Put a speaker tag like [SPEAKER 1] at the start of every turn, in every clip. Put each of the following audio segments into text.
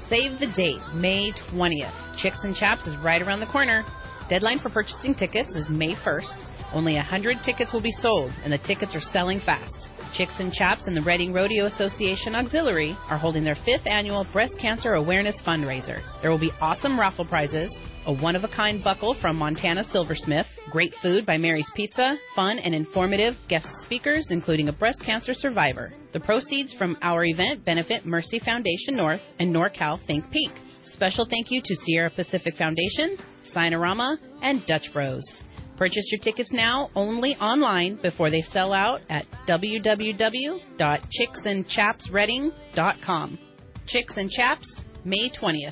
[SPEAKER 1] Save the date, May 20th. Chicks and Chaps is right around the corner. Deadline for purchasing tickets is May 1st. Only 100 tickets will be sold, and the tickets are selling fast. Chicks and Chaps and the Reading Rodeo Association Auxiliary are holding their 5th annual breast cancer awareness fundraiser. There will be awesome raffle prizes, a one-of-a-kind buckle from Montana Silversmith, great food by Mary's Pizza, fun and informative guest speakers, including a breast cancer survivor. The proceeds from our event benefit Mercy Foundation North and NorCal Think Peak. Special thank you to Sierra Pacific Foundation, Sinorama, and Dutch Bros. Purchase your tickets now, only online, before they sell out at www.chicksandchapsreading.com. Chicks and Chaps, May 20th.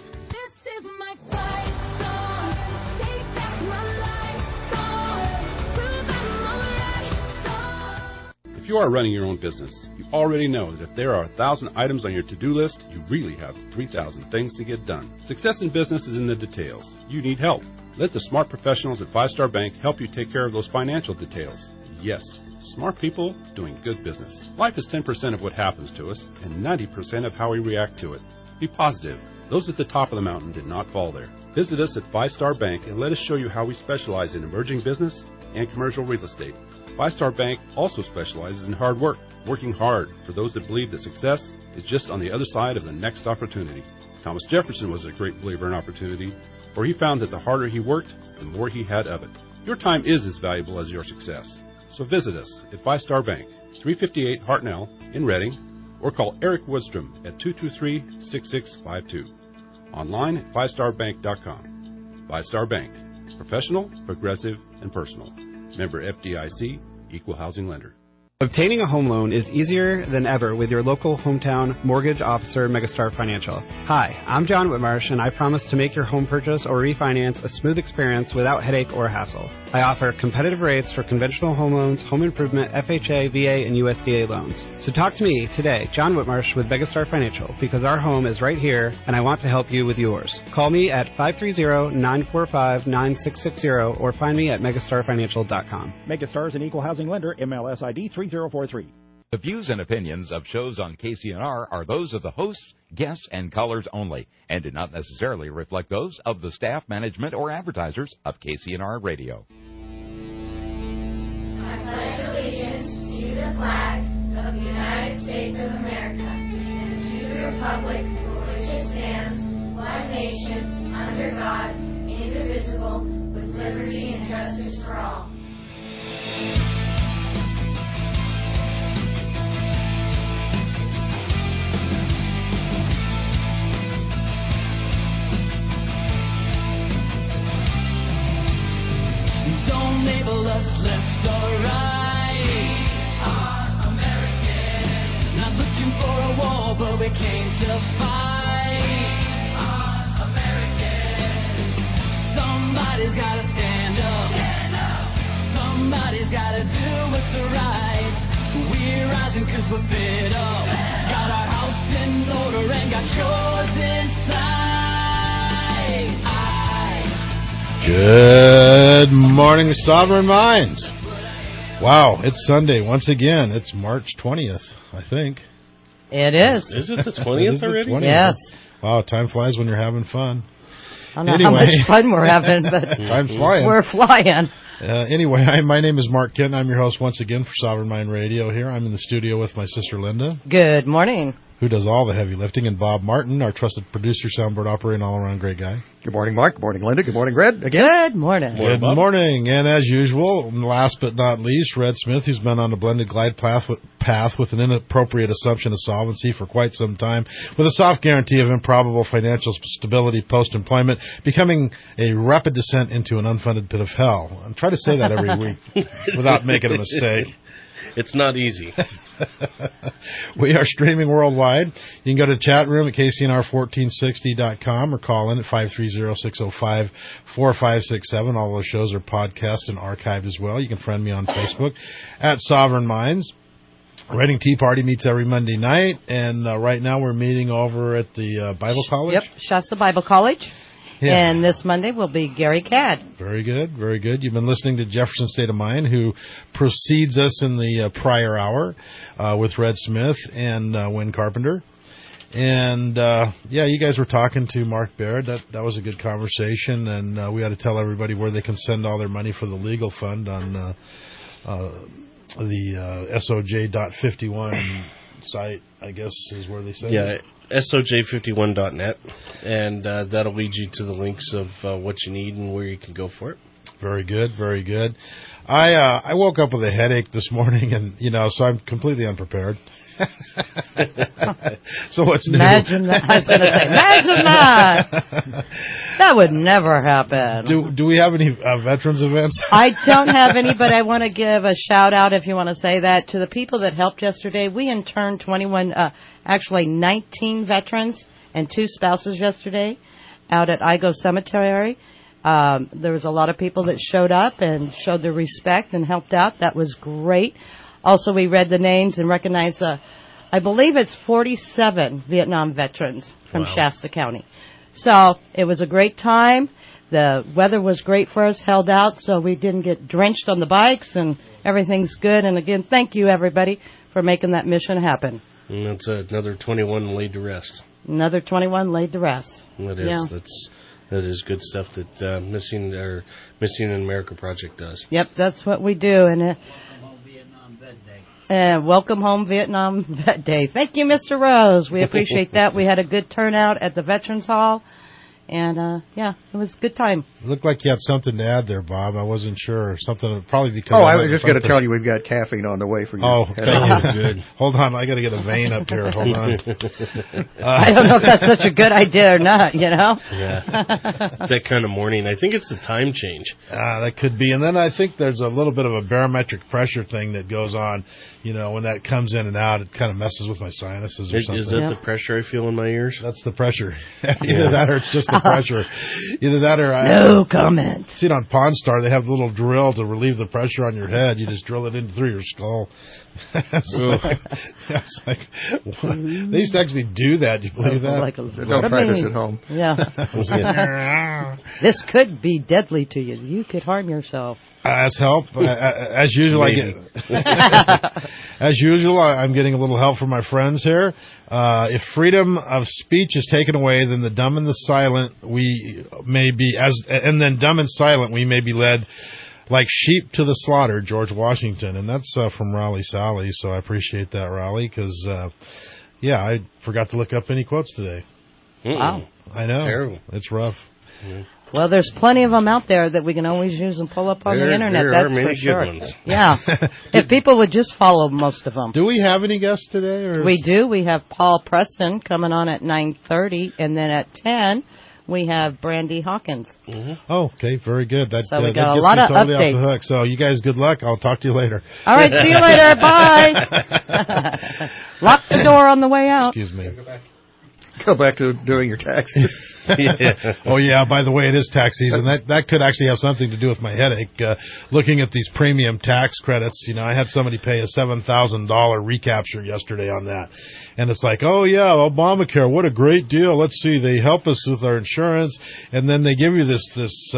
[SPEAKER 2] If you are running your own business, you already know that if there are 1,000 items on your to-do list, you really have 3,000 things to get done. Success in business is in the details. You need help. Let the smart professionals at Five Star Bank help you take care of those financial details. Yes, smart people doing good business. Life is 10% of what happens to us and 90% of how we react to it. Be positive. Those at the top of the mountain did not fall there. Visit us at Five Star Bank and let us show you how we specialize in emerging business and commercial real estate. Five Star Bank also specializes in hard work, working hard for those that believe that success is just on the other side of the next opportunity. Thomas Jefferson was a great believer in opportunity, for he found that the harder he worked, the more he had of it. Your time is as valuable as your success. So visit us at Five Star Bank, 358 Hartnell in Reading, or call Eric Woodstrom at 223-6652. Online at fivestarbank.com. Five Star Bank. Professional, progressive, and personal. Member FDIC, Equal Housing Lender.
[SPEAKER 3] Obtaining a home loan is easier than ever with your local hometown mortgage officer, Megastar Financial. Hi, I'm John Whitmarsh, and I promise to make your home purchase or refinance a smooth experience without headache or hassle. I offer competitive rates for conventional home loans, home improvement, FHA, VA, and USDA loans. So talk to me today, John Whitmarsh with Megastar Financial, because our home is right here, and I want to help you with yours. Call me at 530-945-9660 or find me at megastarfinancial.com.
[SPEAKER 4] Megastar is an equal housing lender, MLS ID 3043.
[SPEAKER 5] The views and opinions of shows on KCNR are those of the hosts, guests, and callers only, and do not necessarily reflect those of the staff, management, or advertisers of KCNR Radio.
[SPEAKER 6] I pledge allegiance to the flag of the United States of America and to the republic for which it stands, one nation, under God, indivisible, with liberty and justice for all.
[SPEAKER 7] Don't label us left or right. We are American. Not looking for a war, but we came to fight. We are American. Somebody's gotta stand up. Stand up. Somebody's gotta do what's right. We're rising 'cause we're fed up. Got our house in order and got yours inside.
[SPEAKER 8] Good morning, Sovereign Minds. Wow, it's Sunday once again. It's March 20th, I think.
[SPEAKER 9] It is.
[SPEAKER 10] Is it the 20th already?
[SPEAKER 8] 20th.
[SPEAKER 9] Yes.
[SPEAKER 8] Wow, time flies when you're having fun.
[SPEAKER 9] I don't know how much fun we're having, but
[SPEAKER 8] time's flying.
[SPEAKER 9] We're flying.
[SPEAKER 8] Anyway, my name is Mark Kent. I'm your host once again for Sovereign Mind Radio here. I'm in the studio with my sister Linda.
[SPEAKER 9] Good morning.
[SPEAKER 8] Who does all the heavy lifting, and Bob Martin, our trusted producer, soundboard operator, and all-around great guy.
[SPEAKER 11] Good morning, Mark. Good morning, Linda. Good morning, Red. Again.
[SPEAKER 9] Good morning.
[SPEAKER 8] Good morning. And as usual, last but not least, Red Smith, who's been on a blended glide path with an inappropriate assumption of solvency for quite some time, with a soft guarantee of improbable financial stability post-employment, becoming a rapid descent into an unfunded pit of hell. I'm trying to say that every week without making a mistake.
[SPEAKER 10] It's not easy.
[SPEAKER 8] We are streaming worldwide. You can go to the chat room at KCNR1460.com or call in at 530-605-4567. All those shows are podcast and archived as well. You can friend me on Facebook at Sovereign Minds. Reading Tea Party meets every Monday night, and right now we're meeting over at the Bible College.
[SPEAKER 9] Yep, Shasta Bible College.
[SPEAKER 8] Yeah.
[SPEAKER 9] And this Monday will be Gary Cadd.
[SPEAKER 8] Very good, very good. You've been listening to Jefferson State of Mind, who precedes us in the prior hour with Red Smith and Wynn Carpenter. And, you guys were talking to Mark Baird. That was a good conversation, and we had to tell everybody where they can send all their money for the legal fund on the SOJ.51 site, I guess, is where they send it.
[SPEAKER 10] SOJ51.net, and that'll lead you to the links of what you need and where you can go for it.
[SPEAKER 8] Very good, very good. I woke up with a headache this morning, and so I'm completely unprepared. So what's new?
[SPEAKER 9] Imagine that. I was going to say, imagine that. That would never happen.
[SPEAKER 8] Do we have any veterans events?
[SPEAKER 9] I don't have any, but I want to give a shout out, if you want to say that, to the people that helped yesterday. We interned 19 veterans and 2 spouses yesterday out at Igo Cemetery. There was a lot of people that showed up and showed their respect and helped out. That was great. Also, we read the names and recognized, I believe it's 47 Vietnam veterans from Shasta County. So it was a great time. The weather was great for us, held out, so we didn't get drenched on the bikes, and everything's good. And again, thank you, everybody, for making that mission happen.
[SPEAKER 10] And that's another 21 laid to rest.
[SPEAKER 9] Another 21 laid to rest.
[SPEAKER 10] That is.
[SPEAKER 9] Yeah.
[SPEAKER 10] That is good stuff that Missing in America Project does.
[SPEAKER 9] Yep, that's what we do. And Welcome Home Vietnam Vet Day. Thank you, Mr. Rose. We appreciate that. We had a good turnout at the Veterans Hall. And, it was a good time.
[SPEAKER 8] It looked like you had something to add there, Bob. I wasn't sure. Something probably because...
[SPEAKER 11] I was just going to tell you we've got caffeine on the way for you.
[SPEAKER 8] Oh, thank you. Good. Hold on. I got to get a vein up here. Hold on.
[SPEAKER 9] I don't know if that's such a good idea or not,
[SPEAKER 10] Yeah. That kind of morning. I think it's the time change.
[SPEAKER 8] That could be. And then I think there's a little bit of a barometric pressure thing that goes on. When that comes in and out, it kind of messes with my sinuses or something.
[SPEAKER 10] Is that the pressure I feel in my ears?
[SPEAKER 8] That's the pressure. Either that or it's just the pressure. Either that or...
[SPEAKER 9] No comment.
[SPEAKER 8] See it on Pawn Star, they have a little drill to relieve the pressure on your head. You just drill it in through your skull. It's like they used to actually do that. Do you believe that?
[SPEAKER 11] Don't practice at home.
[SPEAKER 9] Yeah. This could be deadly to you. You could harm yourself.
[SPEAKER 8] As usual, I'm getting a little help from my friends here. If freedom of speech is taken away, then the dumb and the silent we may be dumb and silent we may be led like sheep to the slaughter. George Washington, and that's from Raleigh Sally. So I appreciate that, Raleigh, because I forgot to look up any quotes today.
[SPEAKER 9] Wow,
[SPEAKER 8] I know,
[SPEAKER 10] terrible.
[SPEAKER 8] It's rough.
[SPEAKER 10] Yeah.
[SPEAKER 9] Well, there's plenty of them out there that we can always use and pull up on the internet. That's for sure.
[SPEAKER 10] Good ones.
[SPEAKER 9] Yeah, if people would just follow most of them.
[SPEAKER 8] Do we have any guests today? Or?
[SPEAKER 9] We do. We have Paul Preston coming on at 9:30, and then at 10 we have Brandy Hawkins.
[SPEAKER 10] Mm-hmm.
[SPEAKER 8] Oh, okay, very good. That
[SPEAKER 9] so we
[SPEAKER 8] that
[SPEAKER 9] got a
[SPEAKER 8] gets
[SPEAKER 9] lot
[SPEAKER 8] me
[SPEAKER 9] of
[SPEAKER 8] totally
[SPEAKER 9] updates.
[SPEAKER 8] Off the hook. So you guys, good luck. I'll talk to you later.
[SPEAKER 9] All right, see you later. Bye. Lock the door on the way out.
[SPEAKER 8] Excuse me.
[SPEAKER 11] Go back to doing your taxes.
[SPEAKER 8] Yeah. Oh, yeah, by the way, it is tax season. That could actually have something to do with my headache. Looking at these premium tax credits, I had somebody pay a $7,000 recapture yesterday on that. And it's like, oh, yeah, Obamacare, what a great deal. Let's see, they help us with our insurance, and then they give you this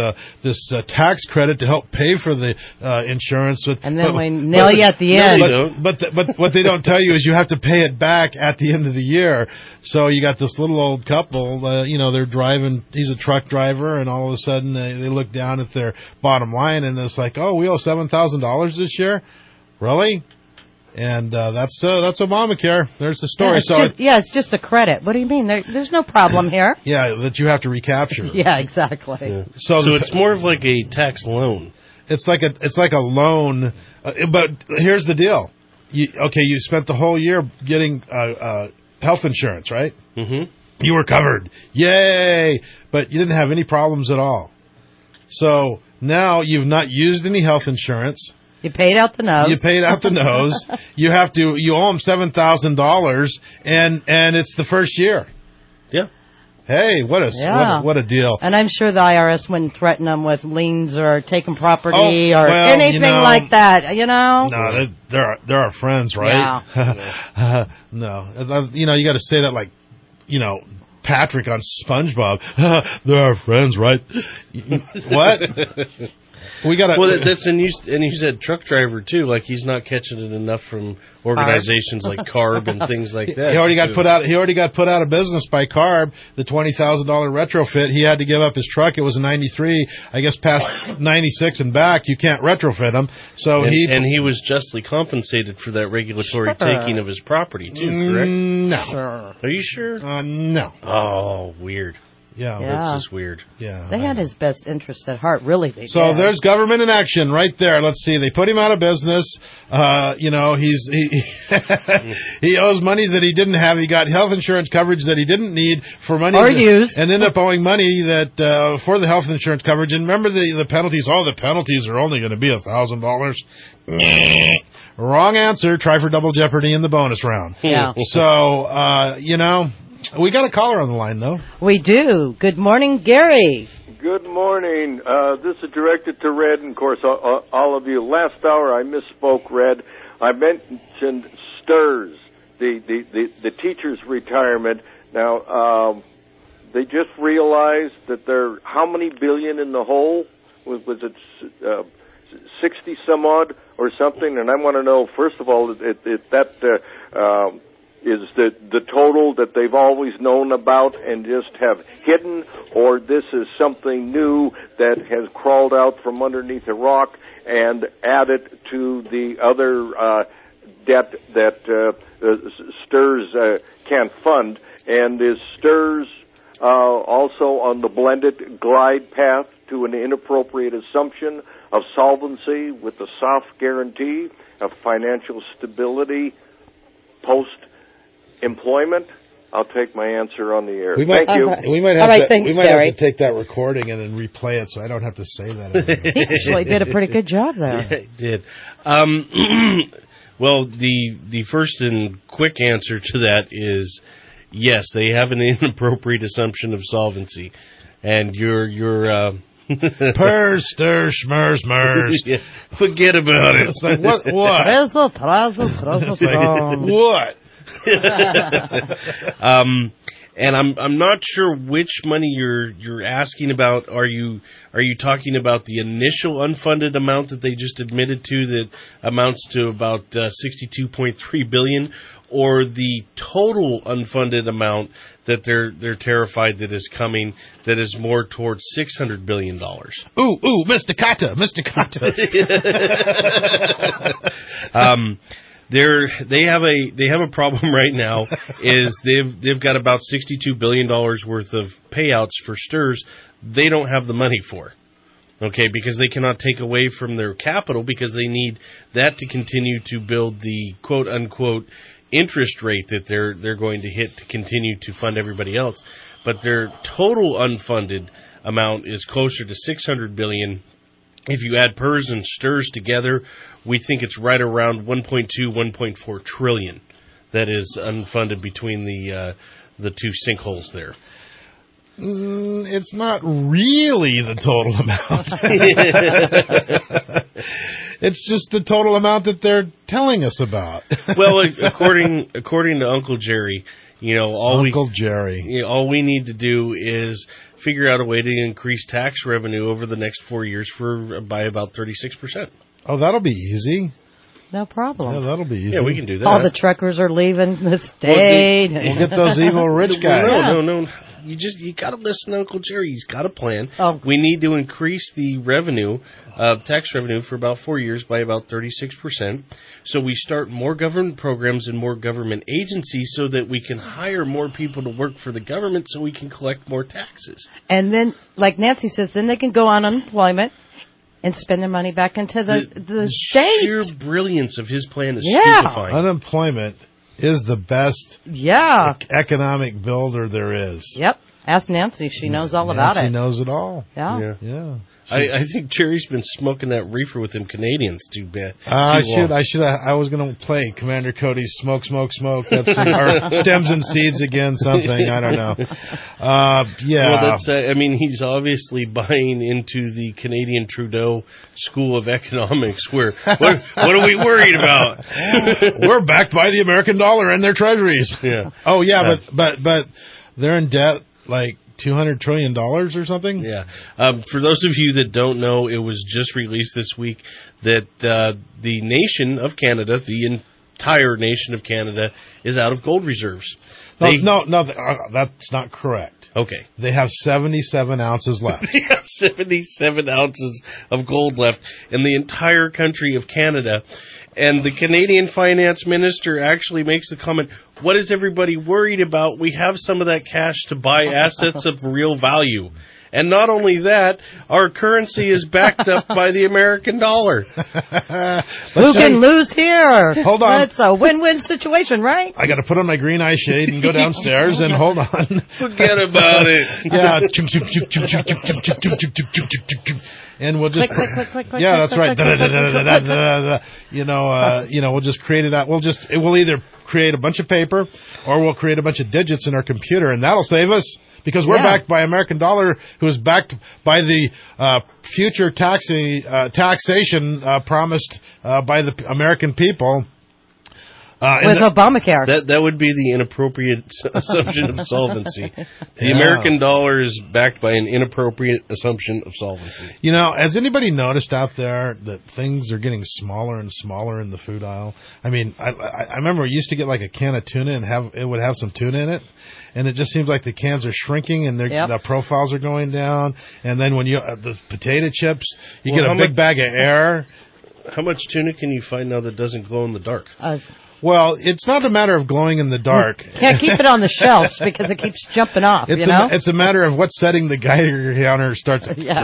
[SPEAKER 8] tax credit to help pay for the insurance.
[SPEAKER 9] And then we nail you at the end.
[SPEAKER 8] But what they don't tell you is you have to pay it back at the end of the year. So you got this little old couple, they're driving, he's a truck driver, and all of a sudden they look down at their bottom line, and it's like, oh, we owe $7,000 this year? Really? And that's Obamacare. There's the story.
[SPEAKER 9] It's just a credit. What do you mean? There's no problem here.
[SPEAKER 8] Yeah, that you have to recapture.
[SPEAKER 9] Yeah, exactly.
[SPEAKER 10] Yeah. So it's more of like a tax loan.
[SPEAKER 8] It's like a loan, but here's the deal. You spent the whole year getting health insurance, right?
[SPEAKER 10] Mm-hmm.
[SPEAKER 8] You were covered. Yay! But you didn't have any problems at all. So now you've not used any health insurance.
[SPEAKER 9] You paid out the nose. You owe them $7,000, and it's the first year.
[SPEAKER 10] Yeah.
[SPEAKER 8] Hey, what a deal.
[SPEAKER 9] And I'm sure the IRS wouldn't threaten them with liens or taking property or anything like that,
[SPEAKER 8] No, they're our friends, right?
[SPEAKER 9] Yeah.
[SPEAKER 8] No. You got to say that like, Patrick on SpongeBob. They're our friends, right? What? We got
[SPEAKER 10] Well, that's and you said truck driver too. Like he's not catching it enough from organizations like CARB and things like that.
[SPEAKER 8] He already got put out. He already got put out of business by CARB. The $20,000 retrofit. He had to give up his truck. It was a '93. I guess past '96 and back, you can't retrofit him. So
[SPEAKER 10] he was justly compensated for that regulatory taking of his property too. Correct?
[SPEAKER 8] No.
[SPEAKER 10] Sure. Are you sure?
[SPEAKER 8] No.
[SPEAKER 10] Oh, weird.
[SPEAKER 8] Yeah,
[SPEAKER 10] that's just weird.
[SPEAKER 8] Yeah,
[SPEAKER 9] they had his best interest at heart, really.
[SPEAKER 8] So there's government in action right there. Let's see. They put him out of business. He owes money that he didn't have. He got health insurance coverage that he didn't need for money
[SPEAKER 9] or use,
[SPEAKER 8] and ended up owing money that for the health insurance coverage. And remember the penalties. Oh, the penalties are only going to be $1,000. Wrong answer. Try for double jeopardy in the bonus round.
[SPEAKER 9] Yeah.
[SPEAKER 8] So we got a caller on the line, though.
[SPEAKER 9] We do. Good morning, Gary.
[SPEAKER 12] Good morning. This is directed to Red, and, of course, all of you. Last hour I misspoke, Red. I mentioned STRS, the teacher's retirement. Now, they just realized that they're how many billion in the hole? Was it 60-some-odd or something? And I want to know, first of all, if that... is the total that they've always known about and just have hidden, or this is something new that has crawled out from underneath a rock and added to the other debt that STRS can't fund? And is STRS also on the blended glide path to an inappropriate assumption of solvency with the soft guarantee of financial stability post-employment? I'll take my answer on the air. Thank you.
[SPEAKER 8] We might have to take that recording and then replay it so I don't have to say that anymore.
[SPEAKER 9] He actually did a pretty good job there.
[SPEAKER 10] Yeah, he did. Well, the first and quick answer to that is yes, they have an inappropriate assumption of solvency. And your
[SPEAKER 8] Purrs, stir, schmers, mers.
[SPEAKER 10] Yeah, forget about it.
[SPEAKER 8] It's like, what? It's like, what?
[SPEAKER 10] And I'm not sure which money you're asking about. Are you talking about the initial unfunded amount that they just admitted to that amounts to about $62.3 billion, or the total unfunded amount that they're terrified that is coming, that is more towards $600 billion?
[SPEAKER 8] Ooh, Mr. Kata.
[SPEAKER 10] They have a problem right now. Is they've got about $62 billion worth of payouts for STRS they don't have the money for. Okay, because they cannot take away from their capital because they need that to continue to build the quote unquote interest rate that they're going to hit to continue to fund everybody else. But their total unfunded amount is closer to $600 billion. If you add PERS and STRS together, we think it's right around 1.2, 1.4 trillion that is unfunded between the two sinkholes there.
[SPEAKER 8] It's not really the total amount. It's just the total amount that they're telling us about.
[SPEAKER 10] Well, according to Uncle Jerry, all we need to do is figure out a way to increase tax revenue over the next 4 years by about 36%.
[SPEAKER 8] Oh, that'll be easy.
[SPEAKER 9] No problem.
[SPEAKER 8] Yeah, that'll be easy.
[SPEAKER 10] Yeah, we can do that.
[SPEAKER 9] All the truckers are leaving the state.
[SPEAKER 8] We'll get those evil rich guys.
[SPEAKER 10] No. You got to listen to Uncle Jerry. He's got a plan.
[SPEAKER 9] Oh.
[SPEAKER 10] We need to increase the revenue, tax revenue, for about 4 years by about 36%. So we start more government programs and more government agencies so that we can hire more people to work for the government so we can collect more taxes.
[SPEAKER 9] And then, like Nancy says, then they can go on unemployment and spend their money back into the state.
[SPEAKER 10] Sheer brilliance of his plan is stupefying.
[SPEAKER 8] Unemployment is the best economic builder there is.
[SPEAKER 9] Yep. Ask Nancy. She knows all about it.
[SPEAKER 8] Nancy knows it all.
[SPEAKER 9] Yeah.
[SPEAKER 10] I think Jerry's been smoking that reefer with them Canadians too bad.
[SPEAKER 8] I was going to play Commander Cody's Smoke. That's or Stems and Seeds again, something. I don't know.
[SPEAKER 10] Well, he's obviously buying into the Canadian Trudeau school of economics where, what are we worried about?
[SPEAKER 8] We're backed by the American dollar and their treasuries.
[SPEAKER 10] Yeah.
[SPEAKER 8] Oh, yeah, but they're in debt like $200 trillion or something.
[SPEAKER 10] Yeah. For those of you that don't know, it was just released this week that the nation of Canada, the entire nation of Canada, is out of gold reserves.
[SPEAKER 8] No, that's not correct.
[SPEAKER 10] Okay.
[SPEAKER 8] They have 77 ounces left.
[SPEAKER 10] They have 77 ounces of gold left in the entire country of Canada. And the Canadian finance minister actually makes the comment, what is everybody worried about? We have some of that cash to buy assets of real value. And not only that, our currency is backed up by the American dollar.
[SPEAKER 9] Who can lose here?
[SPEAKER 8] Hold on.
[SPEAKER 9] That's a win-win situation, right?
[SPEAKER 8] I got to put on my green eye shade and go downstairs and hold on.
[SPEAKER 10] Forget about it.
[SPEAKER 8] Yeah. And we'll just
[SPEAKER 9] click,
[SPEAKER 8] yeah, that's right.
[SPEAKER 9] click.
[SPEAKER 8] We'll just create it out. We'll either create a bunch of paper or we'll create a bunch of digits in our computer, and that'll save us. Because we're backed by American dollar, who is backed by the future taxation promised by the American people.
[SPEAKER 9] With Obamacare.
[SPEAKER 10] That would be the inappropriate assumption of solvency. The American dollar is backed by an inappropriate assumption of solvency.
[SPEAKER 8] You know, has anybody noticed out there that things are getting smaller and smaller in the food aisle? I mean, I remember I used to get like a can of tuna and it would have some tuna in it. And it just seems like the cans are shrinking and the profiles are going down. And then when the potato chips, you get a big bag of air.
[SPEAKER 10] How much tuna can you find now that doesn't glow in the dark?
[SPEAKER 8] Well, it's not a matter of glowing in the dark.
[SPEAKER 9] Can't keep it on the shelves because it keeps jumping off,
[SPEAKER 8] It's a matter of what setting the Geiger counter starts.
[SPEAKER 9] Yeah.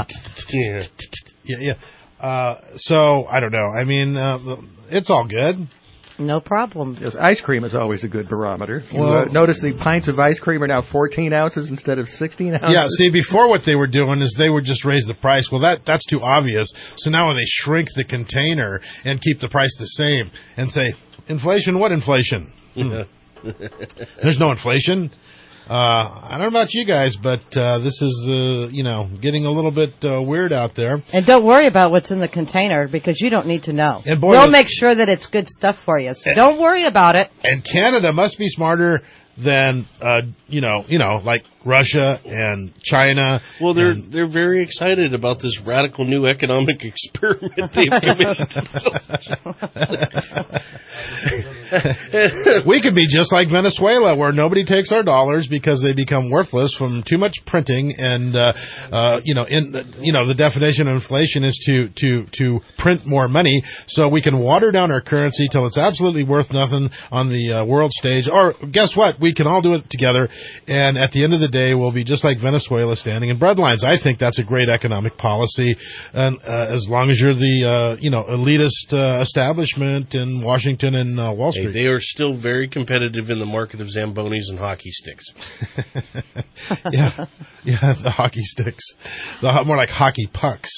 [SPEAKER 8] So, I don't know. I mean, it's all good.
[SPEAKER 9] No problem.
[SPEAKER 11] Yes, ice cream is always a good barometer. Notice the pints of ice cream are now 14 ounces instead of 16 ounces.
[SPEAKER 8] Yeah, see, before what they were doing is they would just raise the price. Well, that's too obvious. So now they shrink the container and keep the price the same and say, inflation? What inflation? There's no inflation. I don't know about you guys, but this is, getting a little bit weird out there.
[SPEAKER 9] And don't worry about what's in the container because you don't need to know.
[SPEAKER 8] And boy,
[SPEAKER 9] we'll make sure that it's good stuff for you. So don't worry about it.
[SPEAKER 8] And Canada must be smarter than, like Russia and China.
[SPEAKER 10] Well, they're very excited about this radical new economic experiment they've committed themselves.
[SPEAKER 8] We could be just like Venezuela, where nobody takes our dollars because they become worthless from too much printing. And the definition of inflation is to print more money, so we can water down our currency till it's absolutely worth nothing on the world stage. Or guess what? We can all do it together, and at the end of the day, we'll be just like Venezuela, standing in breadlines. I think that's a great economic policy, and as long as you're the elitist establishment in Washington and Wall Street.
[SPEAKER 10] Hey, they are still very competitive in the market of Zambonis and hockey sticks.
[SPEAKER 8] yeah, the hockey sticks. More like hockey pucks.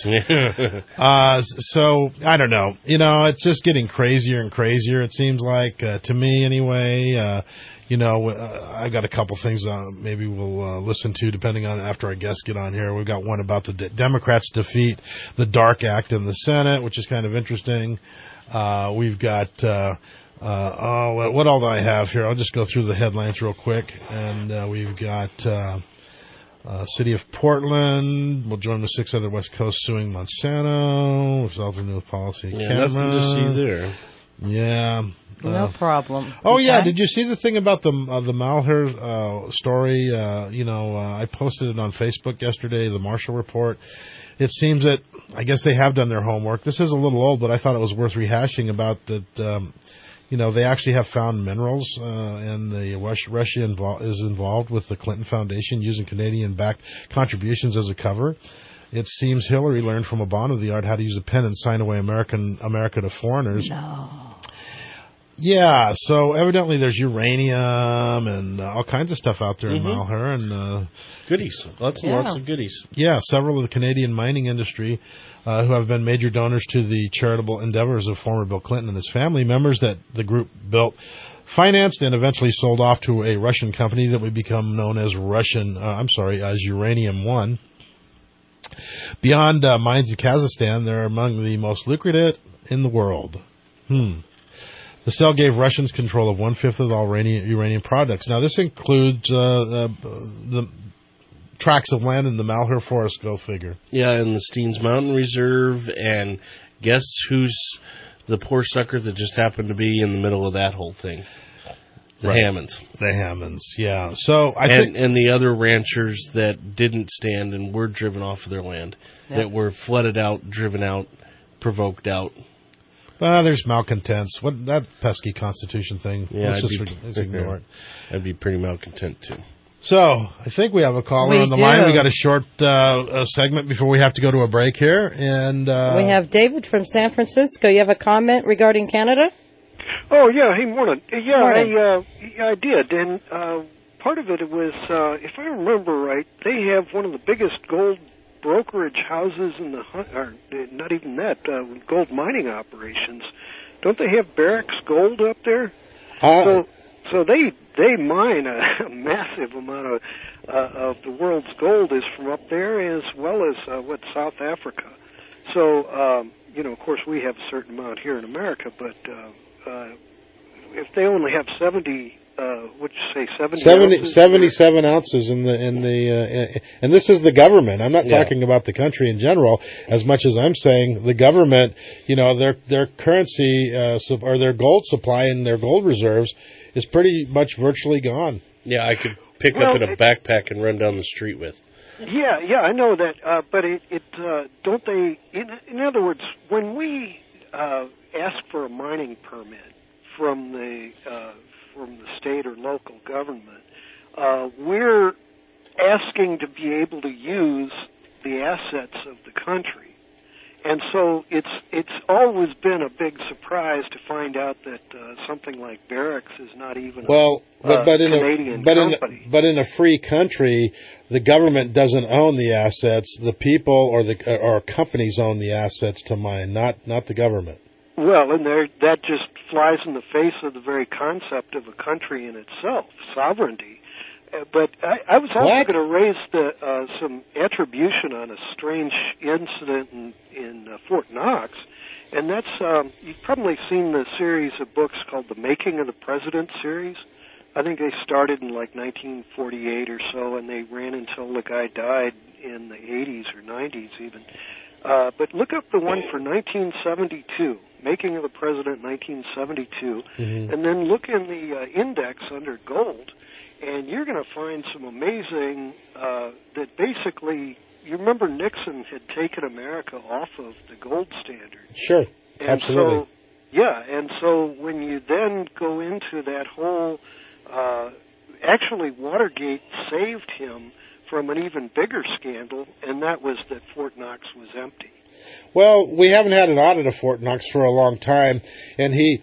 [SPEAKER 8] So, I don't know. It's just getting crazier and crazier, it seems like, to me anyway. I got a couple things maybe we'll listen to depending on after our guests get on here. We've got one about the Democrats defeat the DARK Act in the Senate, which is kind of interesting. We've got... what all do I have here? I'll just go through the headlines real quick. And we've got City of Portland will join the 6 other West Coast suing Monsanto. Results in new policy.
[SPEAKER 10] Nothing to see there.
[SPEAKER 8] Yeah.
[SPEAKER 9] No problem.
[SPEAKER 8] Oh, yeah. Did you see the thing about the Malheur story? I posted it on Facebook yesterday, the Marshall Report. It seems that, I guess they have done their homework. This is a little old, but I thought it was worth rehashing about that, they actually have found minerals, and Russia is involved with the Clinton Foundation using Canadian-backed contributions as a cover. It seems Hillary learned from Obama the art how to use a pen and sign away America to foreigners.
[SPEAKER 9] No.
[SPEAKER 8] Yeah, so evidently there's uranium and all kinds of stuff out there in Malheur. And
[SPEAKER 10] goodies. Lots and lots of goodies.
[SPEAKER 8] Yeah, several of the Canadian mining industry who have been major donors to the charitable endeavors of former Bill Clinton and his family, members that the group built, financed, and eventually sold off to a Russian company that would become known as as Uranium One. Beyond mines in Kazakhstan, they're among the most lucrative in the world. The sale gave Russians control of 1/5 of all uranium products. Now, this includes the tracts of land in the Malheur Forest, go figure.
[SPEAKER 10] Yeah, and the Steens Mountain Reserve, and guess who's the poor sucker that just happened to be in the middle of that whole thing? The Hammonds.
[SPEAKER 8] The Hammonds, yeah. So I think,
[SPEAKER 10] and the other ranchers that didn't stand and were driven off of their land, that were flooded out, driven out, provoked out.
[SPEAKER 8] There's malcontents. What that pesky Constitution thing?
[SPEAKER 10] Yeah,
[SPEAKER 8] let's ignore it.
[SPEAKER 10] I'd be pretty malcontent too.
[SPEAKER 8] So I think we have a caller on the line. We got a short segment before we have to go to a break here, and
[SPEAKER 9] we have David from San Francisco. You have a comment regarding Canada?
[SPEAKER 13] Oh, yeah. Hey, morning. Yeah,
[SPEAKER 9] Morning.
[SPEAKER 13] I did. And part of it was, if I remember right, they have one of the biggest gold brokerage houses in the, or not even that, gold mining operations. Don't they have Barrick's Gold up there? So they mine a massive amount of the world's gold is from up there, as well as South Africa. So of course we have a certain amount here in America, but if they only have
[SPEAKER 8] 77 ounces in the and this is the government. I'm not talking about the country in general as much as I'm saying the government. Their currency or their gold supply and their gold reserves is pretty much virtually gone.
[SPEAKER 10] Yeah, I could pick up in a backpack and run down the street with.
[SPEAKER 13] Yeah, I know that, but don't they? In other words, when we ask for a mining permit from the state or local government, we're asking to be able to use the assets of the country. And so it's always been a big surprise to find out that something like Barrick's is not even a Canadian company.
[SPEAKER 8] But in a free country, the government doesn't own the assets. The people or companies own the assets to mine, not the government.
[SPEAKER 13] Well, and that just flies in the face of the very concept of a country in itself, sovereignty. But I was also going to raise some attribution on a strange incident in Fort Knox, and that's you've probably seen the series of books called The Making of the President series. I think they started in like 1948 or so, and they ran until the guy died in the 80s or 90s even. But look up the one for 1972, Making of the President 1972, and then look in the index under gold. And you're going to find some amazing, that basically, you remember Nixon had taken America off of the gold standard.
[SPEAKER 8] Sure, absolutely.
[SPEAKER 13] And so when you then go into that whole, actually Watergate saved him from an even bigger scandal, and that was that Fort Knox was empty.
[SPEAKER 8] Well, we haven't had an audit of Fort Knox for a long time, and he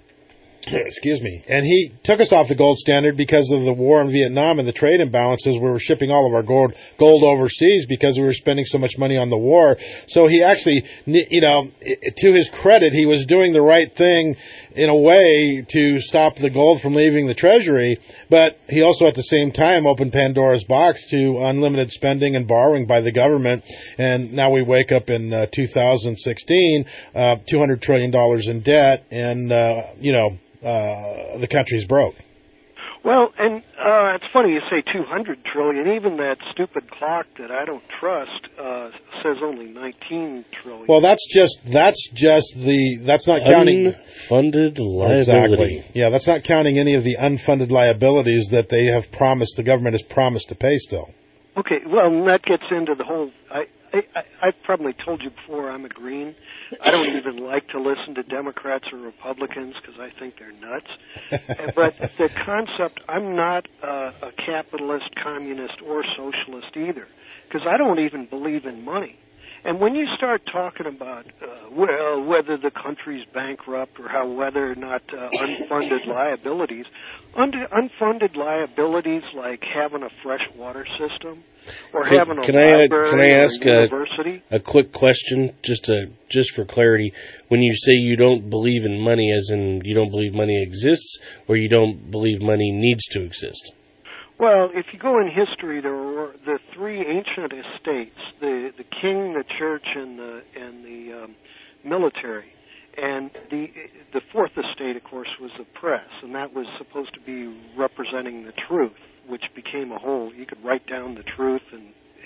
[SPEAKER 8] took us off the gold standard because of the war in Vietnam and the trade imbalances. We were shipping all of our gold overseas because we were spending so much money on the war. So he actually, to his credit, he was doing the right thing in a way to stop the gold from leaving the treasury. But he also at the same time opened Pandora's box to unlimited spending and borrowing by the government. And now we wake up in 2016, $200 trillion in debt, and, the country's broke.
[SPEAKER 13] Well, and it's funny you say 200 trillion. Even that stupid clock that I don't trust says only 19 trillion.
[SPEAKER 8] Well, that's not counting
[SPEAKER 10] unfunded liability.
[SPEAKER 8] Exactly. Yeah, that's not counting any of the unfunded liabilities that they have promised. The government has promised to pay still.
[SPEAKER 13] Okay, well, that gets into the whole. I've probably told you before, I'm a green. I don't even like to listen to Democrats or Republicans because I think they're nuts. But the concept, I'm not a capitalist, communist, or socialist either because I don't even believe in money. And when you start talking about, whether the country's bankrupt or whether or not unfunded liabilities, unfunded liabilities like having a fresh water system or having a library or a university.
[SPEAKER 10] A quick question, just for clarity. When you say you don't believe in money, as in you don't believe money exists, or you don't believe money needs to exist?
[SPEAKER 13] Well, if you go in history, there were the three ancient estates: the king, the church, and the military. And the fourth estate, of course, was the press, and that was supposed to be representing the truth, which became a whole. You could write down the truth and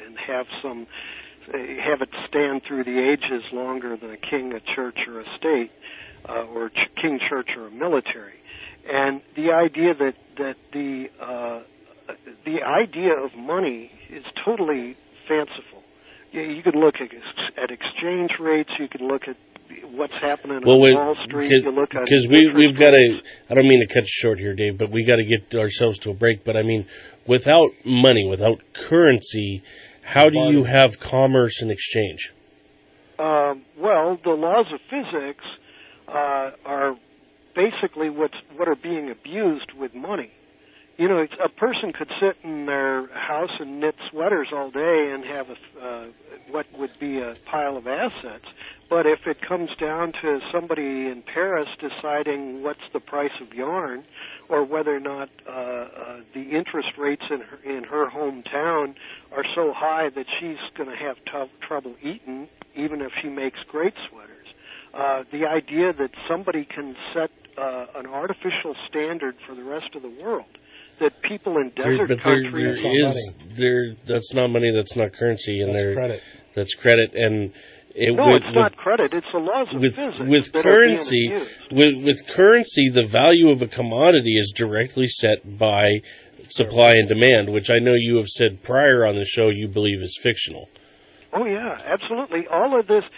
[SPEAKER 13] have it stand through the ages longer than a king, a church, or a state, or king, church, or a military. And the idea that the idea of money is totally fanciful. You can look at exchange rates. You can look at what's happening on Wall Street. You look at
[SPEAKER 10] because we've got to. I don't mean to cut you short here, Dave, but we got to get ourselves to a break. But I mean, without money, without currency, how do you have commerce and exchange?
[SPEAKER 13] Well, the laws of physics are basically what are being abused with money. You know, a person could sit in their house and knit sweaters all day and have what would be a pile of assets. But if it comes down to somebody in Paris deciding what's the price of yarn, or whether or not the interest rates in her hometown are so high that she's going to have trouble eating, even if she makes great sweaters. The idea that somebody can set an artificial standard for the rest of the world, that people in desert countries...
[SPEAKER 10] That's not money, that's not currency. And
[SPEAKER 8] that's credit.
[SPEAKER 10] That's credit. And
[SPEAKER 13] it's not credit, it's the laws of physics.
[SPEAKER 10] With currency, the value of a commodity is directly set by supply and demand, which I know you have said prior on the show you believe is fictional.
[SPEAKER 13] Oh, yeah, absolutely. All of this...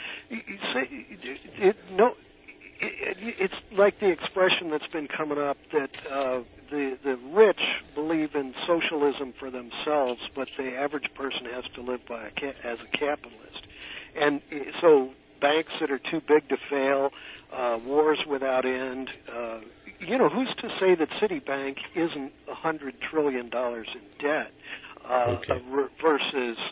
[SPEAKER 13] It's like the expression that's been coming up that the rich believe in socialism for themselves, but the average person has to live as a capitalist. And so banks that are too big to fail, wars without end. Who's to say that Citibank isn't $100 trillion in debt versus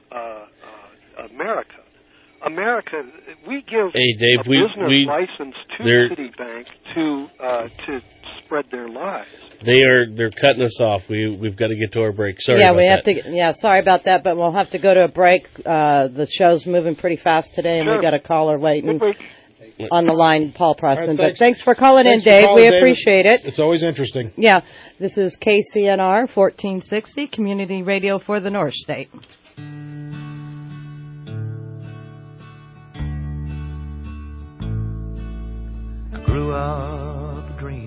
[SPEAKER 13] America, we give a business license to Citibank to spread their lies.
[SPEAKER 10] They're cutting us off. We've got to get to our break. Sorry.
[SPEAKER 9] Yeah,
[SPEAKER 10] about that.
[SPEAKER 9] sorry about that, but we'll have to go to a break. The show's moving pretty fast today, and we got a caller waiting on the line, Paul Preston. But thanks for calling in, Dave. We appreciate it.
[SPEAKER 8] It's always interesting.
[SPEAKER 9] Yeah, this is KCNR 1460 Community Radio for the North State.
[SPEAKER 14] Grew up dreaming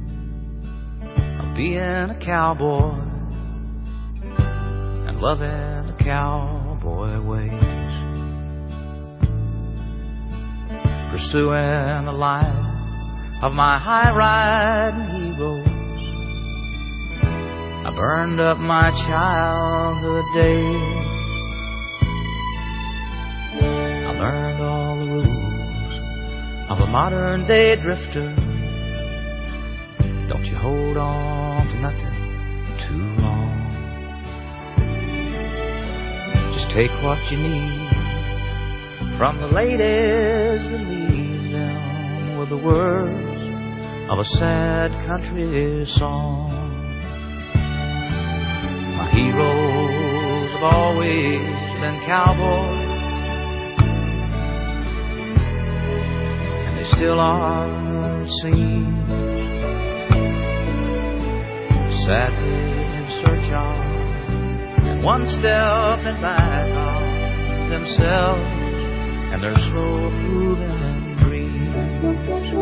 [SPEAKER 14] of being a cowboy and loving the cowboy ways, pursuing the life of my high-riding heroes. I burned up my childhood days. I learned all the rules of a modern-day drifter. Don't you hold on to nothing too long. Just take what you need from the ladies that leave them with the words of a sad country song. My heroes have always been cowboys, still are seen, sadly in search of, and one step in back of themselves and their slow moving dreams.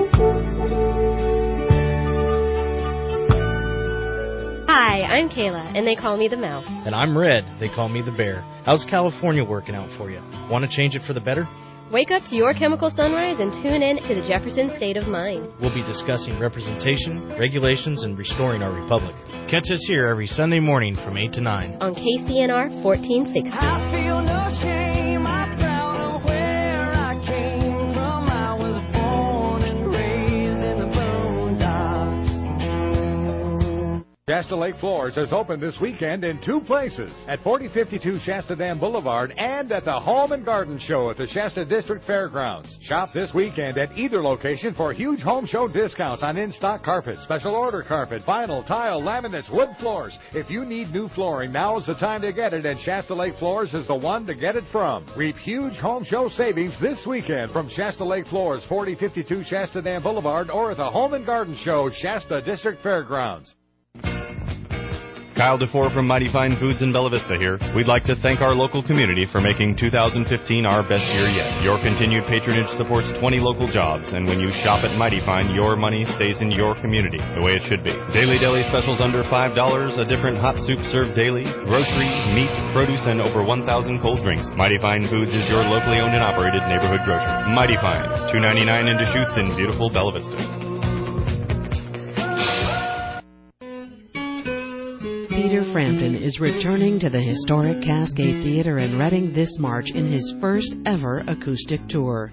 [SPEAKER 15] Hi, I'm Kayla, and they call me the Mouse.
[SPEAKER 16] And I'm Red, they call me the Bear. How's California working out for you? Want to change it for the better?
[SPEAKER 15] Wake up to your chemical sunrise and tune in to the Jefferson State of Mind.
[SPEAKER 16] We'll be discussing representation, regulations, and restoring our republic. Catch us here every Sunday morning from 8 to 9.
[SPEAKER 15] On KCNR 1460.
[SPEAKER 7] I feel no shame, I'm proud of where I came from. I was born and raised in the boondocks.
[SPEAKER 17] Shasta Lake Floors is open this weekend in 2 places, at 4052 Shasta Dam Boulevard and at the Home and Garden Show at the Shasta District Fairgrounds. Shop this weekend at either location for huge home show discounts on in-stock carpet, special order carpet, vinyl, tile, laminates, wood floors. If you need new flooring, now is the time to get it, and Shasta Lake Floors is the one to get it from. Reap huge home show savings this weekend from Shasta Lake Floors, 4052 Shasta Dam Boulevard, or at the Home and Garden Show, Shasta District Fairgrounds.
[SPEAKER 18] Kyle DeFore from Mighty Fine Foods in Bella Vista here. We'd like to thank our local community for making 2015 our best year yet. Your continued patronage supports 20 local jobs, and when you shop at Mighty Fine, your money stays in your community, the way it should be. Daily deli specials under $5, a different hot soup served daily, grocery, meat, produce, and over 1,000 cold drinks. Mighty Fine Foods is your locally owned and operated neighborhood grocer. Mighty Fine, $2.99 in Deschutes in beautiful Bella Vista.
[SPEAKER 19] Peter Frampton is returning to the historic Cascade Theater in Reading this March in his first ever acoustic tour.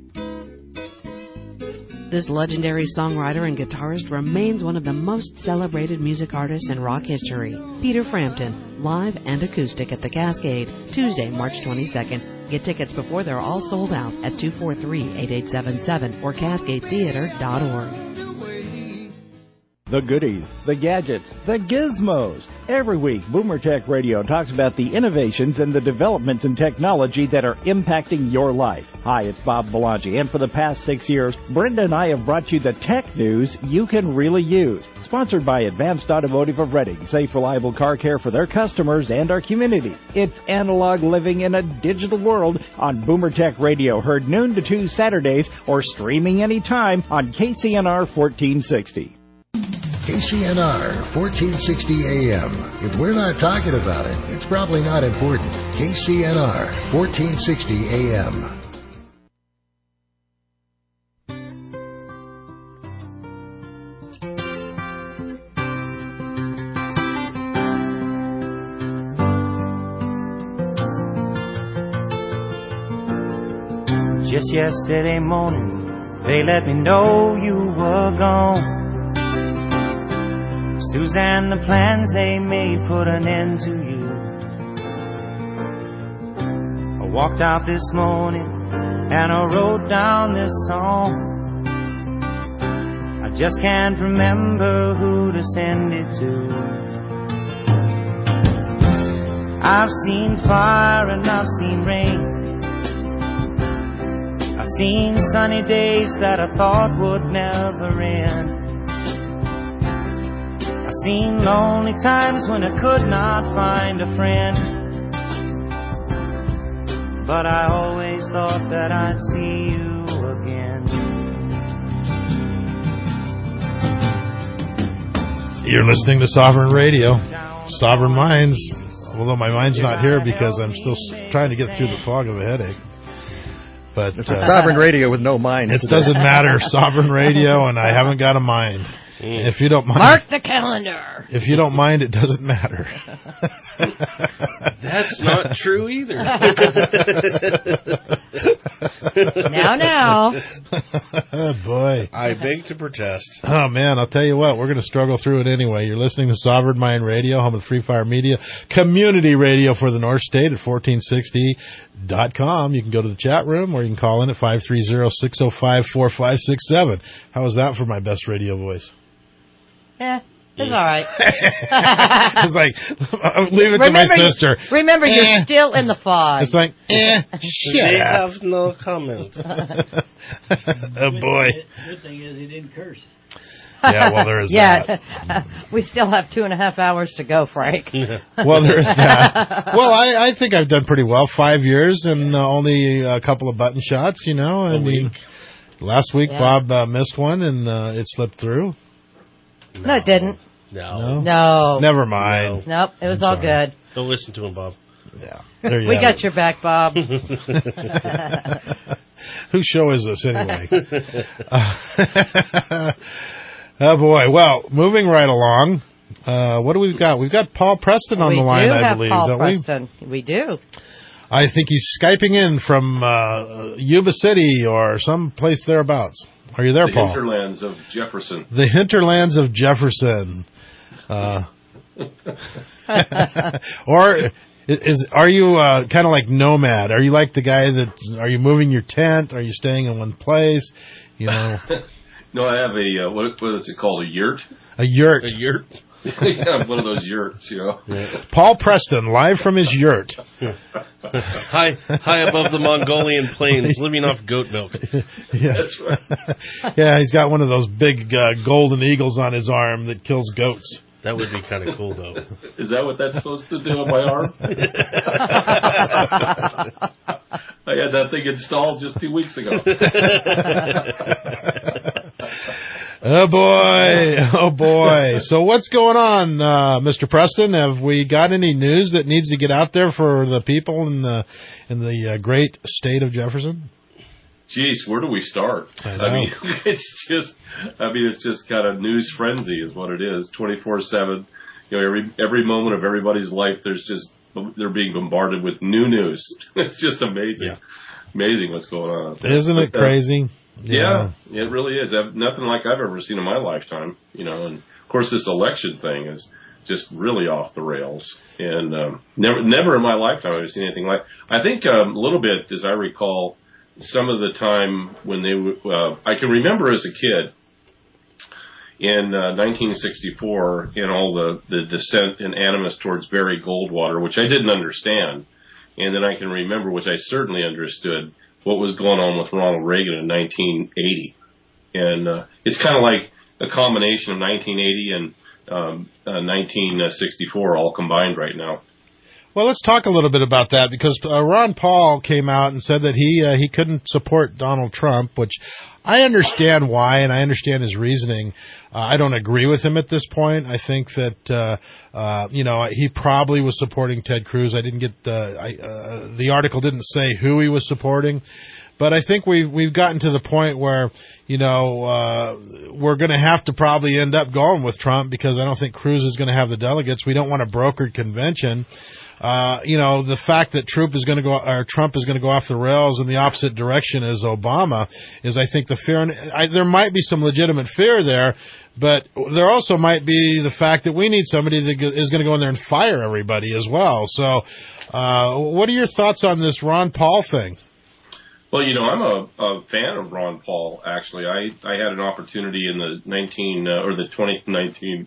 [SPEAKER 19] This legendary songwriter and guitarist remains one of the most celebrated music artists in rock history. Peter Frampton, live and acoustic at the Cascade, Tuesday, March 22nd. Get tickets before they're all sold out at 243-8877 or cascadetheater.org.
[SPEAKER 4] The goodies, the gadgets, the gizmos. Every week, Boomer Tech Radio talks about the innovations and the developments in technology that are impacting your life. Hi, it's Bob Belangi, and for the past 6 years, Brenda and I have brought you the tech news you can really use. Sponsored by Advanced Automotive of Reading, safe, reliable car care for their customers and our community. It's analog living in a digital world on Boomer Tech Radio, heard noon to 2 Saturdays or streaming anytime on KCNR 1460.
[SPEAKER 20] KCNR 1460 AM. If we're not talking about it, it's probably not important. KCNR 1460 AM.
[SPEAKER 21] Just yesterday morning, they let me know you were gone. Suzanne, the plans they made put an end to you. I walked out this morning and I wrote down this song. I just can't remember who to send it to. I've seen fire and I've seen rain. I've seen sunny days that I thought would never end. Seen lonely times when I could not find a friend, but I always thought that I'd see you again.
[SPEAKER 8] You're listening to Sovereign Radio, Sovereign Minds, although my mind's not here because I'm still trying to get through the fog of a headache. But
[SPEAKER 11] it's Sovereign Radio with no mind.
[SPEAKER 8] It doesn't matter. Sovereign Radio, and I haven't got a mind. If you don't mind,
[SPEAKER 9] mark the calendar.
[SPEAKER 8] If you don't mind, it doesn't matter.
[SPEAKER 10] That's not true either.
[SPEAKER 9] Now.
[SPEAKER 8] Oh, boy.
[SPEAKER 10] I beg to protest.
[SPEAKER 8] Oh, man, I'll tell you what, we're going to struggle through it anyway. You're listening to Sovereign Mind Radio, home of Free Fire Media, community radio for the North State at 1460.com. You can go to the chat room or you can call in at 530-605-4567. How was that for my best radio voice?
[SPEAKER 9] Yeah, it's all right.
[SPEAKER 8] It's like, leave it to my sister.
[SPEAKER 9] Remember, you're still in the fog.
[SPEAKER 8] It's like, shit.
[SPEAKER 10] They have no comment.
[SPEAKER 8] Oh, boy.
[SPEAKER 22] Good thing is he didn't curse.
[SPEAKER 8] Yeah, well, there is that.
[SPEAKER 9] We still have 2.5 hours to go, Frank.
[SPEAKER 8] Well, there is that. Well, I think I've done pretty well. 5 years and only a couple of button shots, you know. I mean, last week Bob missed one and it slipped through.
[SPEAKER 9] No, it didn't.
[SPEAKER 10] No.
[SPEAKER 8] Never mind.
[SPEAKER 9] Nope, it was all good.
[SPEAKER 10] Don't listen to him, Bob.
[SPEAKER 8] Yeah.
[SPEAKER 9] We got your back, Bob.
[SPEAKER 8] Whose show is this anyway? Oh, boy. Well, moving right along, what do we got? We've got Paul Preston on the line, I believe,
[SPEAKER 9] Paul
[SPEAKER 8] don't
[SPEAKER 9] Preston. We do.
[SPEAKER 8] I think he's Skyping in from Yuba City or some place thereabouts. Are you there, Paul?
[SPEAKER 23] The hinterlands of Jefferson.
[SPEAKER 8] The hinterlands of Jefferson. Or are you kind of like nomad? Are you like the guy are you moving your tent? Are you staying in one place? You know.
[SPEAKER 1] No, I have a what is it called? A yurt.
[SPEAKER 8] A yurt.
[SPEAKER 1] A yurt. Yeah, one of those yurts, you know.
[SPEAKER 8] Yeah. Paul Preston, live from his yurt.
[SPEAKER 10] high above the Mongolian plains, living off goat milk.
[SPEAKER 8] Yeah.
[SPEAKER 1] That's right.
[SPEAKER 8] Yeah, he's got one of those big golden eagles on his arm that kills goats.
[SPEAKER 10] That would be kind of cool, though.
[SPEAKER 1] Is that what that's supposed to do on my arm? I had that thing installed just 2 weeks ago.
[SPEAKER 8] Oh boy. So what's going on, Mr. Preston? Have we got any news that needs to get out there for the people in the great state of Jefferson?
[SPEAKER 1] Geez, where do we start?
[SPEAKER 8] I mean,
[SPEAKER 1] it's just kind of news frenzy is what it is, 24/7. You know, every moment of everybody's life, they're being bombarded with new news. It's just amazing, amazing what's going on.
[SPEAKER 8] Isn't it crazy?
[SPEAKER 1] Yeah, it really is. Nothing like I've ever seen in my lifetime. You know, and of course this election thing is just really off the rails. And never in my lifetime have I seen anything like. I think a little bit, as I recall, some of the time when I can remember as a kid in 1964 and all the dissent and animus towards Barry Goldwater, which I didn't understand. And then I can remember, which I certainly understood, what was going on with Ronald Reagan in 1980. And it's kind of like a combination of 1980 and 1964 all combined right now.
[SPEAKER 8] Well, let's talk a little bit about that because Ron Paul came out and said that he couldn't support Donald Trump, which I understand why, and I understand his reasoning. I don't agree with him at this point. I think that he probably was supporting Ted Cruz. I didn't get the article didn't say who he was supporting, but I think we've gotten to the point where we're going to have to probably end up going with Trump because I don't think Cruz is going to have the delegates. We don't want a brokered convention. The fact that Trump is going to go off the rails in the opposite direction as Obama is, I think, the fear. And there might be some legitimate fear there, but there also might be the fact that we need somebody that is going to go in there and fire everybody as well. So, what are your thoughts on this Ron Paul thing?
[SPEAKER 1] Well, I'm a fan of Ron Paul, actually. I had an opportunity in the 2014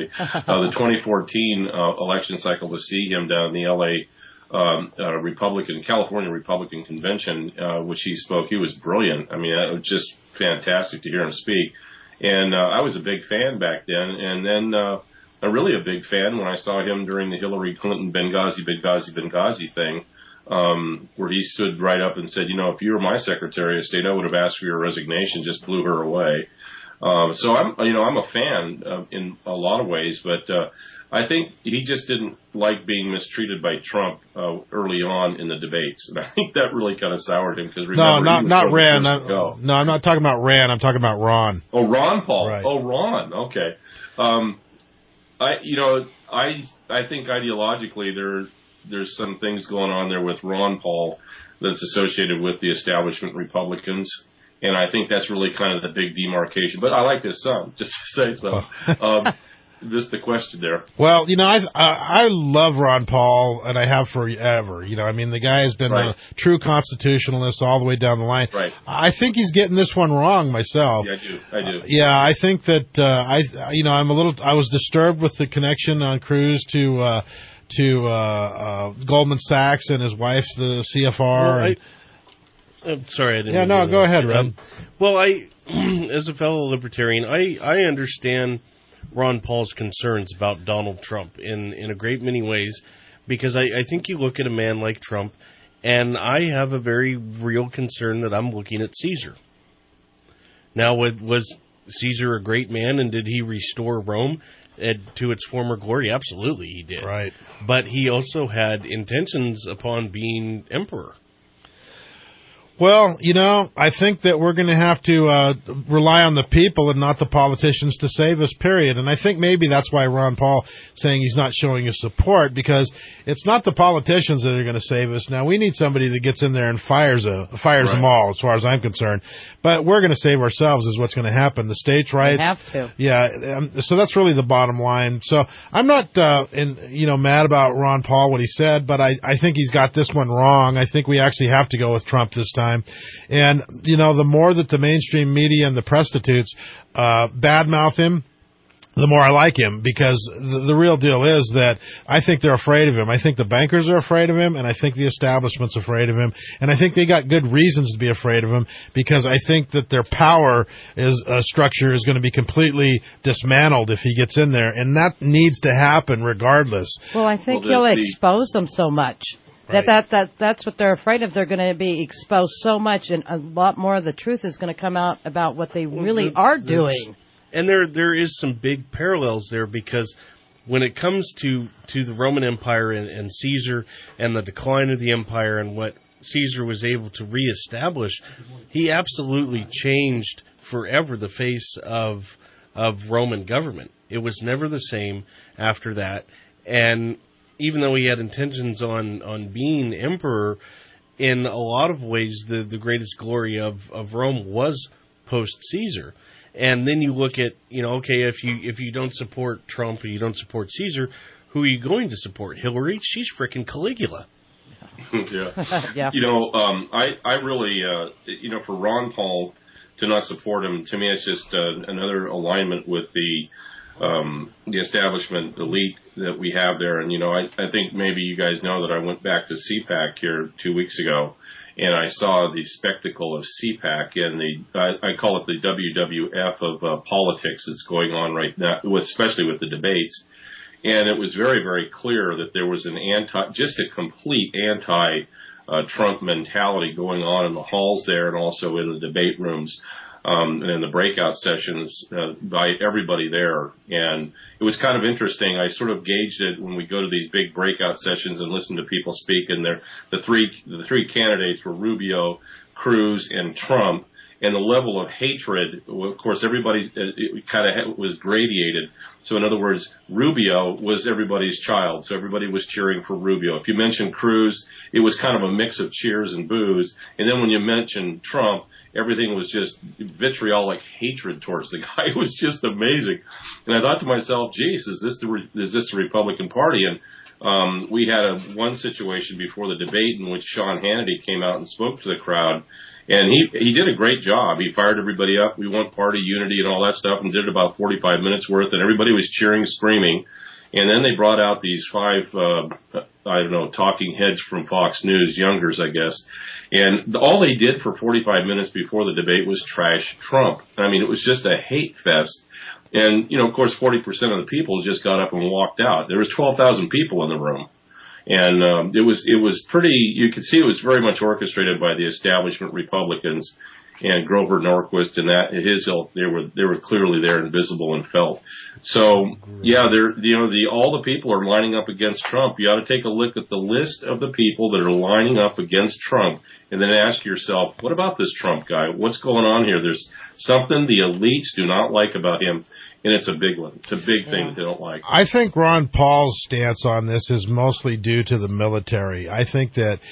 [SPEAKER 1] election cycle to see him down in the L.A. California Republican Convention, which he spoke. He was brilliant. I mean, it was just fantastic to hear him speak. And I was a big fan back then. And then really a big fan when I saw him during the Hillary Clinton Benghazi thing. Where he stood right up and said, if you were my Secretary of State, I would have asked for your resignation, just blew her away. So I'm a fan in a lot of ways, but I think he just didn't like being mistreated by Trump early on in the debates. And I think that really kind of soured him because
[SPEAKER 8] not Rand. No, I'm not talking about Rand. I'm talking about Ron.
[SPEAKER 1] Oh, Ron Paul.
[SPEAKER 8] Right.
[SPEAKER 1] Oh, Ron. Okay. I think ideologically there's some things going on there with Ron Paul that's associated with the establishment Republicans. And I think that's really kind of the big demarcation. But I like his son, just to say so. Just the question there.
[SPEAKER 8] Well, I love Ron Paul, and I have forever. The guy has been a true constitutionalist all the way down the line.
[SPEAKER 1] Right.
[SPEAKER 8] I think he's getting this one wrong myself.
[SPEAKER 1] Yeah, I do.
[SPEAKER 8] I think that I was disturbed with the connection on Cruz to Goldman Sachs and his wife's the CFR.
[SPEAKER 10] I'm sorry, I didn't.
[SPEAKER 8] Yeah, no, go ahead, Red.
[SPEAKER 10] As a fellow libertarian, I understand Ron Paul's concerns about Donald Trump in a great many ways, because I think you look at a man like Trump, and I have a very real concern that I'm looking at Caesar. Now, was Caesar a great man, and did he restore Rome to its former glory? Absolutely, he did.
[SPEAKER 8] Right.
[SPEAKER 10] But he also had intentions upon being emperor.
[SPEAKER 8] Well, I think that we're going to have to rely on the people and not the politicians to save us, period. And I think maybe that's why Ron Paul saying he's not showing us support, because it's not the politicians that are going to save us. Now, we need somebody that gets in there and fires them all, as far as I'm concerned. But we're going to save ourselves is what's going to happen. The states' rights.
[SPEAKER 9] We have to.
[SPEAKER 8] Yeah, so that's really the bottom line. So I'm not mad about Ron Paul, what he said, but I think he's got this one wrong. I think we actually have to go with Trump this time. And, the more that the mainstream media and the prostitutes badmouth him, the more I like him, because the real deal is that I think they're afraid of him. I think the bankers are afraid of him, and I think the establishment's afraid of him. And I think they got good reasons to be afraid of him, because I think that their power structure is going to be completely dismantled if he gets in there. And that needs to happen regardless.
[SPEAKER 9] Well, I think he'll expose them so much. Right. That's what they're afraid of. They're going to be exposed so much, and a lot more of the truth is going to come out about what they really are doing.
[SPEAKER 10] And there is some big parallels there, because when it comes to the Roman Empire and Caesar and the decline of the empire and what Caesar was able to reestablish, he absolutely changed forever the face of Roman government. It was never the same after that. And even though he had intentions on being emperor, in a lot of ways, the greatest glory of Rome was post-Caesar. And then you look at, if you don't support Trump or you don't support Caesar, who are you going to support? Hillary? She's frickin' Caligula.
[SPEAKER 1] Yeah.
[SPEAKER 9] Yeah.
[SPEAKER 1] I really, for Ron Paul to not support him, to me, it's just another alignment with the establishment elite that we have there. And, I think maybe you guys know that I went back to CPAC here 2 weeks ago, and I saw the spectacle of CPAC and I call it the WWF of politics that's going on right now, especially with the debates. And it was very, very clear that there was just a complete anti-Trump mentality going on in the halls there and also in the debate rooms. And in the breakout sessions by everybody there. And it was kind of interesting. I sort of gauged it when we go to these big breakout sessions and listen to people speak. And the three candidates were Rubio, Cruz, and Trump. And the level of hatred, of course, everybody kind of was gradated. So in other words, Rubio was everybody's child. So everybody was cheering for Rubio. If you mentioned Cruz, it was kind of a mix of cheers and boos. And then when you mentioned Trump, everything was just vitriolic hatred towards the guy. It was just amazing. And I thought to myself, geez, is this the Republican Party? And we had one situation before the debate in which Sean Hannity came out and spoke to the crowd. And he did a great job. He fired everybody up. We want party unity and all that stuff, and did about 45 minutes worth, and everybody was cheering, screaming. And then they brought out these 5, talking heads from Fox News, youngers, I guess. And all they did for 45 minutes before the debate was trash Trump. I mean, it was just a hate fest. And, of course, 40% of the people just got up and walked out. There was 12,000 people in the room. And it was pretty, you could see it was very much orchestrated by the establishment Republicans and Grover Norquist and his ilk. They were clearly there and visible and felt. So yeah, all the people are lining up against Trump. You ought to take a look at the list of the people that are lining up against Trump and then ask yourself, what about this Trump guy? What's going on here? There's something the elites do not like about him. And it's a big one. It's a big thing that they don't like.
[SPEAKER 8] I think Ron Paul's stance on this is mostly due to the military. I think that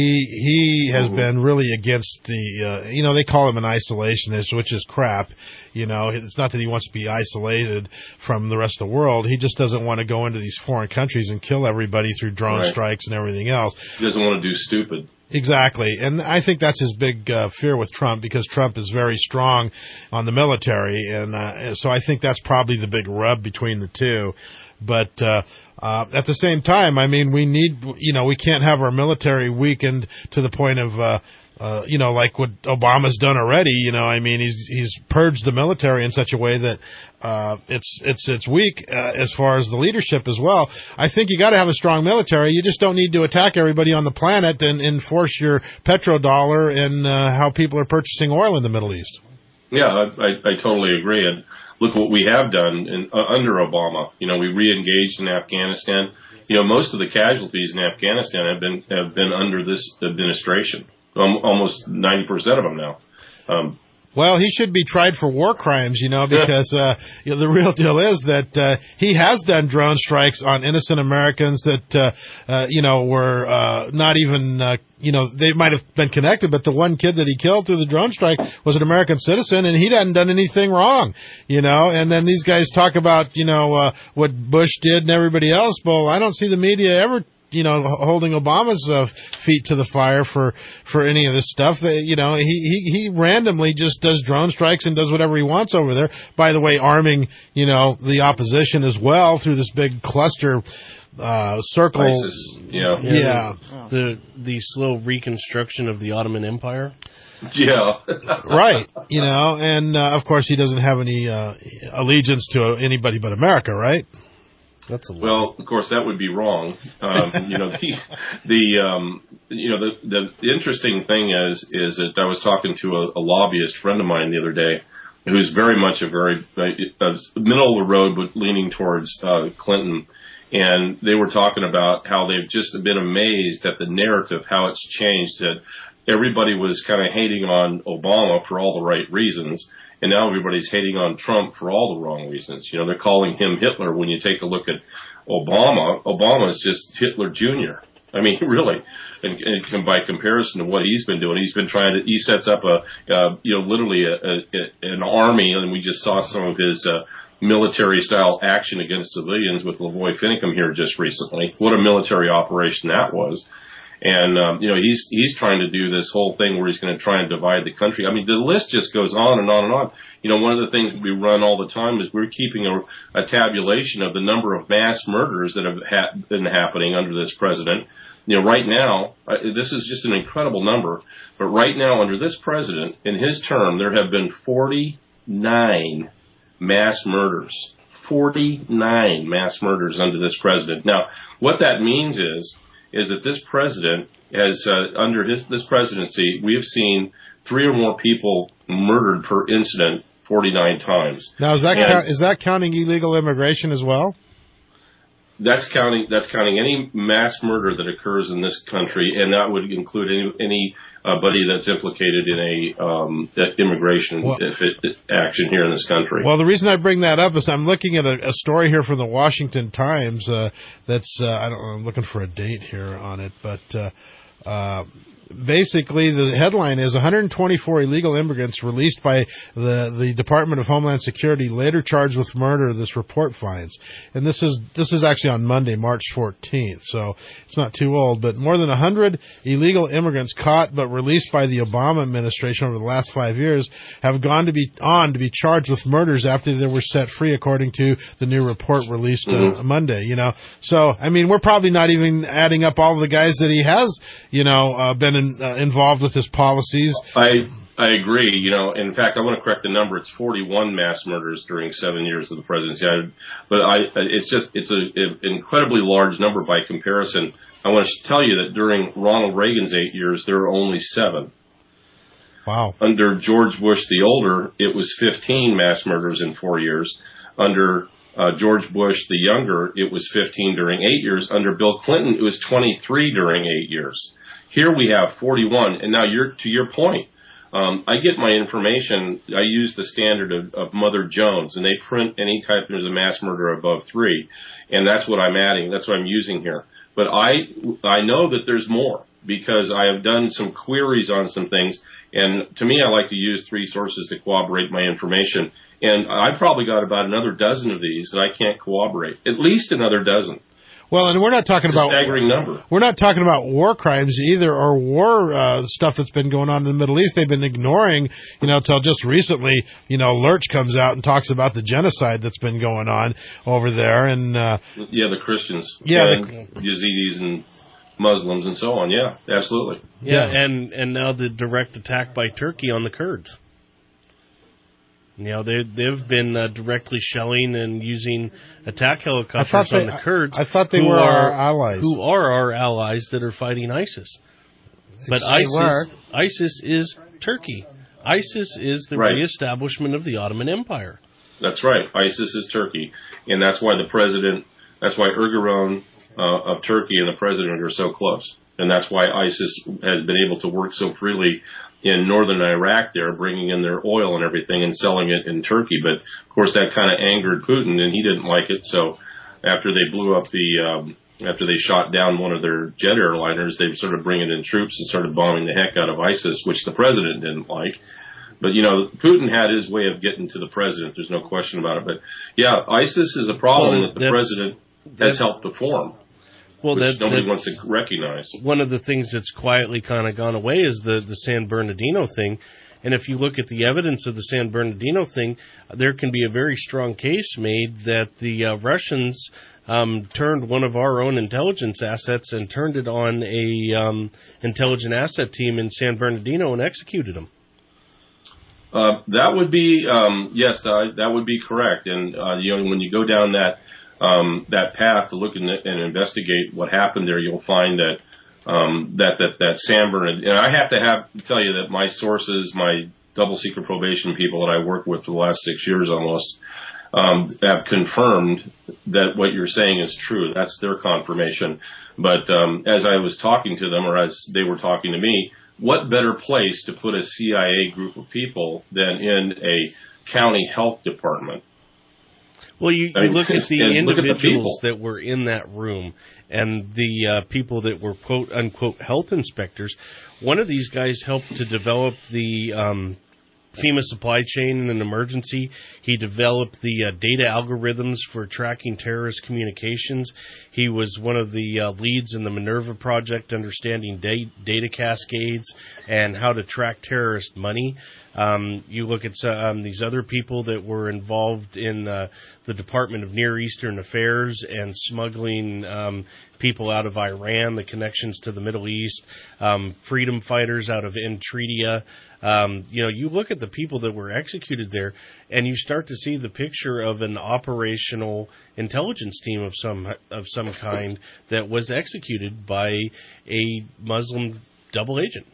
[SPEAKER 8] he has been really against they call him an isolationist, which is crap. It's not that he wants to be isolated from the rest of the world. He just doesn't want to go into these foreign countries and kill everybody through drone strikes and everything else.
[SPEAKER 1] He doesn't want to do stupid.
[SPEAKER 8] Exactly. And I think that's his big fear with Trump, because Trump is very strong on the military. And so I think that's probably the big rub between the two. But at the same time, I mean, we can't have our military weakened to the point of like what Obama's done already. I mean, he's purged the military in such a way that it's weak as far as the leadership as well. I think you got to have a strong military. You just don't need to attack everybody on the planet and enforce your petrodollar and how people are purchasing oil in the Middle East.
[SPEAKER 1] Yeah, I totally agree. And look what we have done under Obama. We re-engaged in Afghanistan. Most of the casualties in Afghanistan have been under this administration. almost 90% of them now.
[SPEAKER 8] Well, he should be tried for war crimes, because the real deal is that he has done drone strikes on innocent Americans that, were not even, they might have been connected, but the one kid that he killed through the drone strike was an American citizen, and he hadn't done anything wrong, and then these guys talk about, what Bush did and everybody else. Well, I don't see the media ever holding Obama's feet to the fire for any of this stuff. He randomly just does drone strikes and does whatever he wants over there. By the way, arming, the opposition as well through this big cluster circle.
[SPEAKER 1] ISIS.
[SPEAKER 8] Yeah.
[SPEAKER 10] The slow reconstruction of the Ottoman Empire.
[SPEAKER 1] Yeah.
[SPEAKER 8] Right. And of course he doesn't have any allegiance to anybody but America, right?
[SPEAKER 1] Well, of course, that would be wrong. The interesting thing is that I was talking to a lobbyist friend of mine the other day, who's very much a middle of the road, but leaning towards Clinton, and they were talking about how they've just been amazed at the narrative, how it's changed. That everybody was kind of hating on Obama for all the right reasons. And now everybody's hating on Trump for all the wrong reasons. They're calling him Hitler. When you take a look at Obama, Obama's just Hitler Jr. I mean, really. And by comparison to what he's been doing, he sets up literally an army, and we just saw some of his military-style action against civilians with Lavoy Finicum here just recently. What a military operation that was. And, he's trying to do this whole thing where he's going to try and divide the country. I mean, the list just goes on and on and on. One of the things we run all the time is we're keeping a tabulation of the number of mass murders that have been happening under this president. Right now, this is just an incredible number, but right now under this president, in his term, there have been 49 mass murders. 49 mass murders under this president. Now, what that means is that this president has, under this presidency, we have seen 3 or more people murdered per incident 49 times.
[SPEAKER 8] Now, is that counting illegal immigration as well?
[SPEAKER 1] That's counting any mass murder that occurs in this country, and that would include anybody that's implicated in a immigration action here in this country.
[SPEAKER 8] Well, the reason I bring that up is I'm looking at a story here from the Washington Times that's I'm looking for a date here on it, but basically the headline is 124 illegal immigrants released by the Department of Homeland Security later charged with murder, this report finds. And this is actually on Monday, March 14th, so it's not too old. But more than 100 illegal immigrants caught but released by the Obama administration over the last 5 years have gone to be charged with murders after they were set free, according to the new report released Monday. So I mean, we're probably not even adding up all of the guys that he has been involved with his policies.
[SPEAKER 1] I agree. In fact, I want to correct the number. It's 41 mass murders during 7 years of the presidency. It's an incredibly large number by comparison. I want to tell you that during Ronald Reagan's 8 years, there were only 7.
[SPEAKER 8] Wow.
[SPEAKER 1] Under George Bush the older, it was 15 mass murders in 4 years. Under George Bush the younger, it was 15 during 8 years. Under Bill Clinton, it was 23 during 8 years. Here we have 41, and now to your point, I get my information, I use the standard of Mother Jones, and they print any type there's a mass murder above 3, and that's what I'm adding, that's what I'm using here. But I know that there's more, because I have done some queries on some things, and to me I like to use 3 sources to corroborate my information, and I've probably got about another dozen of these that I can't corroborate, at least another dozen.
[SPEAKER 8] Well, and we're not talking about
[SPEAKER 1] staggering number.
[SPEAKER 8] We're not talking about war crimes either, or war stuff that's been going on in the Middle East. They've been ignoring, till just recently. Lurch comes out and talks about the genocide that's been going on over there, and
[SPEAKER 1] the Christians, Yazidis and Muslims and so on. Yeah, absolutely.
[SPEAKER 10] Yeah, and now the direct attack by Turkey on the Kurds. They've been directly shelling and using attack helicopters on the Kurds.
[SPEAKER 8] I thought they were our allies.
[SPEAKER 10] Who are our allies that are fighting ISIS. But ISIS is Turkey. ISIS is the reestablishment of the Ottoman Empire.
[SPEAKER 1] That's right. ISIS is Turkey. And that's why Erdogan of Turkey and the president are so close. And that's why ISIS has been able to work so freely in northern Iraq there, bringing in their oil and everything and selling it in Turkey. But, of course, that kind of angered Putin, and he didn't like it. So after they blew up after they shot down one of their jet airliners, they started bringing in troops and started bombing the heck out of ISIS, which the president didn't like. But, Putin had his way of getting to the president. There's no question about it. But, yeah, ISIS is a problem that the president has helped to form.
[SPEAKER 10] Well,
[SPEAKER 1] which nobody wants to recognize.
[SPEAKER 10] One of the things that's quietly kind of gone away is the San Bernardino thing. And if you look at the evidence of the San Bernardino thing, there can be a very strong case made that the Russians turned one of our own intelligence assets and turned it on a intelligent asset team in San Bernardino and executed them.
[SPEAKER 1] That would be yes, that would be correct. And when you go down that path to look and investigate what happened there, you'll find that that San Bernardino. And I have to tell you that my sources, my double secret probation people that I worked with for the last 6 years almost, have confirmed that what you're saying is true. That's their confirmation. But as I was talking to them, or as they were talking to me, what better place to put a CIA group of people than in a county health department?
[SPEAKER 10] Well, you look at the individuals that were in that room and the people that were quote-unquote health inspectors. One of these guys helped to develop the FEMA supply chain in an emergency. He developed the data algorithms for tracking terrorist communications. He was one of the leads in the Minerva project, understanding data cascades and how to track terrorist money. You look at these other people that were involved in the Department of Near Eastern Affairs and smuggling people out of Iran, the connections to the Middle East, freedom fighters out of Eritrea. You look at the people that were executed there, and you start to see the picture of an operational intelligence team of some kind that was executed by a Muslim double agent.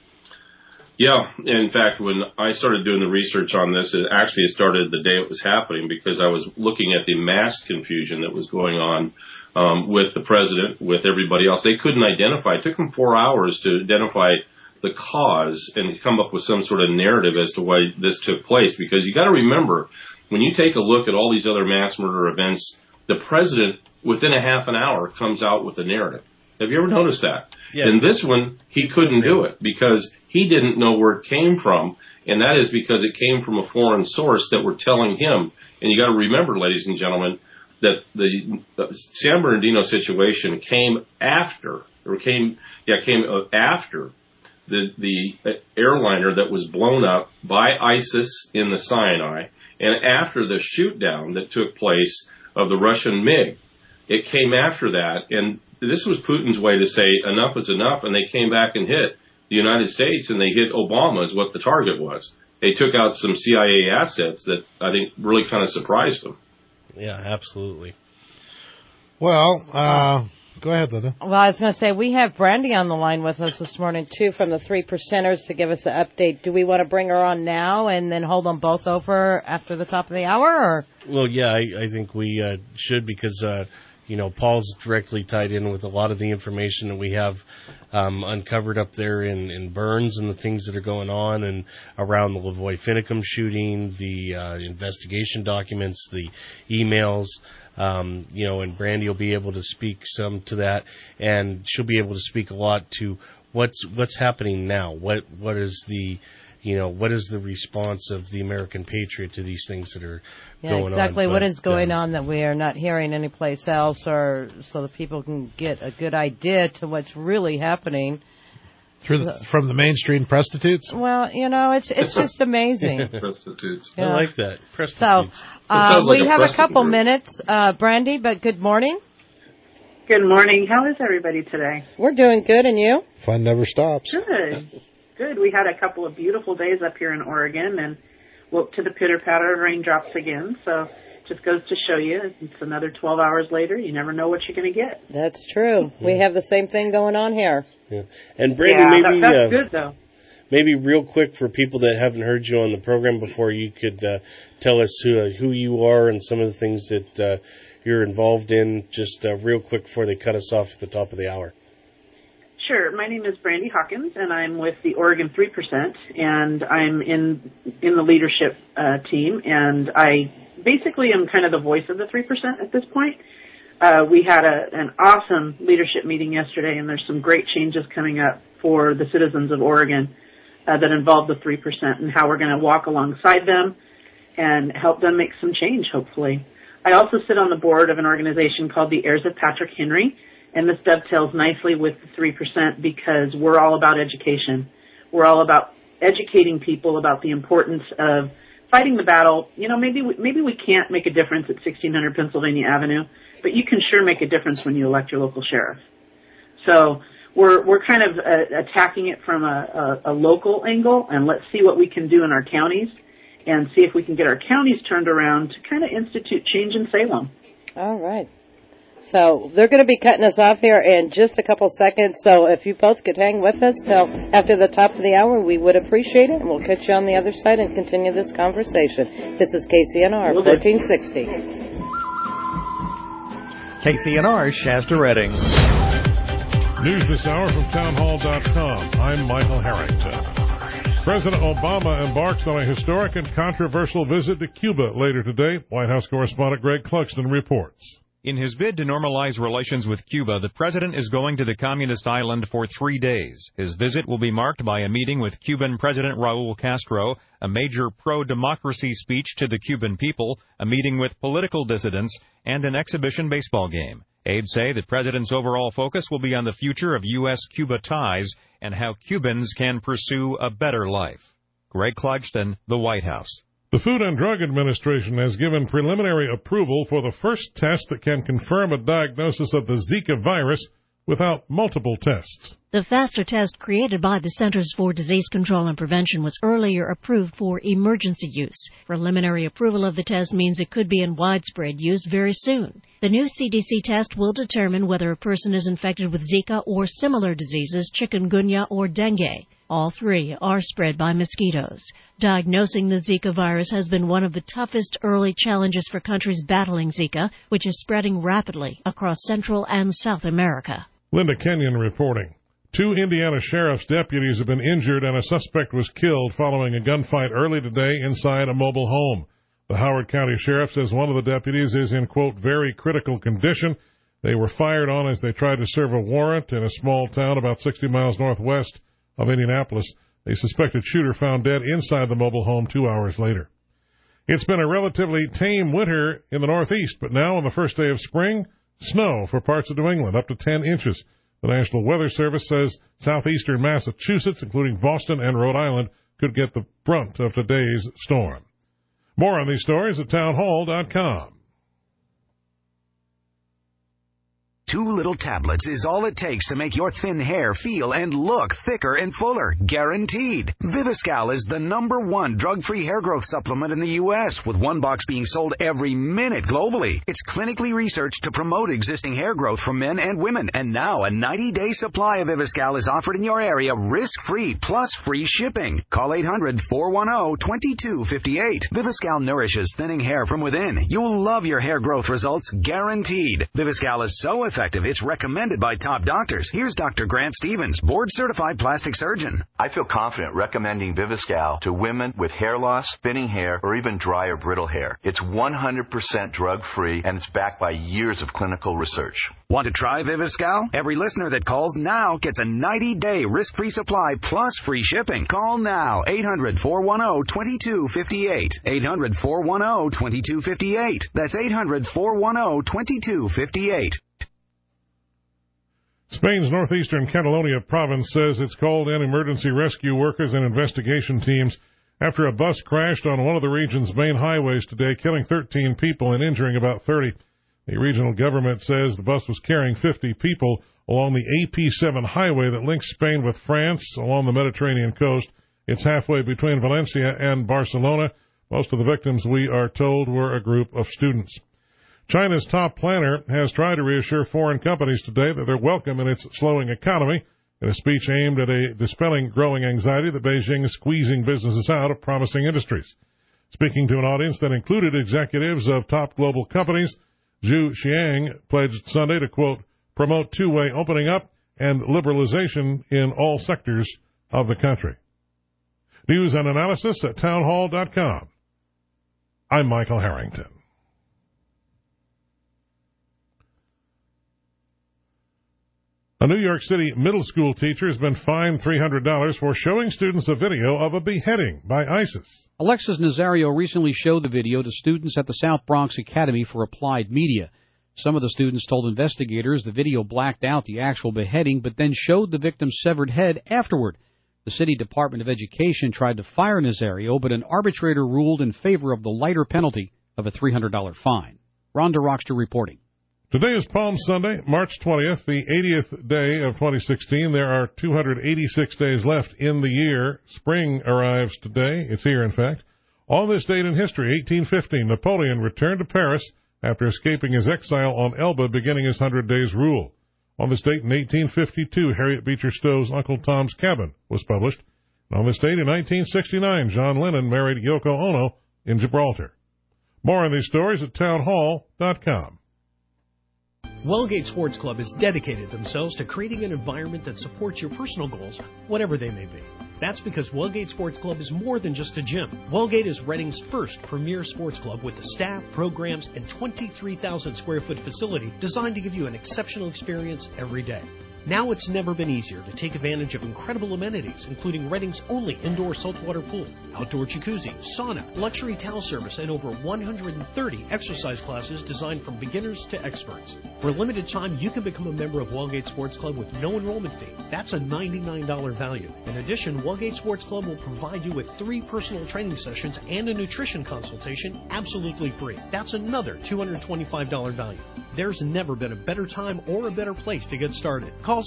[SPEAKER 1] Yeah, in fact, when I started doing the research on this, it started the day it was happening, because I was looking at the mass confusion that was going on with the president, with everybody else. They couldn't identify. It took them 4 hours to identify the cause and come up with some sort of narrative as to why this took place. Because you got to remember, when you take a look at all these other mass murder events, the president, within a half an hour, comes out with a narrative. Have you ever noticed that? Yeah. In this one, he couldn't do it because he didn't know where it came from, and that is because it came from a foreign source that were telling him. And you got to remember, ladies and gentlemen, that the San Bernardino situation came after the airliner that was blown up by ISIS in the Sinai, and after the shoot down that took place of the Russian MiG. It came after that, and this was Putin's way to say enough is enough, and they came back and hit the United States, and they hit Obama is what the target was. They took out some CIA assets that I think really kind of surprised them.
[SPEAKER 10] Yeah, absolutely.
[SPEAKER 8] Well, go ahead, Linda.
[SPEAKER 9] Well, I was going to say, we have Brandy on the line with us this morning, too, from the 3 Percenters to give us an update. Do we want to bring her on now and then hold them both over after the top of the hour? Or?
[SPEAKER 10] Well, yeah, I think we should, because Paul's directly tied in with a lot of the information that we have uncovered up there in Burns and the things that are going on and around the Lavoy Finicum shooting, the investigation documents, the emails, and Brandy will be able to speak some to that, and she'll be able to speak a lot to what's happening now. What is the response of the American patriot to these things that are going on?
[SPEAKER 9] Exactly. What is going on that we are not hearing anyplace else, or so that people can get a good idea to what's really happening.
[SPEAKER 8] From the mainstream prostitutes?
[SPEAKER 9] Well, it's just amazing.
[SPEAKER 1] Prostitutes.
[SPEAKER 10] Yeah. I like that. Prostitutes.
[SPEAKER 9] So, we have a couple minutes, Brandy, but good morning.
[SPEAKER 2] Good morning. How is everybody today?
[SPEAKER 9] We're doing good, and you?
[SPEAKER 8] Fun never stops.
[SPEAKER 2] Good. We had a couple of beautiful days up here in Oregon and woke to the pitter-patter of raindrops again. So just goes to show you, it's another 12 hours later. You never know what you're going to get.
[SPEAKER 9] That's true. Yeah. We have the same thing going on here.
[SPEAKER 10] Yeah. And Brandy,
[SPEAKER 2] that's good, though.
[SPEAKER 10] Maybe real quick for people that haven't heard you on the program before, you could tell us who you are and some of the things that you're involved in, just real quick before they cut us off at the top of the hour.
[SPEAKER 2] Sure. My name is Brandy Hawkins, and I'm with the Oregon 3%, and I'm in the leadership team, and I basically am kind of the voice of the 3% at this point. We had an awesome leadership meeting yesterday, and there's some great changes coming up for the citizens of Oregon that involve the 3% and how we're going to walk alongside them and help them make some change, hopefully. I also sit on the board of an organization called the Heirs of Patrick Henry, and this dovetails nicely with the 3% because we're all about education. We're all about educating people about the importance of fighting the battle. You know, maybe we can't make a difference at 1600 Pennsylvania Avenue, but you can sure make a difference when you elect your local sheriff. So we're kind of attacking it from a local angle, and let's see what we can do in our counties and see if we can get our counties turned around to kind of institute change in Salem.
[SPEAKER 9] All right. So they're going to be cutting us off here in just a couple seconds. So if you both could hang with us till after the top of the hour, we would appreciate it. And we'll catch you on the other side and continue this conversation. This is KCNR 1460.
[SPEAKER 4] KCNR Shasta Redding.
[SPEAKER 3] News this hour from townhall.com. I'm Michael Harrington. President Obama embarks on a historic and controversial visit to Cuba later today. White House correspondent Greg Clugston reports.
[SPEAKER 18] In his bid to normalize relations with Cuba, the president is going to the communist island for 3 days. His visit will be marked by a meeting with Cuban President Raul Castro, a major pro-democracy speech to the Cuban people, a meeting with political dissidents, and an exhibition baseball game. Aides say the president's overall focus will be on the future of U.S.-Cuba ties and how Cubans can pursue a better life. Greg Clugston, the White House.
[SPEAKER 3] The Food and Drug Administration has given preliminary approval for the first test that can confirm a diagnosis of the Zika virus without multiple tests.
[SPEAKER 5] The faster test created by the Centers for Disease Control and Prevention was earlier approved for emergency use. Preliminary approval of the test means it could be in widespread use very soon. The new CDC test will determine whether a person is infected with Zika or similar diseases, chikungunya or dengue. All three are spread by mosquitoes. Diagnosing the Zika virus has been one of the toughest early challenges for countries battling Zika, which is spreading rapidly across Central and South America.
[SPEAKER 3] Linda Kenyon reporting. 2 Indiana sheriff's deputies have been injured and a suspect was killed following a gunfight early today inside a mobile home. The Howard County Sheriff says one of the deputies is in, quote, very critical condition. They were fired on as they tried to serve a warrant in a small town about 60 miles northwest of Indianapolis. A suspected shooter found dead inside the mobile home 2 hours later. It's been a relatively tame winter in the Northeast, but now on the first day of spring, snow for parts of New England, up to 10 inches. The National Weather Service says southeastern Massachusetts, including Boston and Rhode Island, could get the brunt of today's storm. More on these stories at townhall.com.
[SPEAKER 23] 2 little tablets is all it takes to make your thin hair feel and look thicker and fuller. Guaranteed. Viviscal is the #1 drug-free hair growth supplement in the U.S., with 1 box being sold every minute globally. It's clinically researched to promote existing hair growth for men and women. And now a 90-day supply of Viviscal is offered in your area risk-free plus free shipping. Call 800-410-2258. Viviscal nourishes thinning hair from within. You'll love your hair growth results, guaranteed. Viviscal is so effective, it's recommended by top doctors. Here's Dr. Grant Stevens, board-certified plastic surgeon.
[SPEAKER 24] I feel confident recommending Viviscal to women with hair loss, thinning hair, or even dry or brittle hair. It's 100% drug-free, and it's backed by years of clinical research.
[SPEAKER 23] Want to try Viviscal? Every listener that calls now gets a 90-day risk-free supply plus free shipping. Call now, 800-410-2258. 800-410-2258. That's 800-410-2258.
[SPEAKER 3] Spain's northeastern Catalonia province says it's called in emergency rescue workers and investigation teams after a bus crashed on one of the region's main highways today, killing 13 people and injuring about 30. The regional government says the bus was carrying 50 people along the AP7 highway that links Spain with France along the Mediterranean coast. It's halfway between Valencia and Barcelona. Most of the victims, we are told, were a group of students. China's top planner has tried to reassure foreign companies today that they're welcome in its slowing economy. In a speech aimed at dispelling growing anxiety that Beijing is squeezing businesses out of promising industries. Speaking to an audience that included executives of top global companies, Zhu Xiang pledged Sunday to, quote, promote two-way opening up and liberalization in all sectors of the country. News and analysis at townhall.com. I'm Michael Harrington. A New York City middle school teacher has been fined $300 for showing students a video of a beheading by ISIS.
[SPEAKER 6] Alexis Nazario recently showed the video to students at the South Bronx Academy for Applied Media. Some of the students told investigators the video blacked out the actual beheading, but then showed the victim's severed head afterward. The City Department of Education tried to fire Nazario, but an arbitrator ruled in favor of the lighter penalty of a $300 fine. Rhonda Rockster reporting.
[SPEAKER 3] Today is Palm Sunday, March 20th, the 80th day of 2016. There are 286 days left in the year. Spring arrives today. It's here, in fact. On this date in history, 1815, Napoleon returned to Paris after escaping his exile on Elba, beginning his 100 Days' rule. On this date in 1852, Harriet Beecher Stowe's Uncle Tom's Cabin was published. And on this date in 1969, John Lennon married Yoko Ono in Gibraltar. More on these stories at townhall.com.
[SPEAKER 12] Wellgate Sports Club has dedicated themselves to creating an environment that supports your personal goals, whatever they may be. That's because Wellgate Sports Club is more than just a gym. Wellgate is Reading's first premier sports club with the staff, programs, and 23,000 square foot facility designed to give you an exceptional experience every day. Now it's never been easier to take advantage of incredible amenities, including Reading's only indoor saltwater pool, outdoor jacuzzi, sauna, luxury towel service, and over 130 exercise classes designed from beginners to experts. For a limited time, you can become a member of Wellgate Sports Club with no enrollment fee. That's a $99 value. In addition, Wellgate Sports Club will provide you with 3 personal training sessions and a nutrition consultation absolutely free. That's another $225 value. There's never been a better time or a better place to get started. Call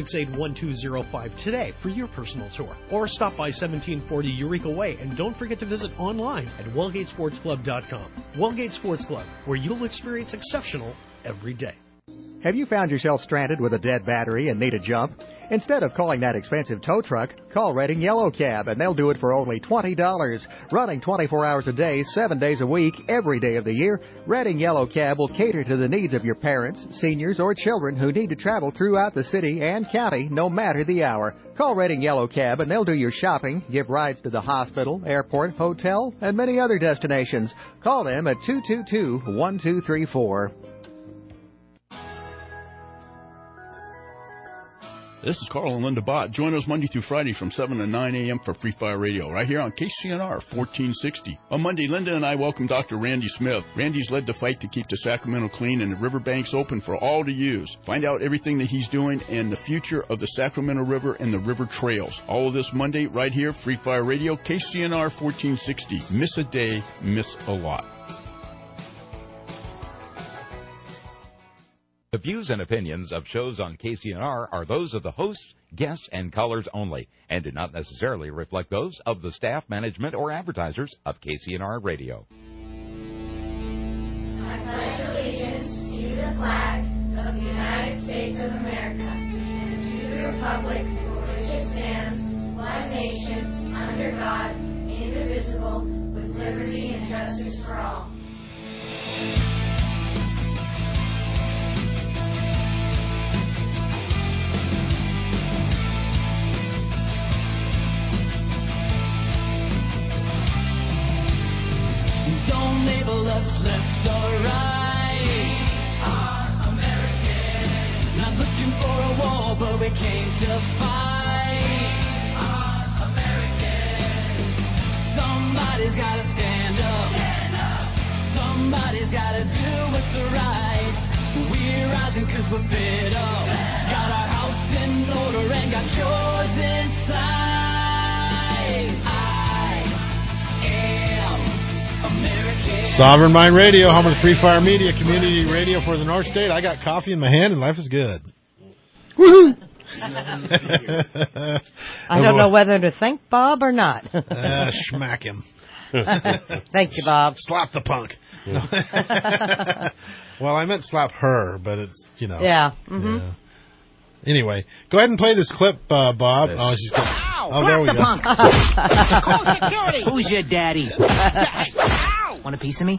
[SPEAKER 12] 768-1205 today for your personal tour, or stop by 1740 Eureka Way, and don't forget to visit online at wellgatesportsclub.com. Wellgate Sports Club, where you'll experience exceptional every day.
[SPEAKER 11] Have you found yourself stranded with a dead battery and need a jump? Instead of calling that expensive tow truck, call Reading Yellow Cab, and they'll do it for only $20. Running 24 hours a day, 7 days a week, every day of the year, Reading Yellow Cab will cater to the needs of your parents, seniors, or children who need to travel throughout the city and county, no matter the hour. Call Reading Yellow Cab, and they'll do your shopping, give rides to the hospital, airport, hotel, and many other destinations. Call them at 222-1234.
[SPEAKER 13] This is Carl and Linda Bott. Join us Monday through Friday from 7 to 9 a.m. for Free Fire Radio, right here on KCNR 1460. On Monday, Linda and I welcome Dr. Randy Smith. Randy's led the fight to keep the Sacramento clean and the riverbanks open for all to use. Find out everything that he's doing and the future of the Sacramento River and the river trails. All of this Monday, right here, Free Fire Radio, KCNR 1460. Miss a day, miss a lot.
[SPEAKER 14] The views and opinions of shows on KCNR are those of the hosts, guests, and callers only, and do not necessarily reflect those of the staff, management, or advertisers of KCNR Radio.
[SPEAKER 7] I pledge allegiance to the flag of the United States of America and to the republic for which it stands, one nation, under God, indivisible, with liberty and justice for all. Don't label us left or right. We are American. Not looking for a war, but we came to fight. We are American. Somebody's gotta stand up. Stand up. Somebody's gotta do what's right. We're rising 'cause we're fed up. Got our house in order and got yours inside.
[SPEAKER 8] Sovereign Mind Radio, home of the Free Fire Media, community radio for the North State. I got coffee in my hand and life is good. Woohoo!
[SPEAKER 9] I don't know whether to thank Bob or not.
[SPEAKER 8] Smack him.
[SPEAKER 9] Thank you, Bob.
[SPEAKER 8] Slap the punk. Well, I meant slap her, but it's, you know.
[SPEAKER 9] Yeah. Mm-hmm.
[SPEAKER 8] Yeah. Anyway, go ahead and play this clip, Bob.
[SPEAKER 25] Yes.
[SPEAKER 8] Oh, she's got.
[SPEAKER 25] Ow,
[SPEAKER 8] Oh, there we
[SPEAKER 25] slap
[SPEAKER 8] go.
[SPEAKER 25] the punk. Call security. Who's your daddy? Ow. Want a piece of me?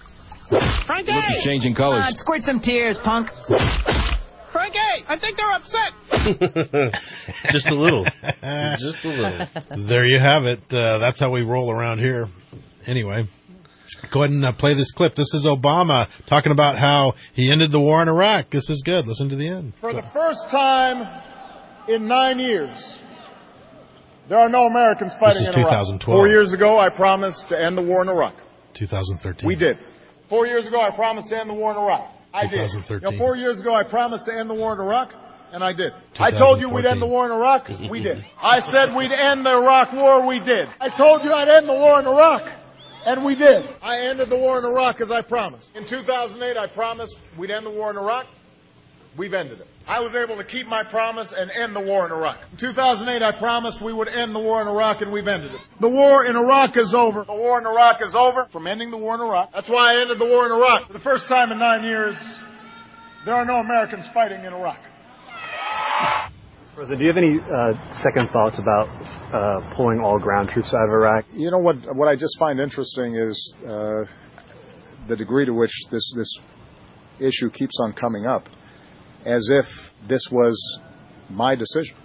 [SPEAKER 25] Frankie!
[SPEAKER 26] Look is changing colors.
[SPEAKER 25] Squirt some tears, punk.
[SPEAKER 27] Frankie, I think they're upset.
[SPEAKER 10] Just a little. Just a little.
[SPEAKER 8] There you have it. That's how we roll around here. Anyway, go ahead and play this clip. This is Obama talking about how he ended the war in Iraq. This is good. Listen to the end.
[SPEAKER 15] For the first time in 9 years, there are no Americans fighting in Iraq.
[SPEAKER 8] 2012.
[SPEAKER 15] 4 years ago, I promised to end the war in Iraq.
[SPEAKER 8] 2013.
[SPEAKER 15] We did. 4 years ago, I promised to end the war in Iraq. I did.
[SPEAKER 8] 2013.
[SPEAKER 15] 4 years ago, I promised to end the war in Iraq, and I did. I told you we'd end the war in Iraq. We did. I said we'd end the Iraq war. We did. I told you I'd end the war in Iraq, and we did. I ended the war in Iraq as I promised. In 2008, I promised we'd end the war in Iraq. We've ended it. I was able to keep my promise and end the war in Iraq. In 2008, I promised we would end the war in Iraq, and we've ended it. The war in Iraq is over. The war in Iraq is over from ending the war in Iraq. That's why I ended the war in Iraq. For the first time in 9 years, there are no Americans fighting in Iraq.
[SPEAKER 16] President, do you have any second thoughts about pulling all ground troops out of Iraq?
[SPEAKER 15] You know what I just find interesting is the degree to which this issue keeps on coming up, as if this was my decision.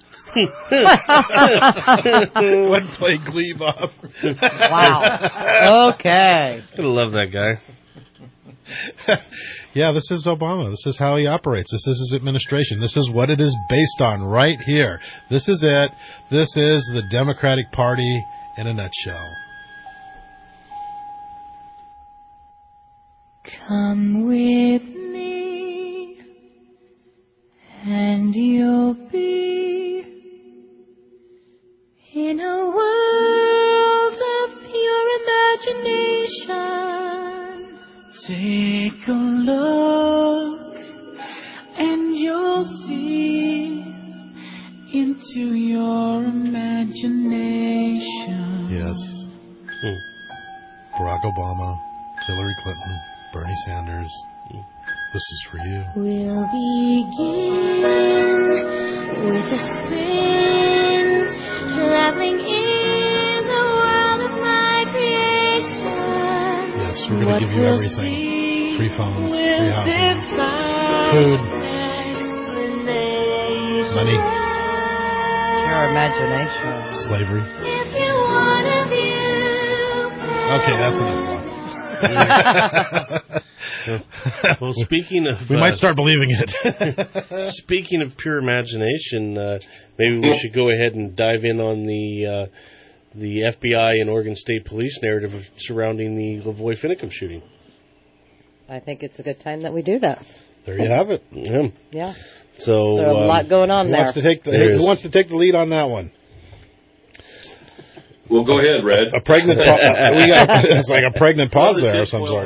[SPEAKER 8] Wouldn't play Glee, Bob.
[SPEAKER 9] Wow. Okay.
[SPEAKER 10] I love that guy.
[SPEAKER 8] Yeah, this is Obama. This is how he operates. This is his administration. This is what it is based on right here. This is it. This is the Democratic Party in a nutshell.
[SPEAKER 7] Come with me, and you'll be in a world of pure imagination. Take a look, and you'll see into your imagination.
[SPEAKER 8] Yes. Barack Obama, Hillary Clinton, Bernie Sanders. This is for you.
[SPEAKER 7] We'll begin with a spin, traveling in the world of my creation.
[SPEAKER 8] Yes, we're going to give you everything. Free phones, free housing, food, money,
[SPEAKER 9] Your imagination.
[SPEAKER 8] slavery.
[SPEAKER 7] If you want a view.
[SPEAKER 8] Okay, that's enough.
[SPEAKER 10] Well, speaking of...
[SPEAKER 8] we might start believing it.
[SPEAKER 10] Speaking of pure imagination, maybe we should go ahead and dive in on the FBI and Oregon State Police narrative surrounding the Lavoy Finicum shooting.
[SPEAKER 9] I think it's a good time that we do that.
[SPEAKER 8] There you have it.
[SPEAKER 9] Yeah.
[SPEAKER 10] So
[SPEAKER 9] a lot going on
[SPEAKER 8] who
[SPEAKER 9] there.
[SPEAKER 8] Who wants to take the lead on that one?
[SPEAKER 1] Well, go ahead, Red.
[SPEAKER 8] A pregnant it's like a pregnant pause there of some sort.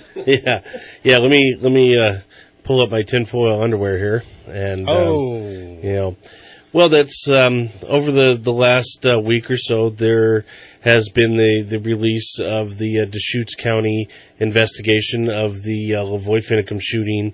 [SPEAKER 10] Yeah. Let me pull up my tinfoil underwear here, and well, that's over the last week or so. There has been the release of the Deschutes County investigation of the Lavoy Finicum shooting.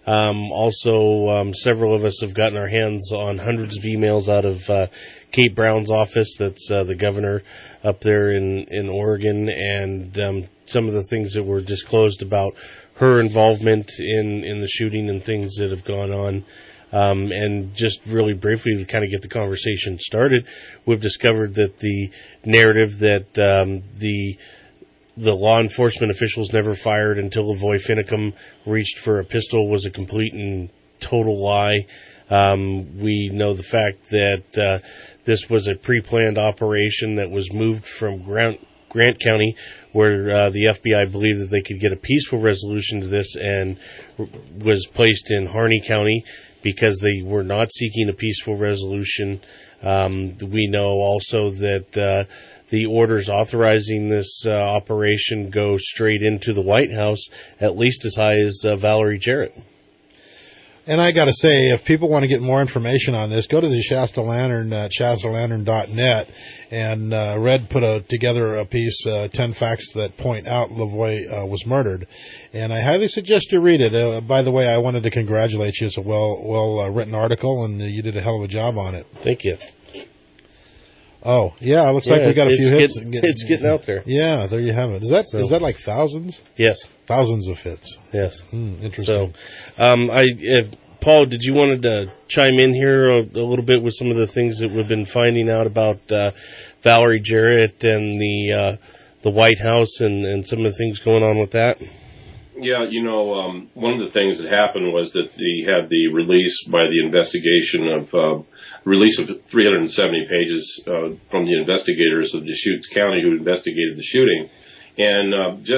[SPEAKER 10] Also, several of us have gotten our hands on hundreds of emails out of Kate Brown's office. That's the governor up there in Oregon, and some of the things that were disclosed about her involvement in the shooting and things that have gone on. And just really briefly to kind of get the conversation started, we've discovered that the narrative that the law enforcement officials never fired until Lavoy Finicum reached for a pistol was a complete and total lie. We know the fact that this was a pre-planned operation that was moved from Grant County, where the FBI believed that they could get a peaceful resolution to this, and was placed in Harney County because they were not seeking a peaceful resolution. We know also that the orders authorizing this operation go straight into the White House, at least as high as Valerie Jarrett.
[SPEAKER 8] And I got to say, if people want to get more information on this, go to the Shasta Lantern at ShastaLantern.net. And Red put together a piece, 10 facts that point out Lavoy was murdered. And I highly suggest you read it. By the way, I wanted to congratulate you. It's a well written article, and you did a hell of a job on it.
[SPEAKER 10] Thank you.
[SPEAKER 8] Oh, yeah, it looks like we got a few hits.
[SPEAKER 10] It's getting out there.
[SPEAKER 8] Yeah, there you have it. Is that like thousands?
[SPEAKER 10] Yes.
[SPEAKER 8] Thousands of hits.
[SPEAKER 10] Yes.
[SPEAKER 8] Interesting.
[SPEAKER 10] So, I Paul, did you want to chime in here a little bit with some of the things that we've been finding out about Valerie Jarrett and the White House and some of the things going on with that?
[SPEAKER 1] Yeah, one of the things that happened was that they had the release by the investigation of release of 370 pages from the investigators of Deschutes County who investigated the shooting. And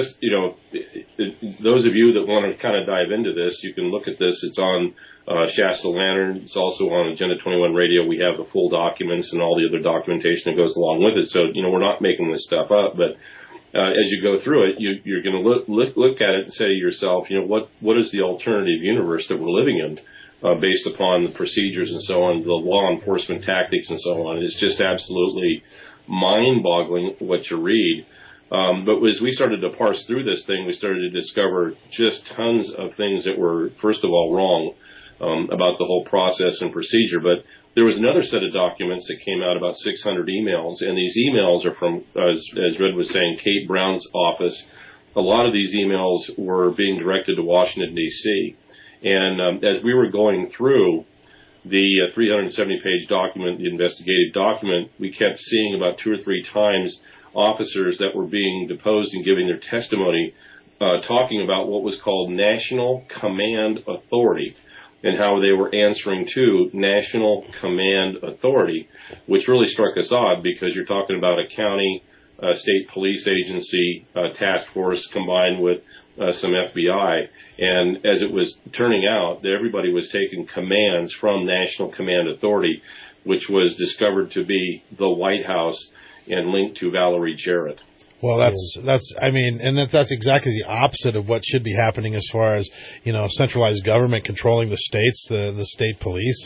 [SPEAKER 1] those of you that want to kind of dive into this, you can look at this. It's on Shasta Lantern. It's also on Agenda 21 Radio. We have the full documents and all the other documentation that goes along with it. So, we're not making this stuff up. But as you go through it, you're going to look at it and say to yourself, what is the alternative universe that we're living in based upon the procedures and so on, the law enforcement tactics and so on. It's just absolutely mind-boggling what you read. But as we started to parse through this thing, we started to discover just tons of things that were, first of all, wrong about the whole process and procedure. But there was another set of documents that came out, about 600 emails, and these emails are from, as Red was saying, Kate Brown's office. A lot of these emails were being directed to Washington, D.C., and as we were going through the 370-page document, the investigative document, we kept seeing about 2 or 3 times officers that were being deposed and giving their testimony talking about what was called National Command Authority and how they were answering to National Command Authority, which really struck us odd because you're talking about a county, state police agency, task force combined with some FBI. And as it was turning out, everybody was taking commands from National Command Authority, which was discovered to be the White House and linked to Valerie Jarrett.
[SPEAKER 8] Well, that's exactly the opposite of what should be happening as far as, centralized government controlling the states, the state police.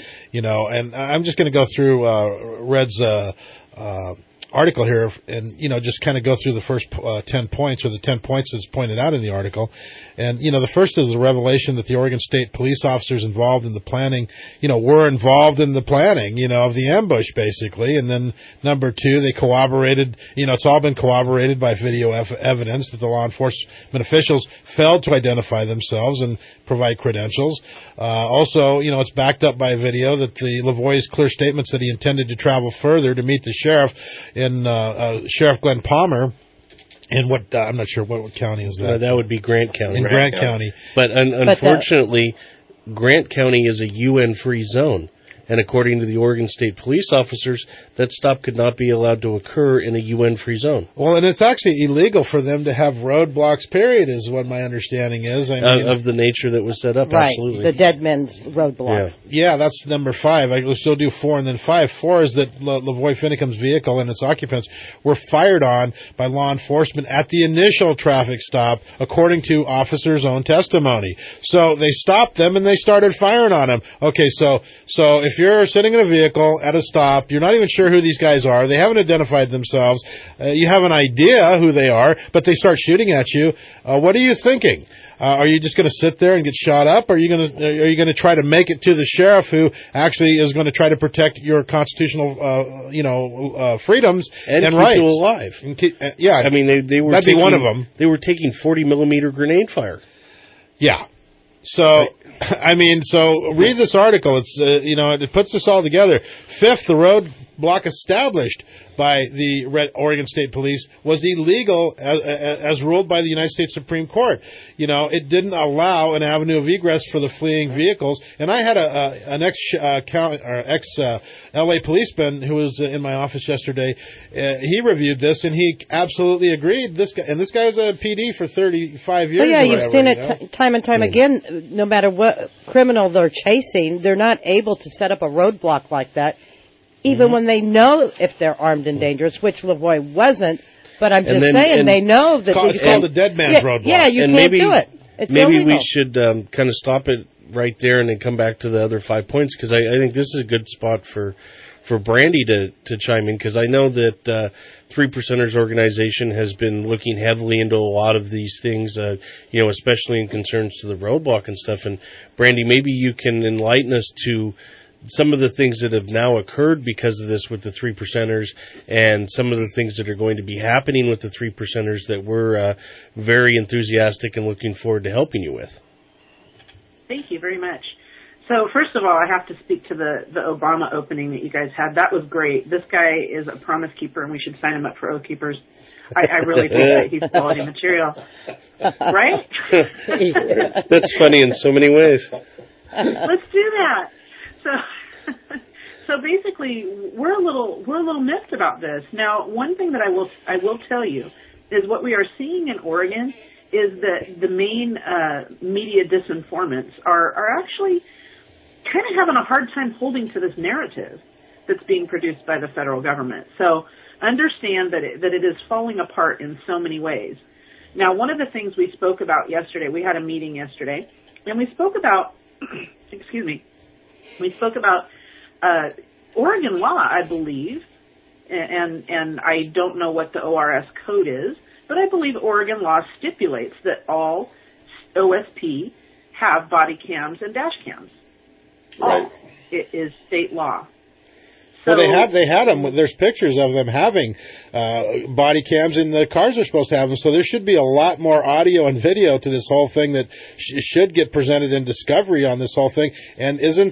[SPEAKER 8] And I'm just going to go through Red's article here and, just kind of go through the first 10 points, or the 10 points that's pointed out in the article. And, the first is the revelation that the Oregon State police officers involved in the planning, were involved in the planning, of the ambush, basically. And then number 2, they corroborated, it's all been corroborated by video evidence that the law enforcement officials failed to identify themselves and provide credentials. Also, it's backed up by a video that the Lavoie's clear statements that he intended to travel further to meet the sheriff in Sheriff Glenn Palmer. And I'm not sure what county is that.
[SPEAKER 10] That would be Grant County.
[SPEAKER 8] In Grant County.
[SPEAKER 10] But unfortunately, Grant County is a UN-free zone. And according to the Oregon State police officers, that stop could not be allowed to occur in a UN-free zone.
[SPEAKER 8] Well, and it's actually illegal for them to have roadblocks, period, is what my understanding is.
[SPEAKER 10] Of the nature that was set up,
[SPEAKER 9] right,
[SPEAKER 10] absolutely.
[SPEAKER 9] The dead men's roadblock.
[SPEAKER 8] Yeah, that's number 5. I will still do 4 and then 5. 4 is that Lavoie Finicum's vehicle and its occupants were fired on by law enforcement at the initial traffic stop, according to officers' own testimony. So they stopped them and they started firing on them. Okay, so if you're sitting in a vehicle at a stop, you're not even sure who these guys are, they haven't identified themselves, you have an idea who they are, but they start shooting at you, what are you thinking? Are you just going to sit there and get shot up? Or are you going to try to make it to the sheriff who actually is going to try to protect your constitutional, freedoms and rights?
[SPEAKER 10] Keep you alive.
[SPEAKER 8] Yeah.
[SPEAKER 10] They were.
[SPEAKER 8] That'd be one of them.
[SPEAKER 10] They were taking 40-millimeter grenade fire.
[SPEAKER 8] Yeah. So, so read this article. It's, it puts this all together. 5th, the roadblock established by the Oregon State Police was illegal as ruled by the United States Supreme Court. It didn't allow an avenue of egress for the fleeing vehicles. And I had an ex-LA policeman who was in my office yesterday. He reviewed this and he absolutely agreed. This guy was a PD for 35 years.
[SPEAKER 9] Well, yeah, you've seen it time and time again. No matter what criminal they're chasing, they're not able to set up a roadblock like that. Even when they know if they're armed and dangerous, which Lavoie wasn't. But I'm just saying, they know that
[SPEAKER 8] it's called a dead man's roadblock.
[SPEAKER 9] Yeah, you can't do it. It's
[SPEAKER 10] illegal. We should kind of stop it right there and then come back to the other 5 points, because I think this is a good spot for Brandy to chime in, because I know that 3%ers organization has been looking heavily into a lot of these things, especially in concerns to the roadblock and stuff. And Brandy, maybe you can enlighten us to some of the things that have now occurred because of this with the 3%ers, and some of the things that are going to be happening with the 3%ers that we're very enthusiastic and looking forward to helping you with.
[SPEAKER 2] Thank you very much. So first of all, I have to speak to the Obama opening that you guys had. That was great. This guy is a promise keeper, and we should sign him up for Oath Keepers. I really think that he's quality material. Right?
[SPEAKER 10] That's funny in so many ways.
[SPEAKER 2] Let's do that. So basically, we're a little miffed about this. Now, one thing that I will tell you is what we are seeing in Oregon is that the main media disinformants are actually kind of having a hard time holding to this narrative that's being produced by the federal government. So understand that it is falling apart in so many ways. Now, one of the things we spoke about yesterday, we had a meeting yesterday, and we spoke about, excuse me, we spoke about Oregon law, I believe, and I don't know what the ORS code is, but I believe Oregon law stipulates that all OSP have body cams and dash cams.
[SPEAKER 1] Right.
[SPEAKER 2] It is state law. So,
[SPEAKER 8] well, they had them. There's pictures of them having body cams, and the cars are supposed to have them. So there should be a lot more audio and video to this whole thing that should get presented in discovery on this whole thing. And isn't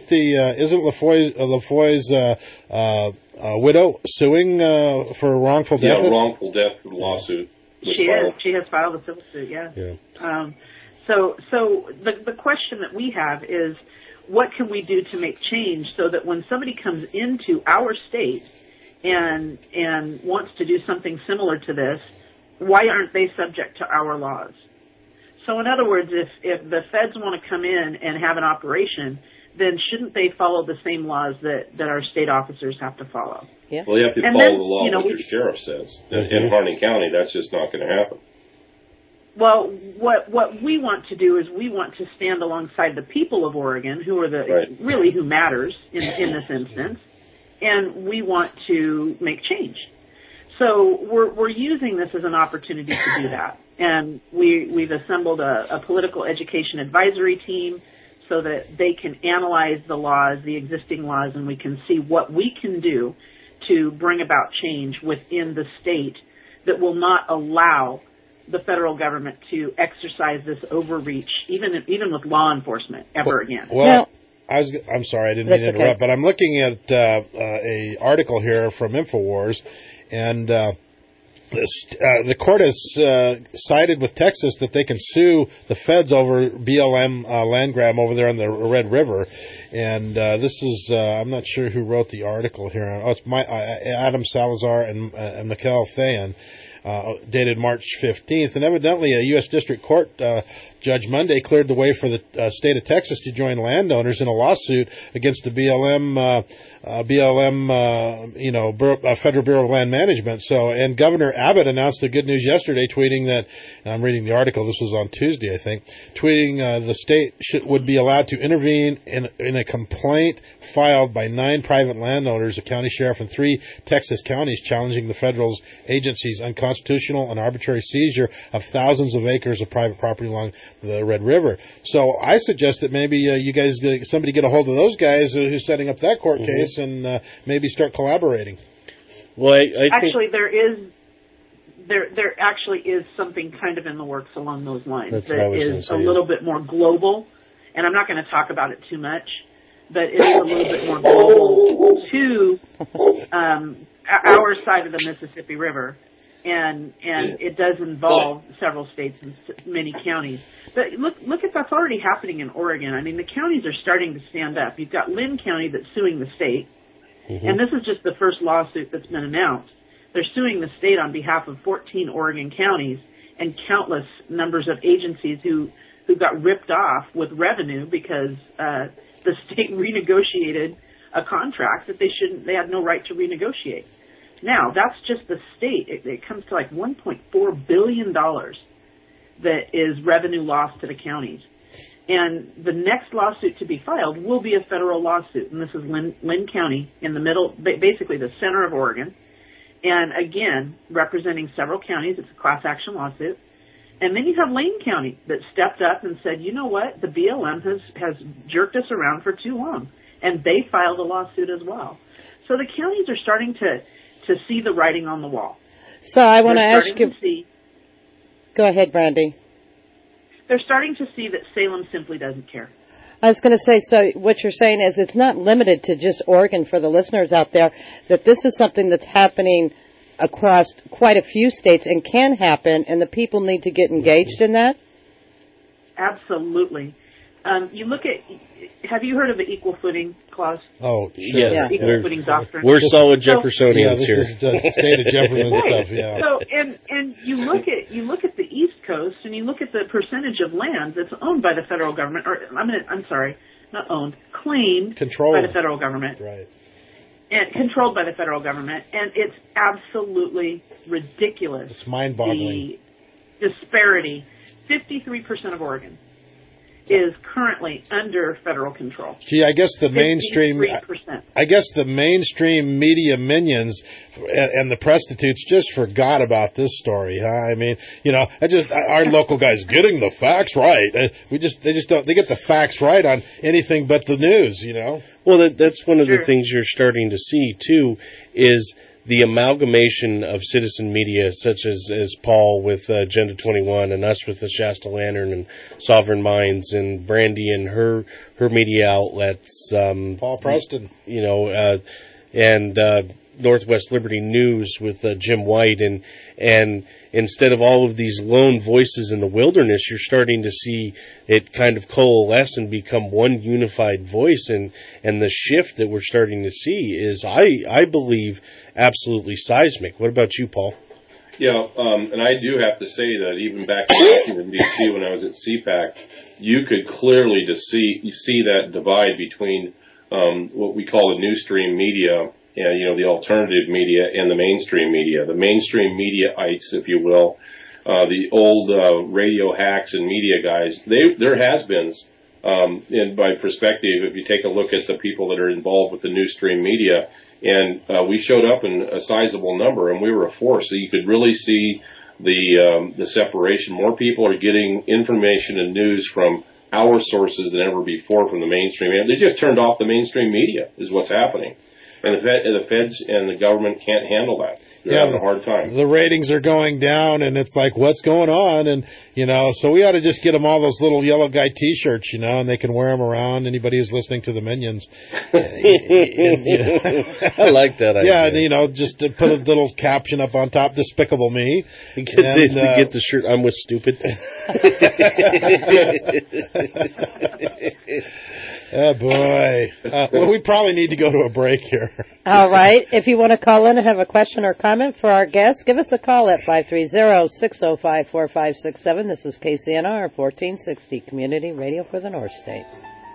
[SPEAKER 8] Lafoy's widow suing for wrongful death?
[SPEAKER 1] Yeah, wrongful death lawsuit.
[SPEAKER 2] She has filed a civil suit. Yeah. So the question that we have is, what can we do to make change so that when somebody comes into our state and wants to do something similar to this, why aren't they subject to our laws? So in other words, if the feds want to come in and have an operation, then shouldn't they follow the same laws that our state officers have to follow?
[SPEAKER 9] Yeah.
[SPEAKER 1] Well, you have to follow the law what your sheriff says. In Harding County, that's just not going to happen.
[SPEAKER 2] Well, what we want to do is we want to stand alongside the people of Oregon, who are really who matters in this instance, and we want to make change. So we're using this as an opportunity to do that, and we've assembled a political education advisory team so that they can analyze the laws, the existing laws, and we can see what we can do to bring about change within the state that will not allow the federal government to exercise this overreach, even with law enforcement, ever again.
[SPEAKER 8] Well, I'm sorry, I didn't mean to interrupt, but I'm looking at a article here from InfoWars, and the court has sided with Texas that they can sue the feds over BLM land grab over there on the Red River. And this is, I'm not sure who wrote the article here. Oh, it's Adam Salazar and Mikhail Thayan. Dated March 15th, and evidently a U.S. District Court Judge Monday cleared the way for the state of Texas to join landowners in a lawsuit against the Federal Bureau of Land Management. So, and Governor Abbott announced the good news yesterday, tweeting that, and I'm reading the article, this was on Tuesday, I think, tweeting the state would be allowed to intervene in a complaint filed by 9 private landowners, a county sheriff, and 3 Texas counties challenging the federal agency's unconstitutional and arbitrary seizure of thousands of acres of private property along the Red River. So I suggest that maybe you guys, somebody get a hold of those guys who's setting up that court case and maybe start collaborating.
[SPEAKER 10] Well, I
[SPEAKER 2] actually, there actually is something kind of in the works along those lines that is a little bit more global, and I'm not going to talk about it too much, but it is a little bit more global to our side of the Mississippi River. And it does involve several states and many counties. But look at that's already happening in Oregon. I mean, the counties are starting to stand up. You've got Lynn County that's suing the state, and this is just the first lawsuit that's been announced. They're suing the state on behalf of 14 Oregon counties and countless numbers of agencies who got ripped off with revenue because the state renegotiated a contract that they had no right to renegotiate. Now, that's just the state. It comes to like $1.4 billion that is revenue lost to the counties. And the next lawsuit to be filed will be a federal lawsuit. And this is Lynn County in the middle, basically the center of Oregon. And again, representing several counties. It's a class action lawsuit. And then you have Lane County that stepped up and said, you know what, the BLM has jerked us around for too long. And they filed a lawsuit as well. So the counties are starting to see the writing on the wall.
[SPEAKER 9] So I want to ask you. Go ahead, Brandy.
[SPEAKER 2] They're starting to see that Salem simply doesn't care.
[SPEAKER 9] I was going to say, so what you're saying is it's not limited to just Oregon for the listeners out there, that this is something that's happening across quite a few states and can happen, and the people need to get engaged in that?
[SPEAKER 2] Absolutely. You look at, have you heard of the equal footing clause?
[SPEAKER 8] Oh, sure.
[SPEAKER 10] Yes.
[SPEAKER 2] Equal footing doctrine.
[SPEAKER 10] We're solid Jeffersonians
[SPEAKER 8] this
[SPEAKER 10] here.
[SPEAKER 8] is the state of Jefferson
[SPEAKER 2] Right.
[SPEAKER 8] stuff, yeah.
[SPEAKER 2] So, and you look at the East Coast, and you look at the percentage of land that's owned by the federal government, or I'm sorry, not owned, claimed
[SPEAKER 8] Controlled
[SPEAKER 2] by the federal government.
[SPEAKER 8] Right.
[SPEAKER 2] And controlled by the federal government, and it's absolutely ridiculous.
[SPEAKER 8] It's mind-boggling.
[SPEAKER 2] The disparity. 53% of Oregon is currently under federal control.
[SPEAKER 8] Gee, I guess the mainstream,
[SPEAKER 2] 53%.
[SPEAKER 8] I guess the mainstream media minions and the prostitutes just forgot about this story, huh? I mean, our local guys getting the facts right. They just don't. They get the facts right on anything but the news,
[SPEAKER 10] Well, that's one of the things you're starting to see too, is the amalgamation of citizen media, such as Paul with Agenda 21, and us with the Shasta Lantern, and Sovereign Minds, and Brandy and her media outlets.
[SPEAKER 8] Paul Preston.
[SPEAKER 10] And Northwest Liberty News with Jim White, and instead of all of these lone voices in the wilderness, you're starting to see it kind of coalesce and become one unified voice, and the shift that we're starting to see is, I believe, absolutely seismic. What about you, Paul?
[SPEAKER 1] Yeah, and I do have to say that even back in Washington, D.C., when I was at CPAC, you could clearly see that divide between what we call the new stream media, and the alternative media, and the mainstream media. The mainstream media-ites, if you will, the old radio hacks and media guys, they're has-beens. And by perspective, if you take a look at the people that are involved with the new stream media, and we showed up in a sizable number, and we were a force, so you could really see the separation. More people are getting information and news from our sources than ever before from the mainstream. And they just turned off the mainstream media, is what's happening. And the feds and the government can't handle that. They're having a hard time.
[SPEAKER 8] The ratings are going down, and it's like, what's going on? And, so we ought to just get them all those little yellow guy T-shirts, and they can wear them around. Anybody who's listening to the Minions.
[SPEAKER 10] I like that idea.
[SPEAKER 8] Yeah, and, just to put a little caption up on top, Despicable Me.
[SPEAKER 10] Get the shirt, I'm with stupid.
[SPEAKER 8] Oh, boy. Well, we probably need to go to a break here.
[SPEAKER 9] All right. If you want to call in and have a question or comment for our guests, give us a call at 530-605-4567. This is KCNR 1460, Community Radio for the North State.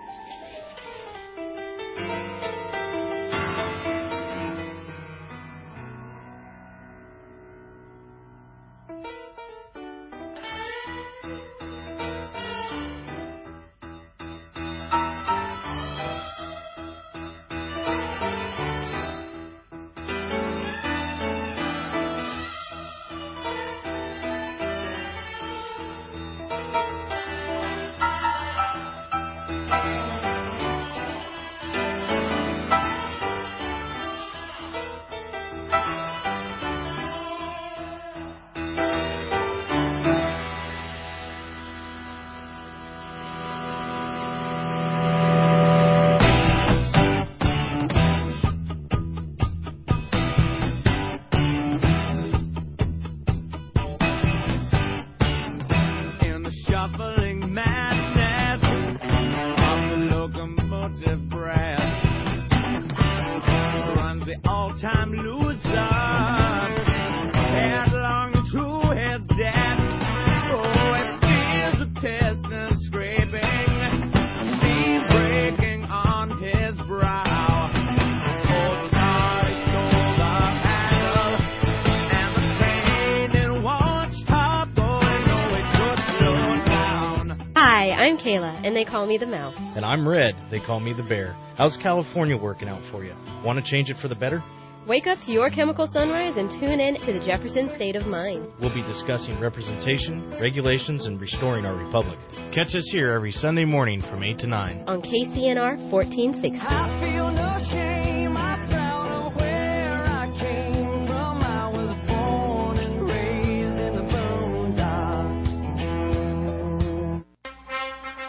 [SPEAKER 17] I'm Kayla, and they call me the Mouse.
[SPEAKER 19] And I'm Red. They call me the Bear. How's California working out for you? Want to change it for the better?
[SPEAKER 17] Wake up to your chemical sunrise and tune in to the Jefferson State of Mind.
[SPEAKER 19] We'll be discussing representation, regulations, and restoring our republic. Catch us here every Sunday morning from 8 to 9.
[SPEAKER 17] On KCNR 1460.
[SPEAKER 7] I feel no shame. I'm proud of where I came from. I was born and raised in the boondocks.
[SPEAKER 20] Each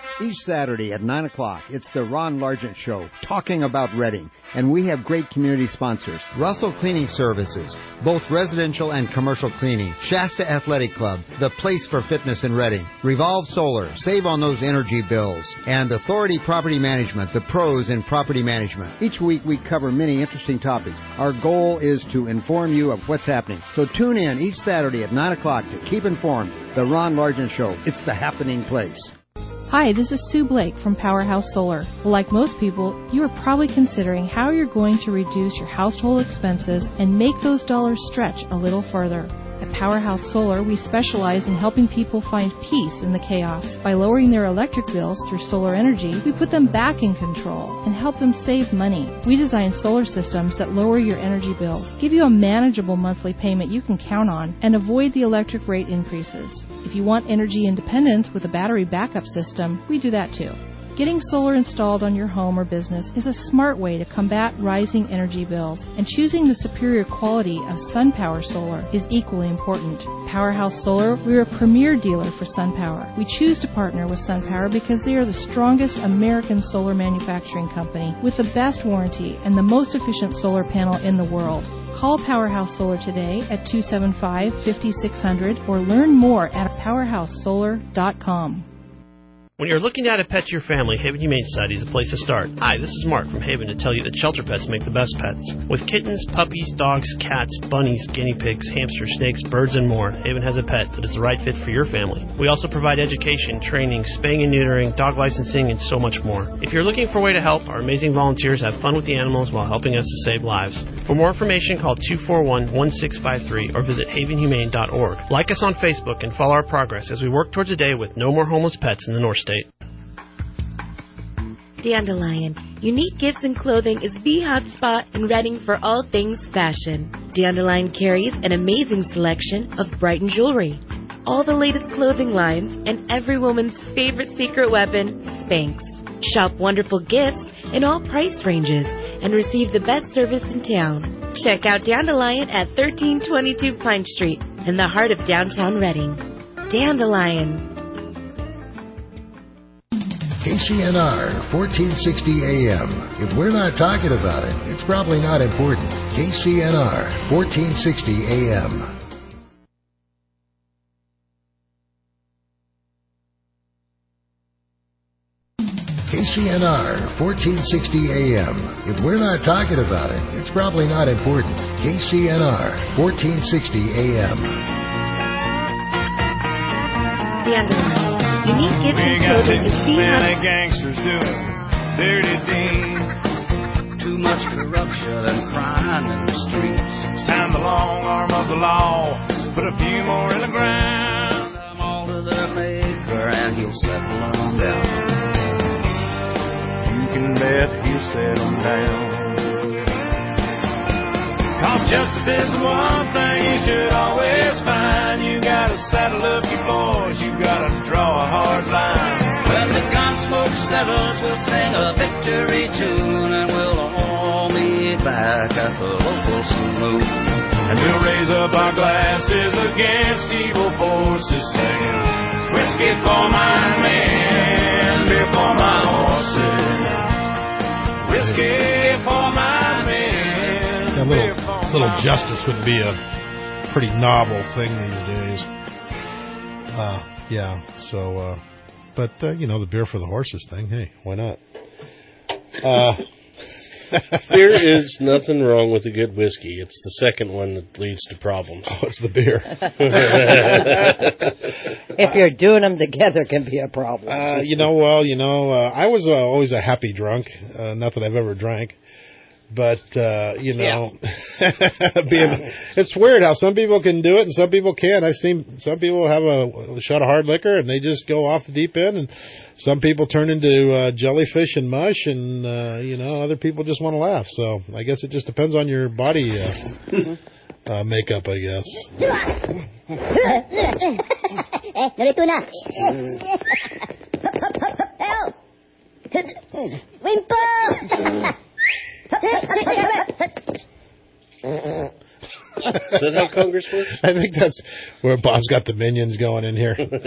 [SPEAKER 4] Saturday at 9 o'clock, it's the Ron Largent Show, talking about Reading. And we have great community sponsors.
[SPEAKER 18] Russell Cleaning Services, both residential and commercial cleaning. Shasta Athletic Club, the place for fitness in Reading. Revolve Solar, save on those energy bills. And Authority Property Management, the pros in property management.
[SPEAKER 4] Each week we cover many interesting topics. Our goal is to inform you of what's happening. So tune in each Saturday at 9 o'clock to keep informed. The Ron Largent Show. It's the happening place.
[SPEAKER 20] Hi, this is Sue Blake from Powerhouse Solar. Like most people, you are probably considering how you're going to reduce your household expenses and make those dollars stretch a little further. At Powerhouse Solar, we specialize in helping people find peace in the chaos. By lowering their electric bills through solar energy, we put them back in control and help them save money. We design solar systems that lower your energy bills, give you a manageable monthly payment you can count on, and avoid the electric rate increases. If you want energy independence with a battery backup system, we do that too. Getting solar installed on your home or business is a smart way to combat rising energy bills, and choosing the superior quality of SunPower Solar is equally important. Powerhouse Solar, we're a premier dealer for SunPower. We choose to partner with SunPower because they are the strongest American solar manufacturing company with the best warranty and the most efficient solar panel in the world. Call Powerhouse Solar today at 275-5600 or learn more at powerhousesolar.com.
[SPEAKER 12] When you're looking to add a pet to your family, Haven Humane Society is a place to start. Hi, this is Mark from Haven to tell you that shelter pets make the best pets. With kittens, puppies, dogs, cats, bunnies, guinea pigs, hamsters, snakes, birds, and more, Haven has a pet that is the right fit for your family. We also provide education, training, spaying and neutering, dog licensing, and so much more. If you're looking for a way to help, our amazing volunteers have fun with the animals while helping us to save lives. For more information, call 241-1653 or visit havenhumane.org. Like us on Facebook and follow our progress as we work towards a day with no more homeless pets in the North State.
[SPEAKER 21] Dandelion. Unique gifts and clothing is the hot spot in Reading for all things fashion. Dandelion carries an amazing selection of Brighton jewelry, all the latest clothing lines, and every woman's favorite secret weapon, Spanx. Shop wonderful gifts in all price ranges and receive the best service in town. Check out Dandelion at 1322 Pine Street in the heart of downtown Reading. Dandelion.
[SPEAKER 22] KCNR, 1460 AM. If we're not talking about it, it's probably not important. KCNR, 1460 AM. KCNR, 1460 AM. If we're not talking about it, it's probably not important. KCNR, 1460 AM.
[SPEAKER 21] Dandelion. Unique gifts and clothing is the
[SPEAKER 7] many gangsters doing dirty deeds. Too much corruption and crime in the streets. It's time the long arm of the law put a few more in the ground. I'm all to their maker and he'll settle them down. You can bet he'll settle them down. Cause justice is the one thing you should always find. You gotta saddle up your boys, you gotta draw a hard line. When the gun smoke settles, we'll sing a victory tune, and we'll all meet back at the local saloon. And we'll raise up our glasses against evil forces, singing whiskey for my men, beer for my horses, whiskey for my men.
[SPEAKER 8] A little justice would be a pretty novel thing these days. But the beer for the horses thing, hey, why not?
[SPEAKER 10] There is nothing wrong with a good whiskey. It's the second one that leads to problems.
[SPEAKER 8] Oh, it's the beer.
[SPEAKER 9] If you're doing them together, it can be a problem.
[SPEAKER 8] I was always a happy drunk. Not that I've ever drank. But, it's weird how some people can do it and some people can't. I've seen some people have a shot of hard liquor and they just go off the deep end, and some people turn into jellyfish and mush, and, other people just want to laugh. So I guess it just depends on your body makeup, I guess.
[SPEAKER 26] Narito na. Wimpo!
[SPEAKER 10] that how Congress works?
[SPEAKER 8] I think that's where Bob's got the minions going in here. Listen,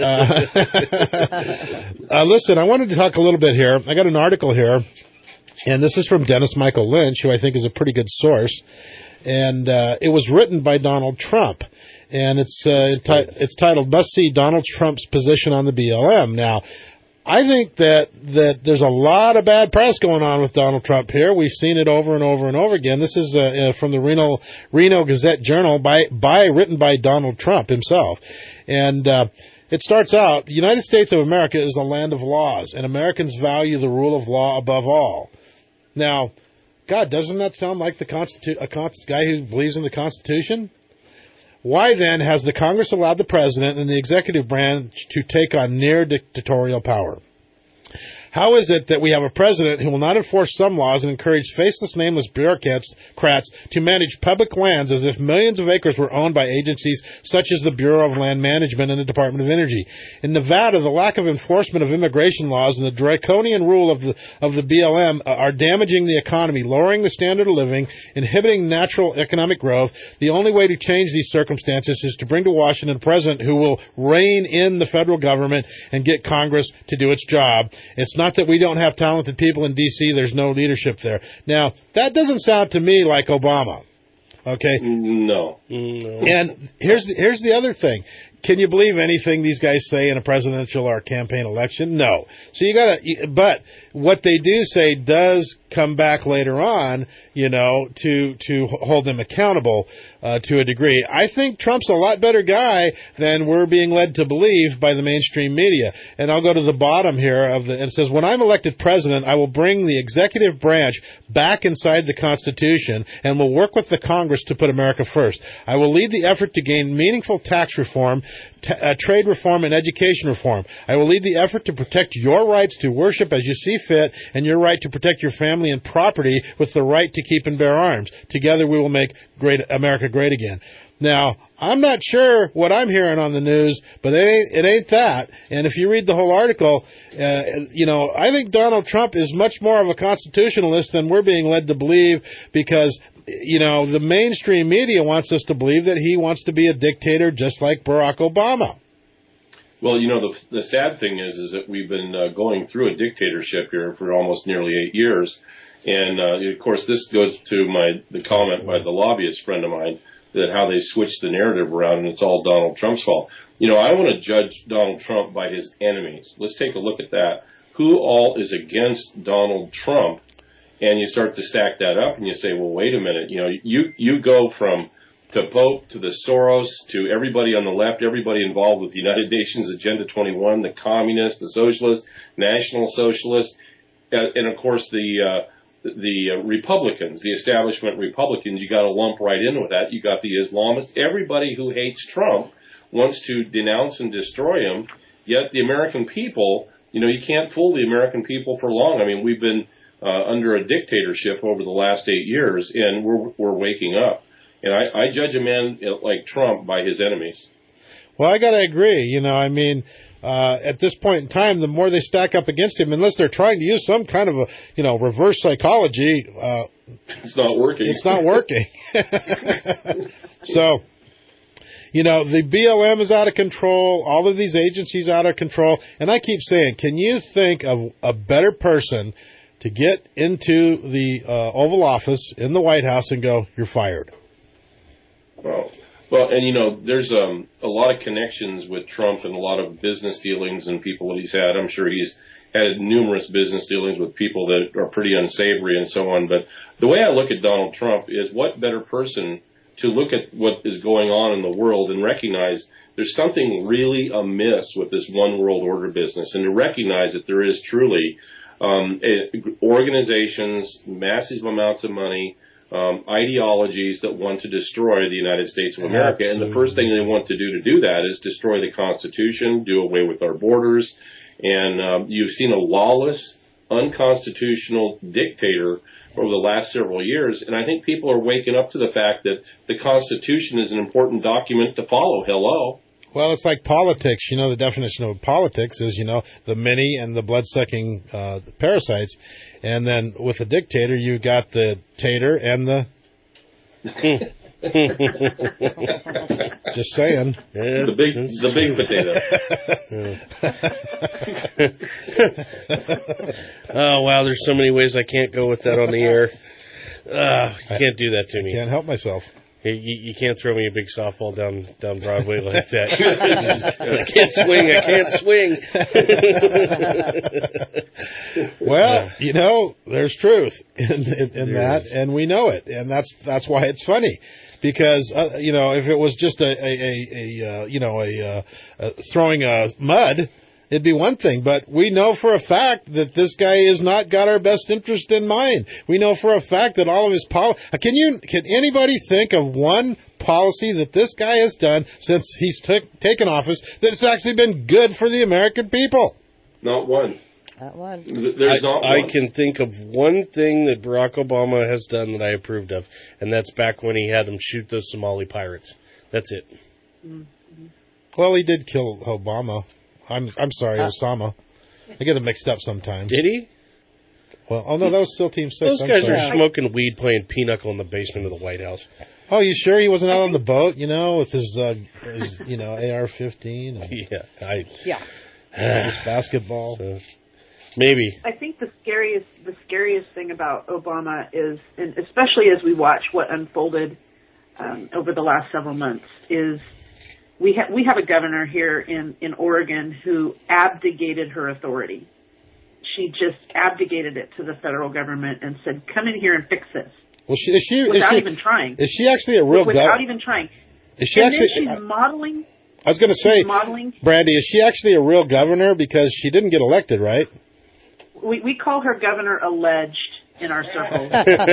[SPEAKER 8] I wanted to talk a little bit here. I got an article here, and this is from Dennis Michael Lynch, who I think is a pretty good source. And it was written by Donald Trump. And it's titled, Must See Donald Trump's Position on the BLM. Now, I think that there's a lot of bad press going on with Donald Trump here. We've seen it over and over and over again. This is from the Reno Gazette-Journal written by Donald Trump himself. And it starts out, the United States of America is a land of laws, and Americans value the rule of law above all. Now, God, doesn't that sound like a guy who believes in the Constitution? Why, then, has the Congress allowed the President and the executive branch to take on near dictatorial power? How is it that we have a president who will not enforce some laws and encourage faceless, nameless bureaucrats to manage public lands as if millions of acres were owned by agencies such as the Bureau of Land Management and the Department of Energy? In Nevada, the lack of enforcement of immigration laws and the draconian rule of the BLM are damaging the economy, lowering the standard of living, inhibiting natural economic growth. The only way to change these circumstances is to bring to Washington a president who will rein in the federal government and get Congress to do its job. It's not that we don't have talented people in D.C., there's no leadership there. Now, that doesn't sound to me like Obama. Okay?
[SPEAKER 1] No.
[SPEAKER 8] And here's the other thing. Can you believe anything these guys say in a presidential or campaign election? No. So but what they do say does come back later on, to hold them accountable to a degree. I think Trump's a lot better guy than we're being led to believe by the mainstream media. And I'll go to the bottom here and it says, when I'm elected president, I will bring the executive branch back inside the Constitution and will work with the Congress to put America first. I will lead the effort to gain meaningful tax reform, trade reform, and education reform. I will lead the effort to protect your rights to worship as you see fit and your right to protect your family and property with the right to keep and bear arms. Together we will make America great again. Now, I'm not sure what I'm hearing on the news, but it ain't that. And if you read the whole article, I think Donald Trump is much more of a constitutionalist than we're being led to believe because the mainstream media wants us to believe that he wants to be a dictator just like Barack Obama.
[SPEAKER 1] Well, the sad thing is that we've been going through a dictatorship here for almost nearly 8 years. And, of course, this goes to the comment by the lobbyist friend of mine that how they switched the narrative around and it's all Donald Trump's fault. I want to judge Donald Trump by his enemies. Let's take a look at that. Who all is against Donald Trump? And you start to stack that up and you say, well, wait a minute. You go from the Pope to the Soros to everybody on the left, everybody involved with the United Nations Agenda 21, the communists, the socialists, National Socialists, and of course the Republicans, the establishment Republicans. You got to lump right in with that. You got the Islamists. Everybody who hates Trump wants to denounce and destroy him. Yet the American people, you can't fool the American people for long. I mean, we've been under a dictatorship over the last 8 years, and we're waking up. And I judge a man like Trump by his enemies.
[SPEAKER 8] Well, I got to agree. At this point in time, the more they stack up against him, unless they're trying to use some kind of a, reverse psychology,
[SPEAKER 1] it's not working.
[SPEAKER 8] It's not working. So, the BLM is out of control. All of these agencies out of control. And I keep saying, can you think of a better person to get into the Oval Office in the White House and go, you're fired?
[SPEAKER 1] Well, and there's a lot of connections with Trump and a lot of business dealings and people that he's had. I'm sure he's had numerous business dealings with people that are pretty unsavory and so on. But the way I look at Donald Trump is what better person to look at what is going on in the world and recognize there's something really amiss with this one world order business, and to recognize that there is truly organizations, massive amounts of money, ideologies that want to destroy the United States of America. Absolutely. And the first thing they want to do that is destroy the Constitution, do away with our borders. And you've seen a lawless, unconstitutional dictator over the last several years. And I think people are waking up to the fact that the Constitution is an important document to follow. Hello.
[SPEAKER 8] Well, it's like politics. The definition of politics is, the many and the blood-sucking parasites. And then with a dictator, you got the tater and the Just saying.
[SPEAKER 1] The big potato.
[SPEAKER 10] Oh wow, there's so many ways I can't go with that on the air. You can't do that to me.
[SPEAKER 8] Can't help myself.
[SPEAKER 10] You can't throw me a big softball down Broadway like that. I can't swing.
[SPEAKER 8] Well, there's truth in that, and we know it, and that's why it's funny. Because if it was just throwing a mud, it'd be one thing. But we know for a fact that this guy has not got our best interest in mind. We know for a fact that all of his can anybody think of one policy that this guy has done since he's taken office that's actually been good for the American people?
[SPEAKER 1] Not one.
[SPEAKER 9] Not one.
[SPEAKER 1] There's not one.
[SPEAKER 10] I can think of one thing that Barack Obama has done that I approved of, and that's back when he had them shoot those Somali pirates. That's it.
[SPEAKER 9] Mm-hmm.
[SPEAKER 8] Well, he did kill Obama. I'm sorry, Osama. I get them mixed up sometimes.
[SPEAKER 10] Did he?
[SPEAKER 8] Well, no, that was still Team 6.
[SPEAKER 10] Those guys are smoking weed, playing pinochle in the basement of the White House.
[SPEAKER 8] Oh, you sure he wasn't out on the boat, with his AR-15? And
[SPEAKER 9] Yeah.
[SPEAKER 8] His basketball.
[SPEAKER 10] So, maybe.
[SPEAKER 2] I think the scariest thing about Obama is, and especially as we watch what unfolded over the last several months, is we have a governor here in Oregon who abdicated her authority. She just abdicated it to the federal government and said, "Come in here and fix this."
[SPEAKER 8] Well,
[SPEAKER 2] without even trying.
[SPEAKER 8] Is she actually a real governor?
[SPEAKER 2] Without even trying.
[SPEAKER 8] Is she actually?
[SPEAKER 2] She's modeling.
[SPEAKER 8] I was going to say, Brandy, is she actually a real governor? Because she didn't get elected, right?
[SPEAKER 2] We call her Governor Alleged in our circles.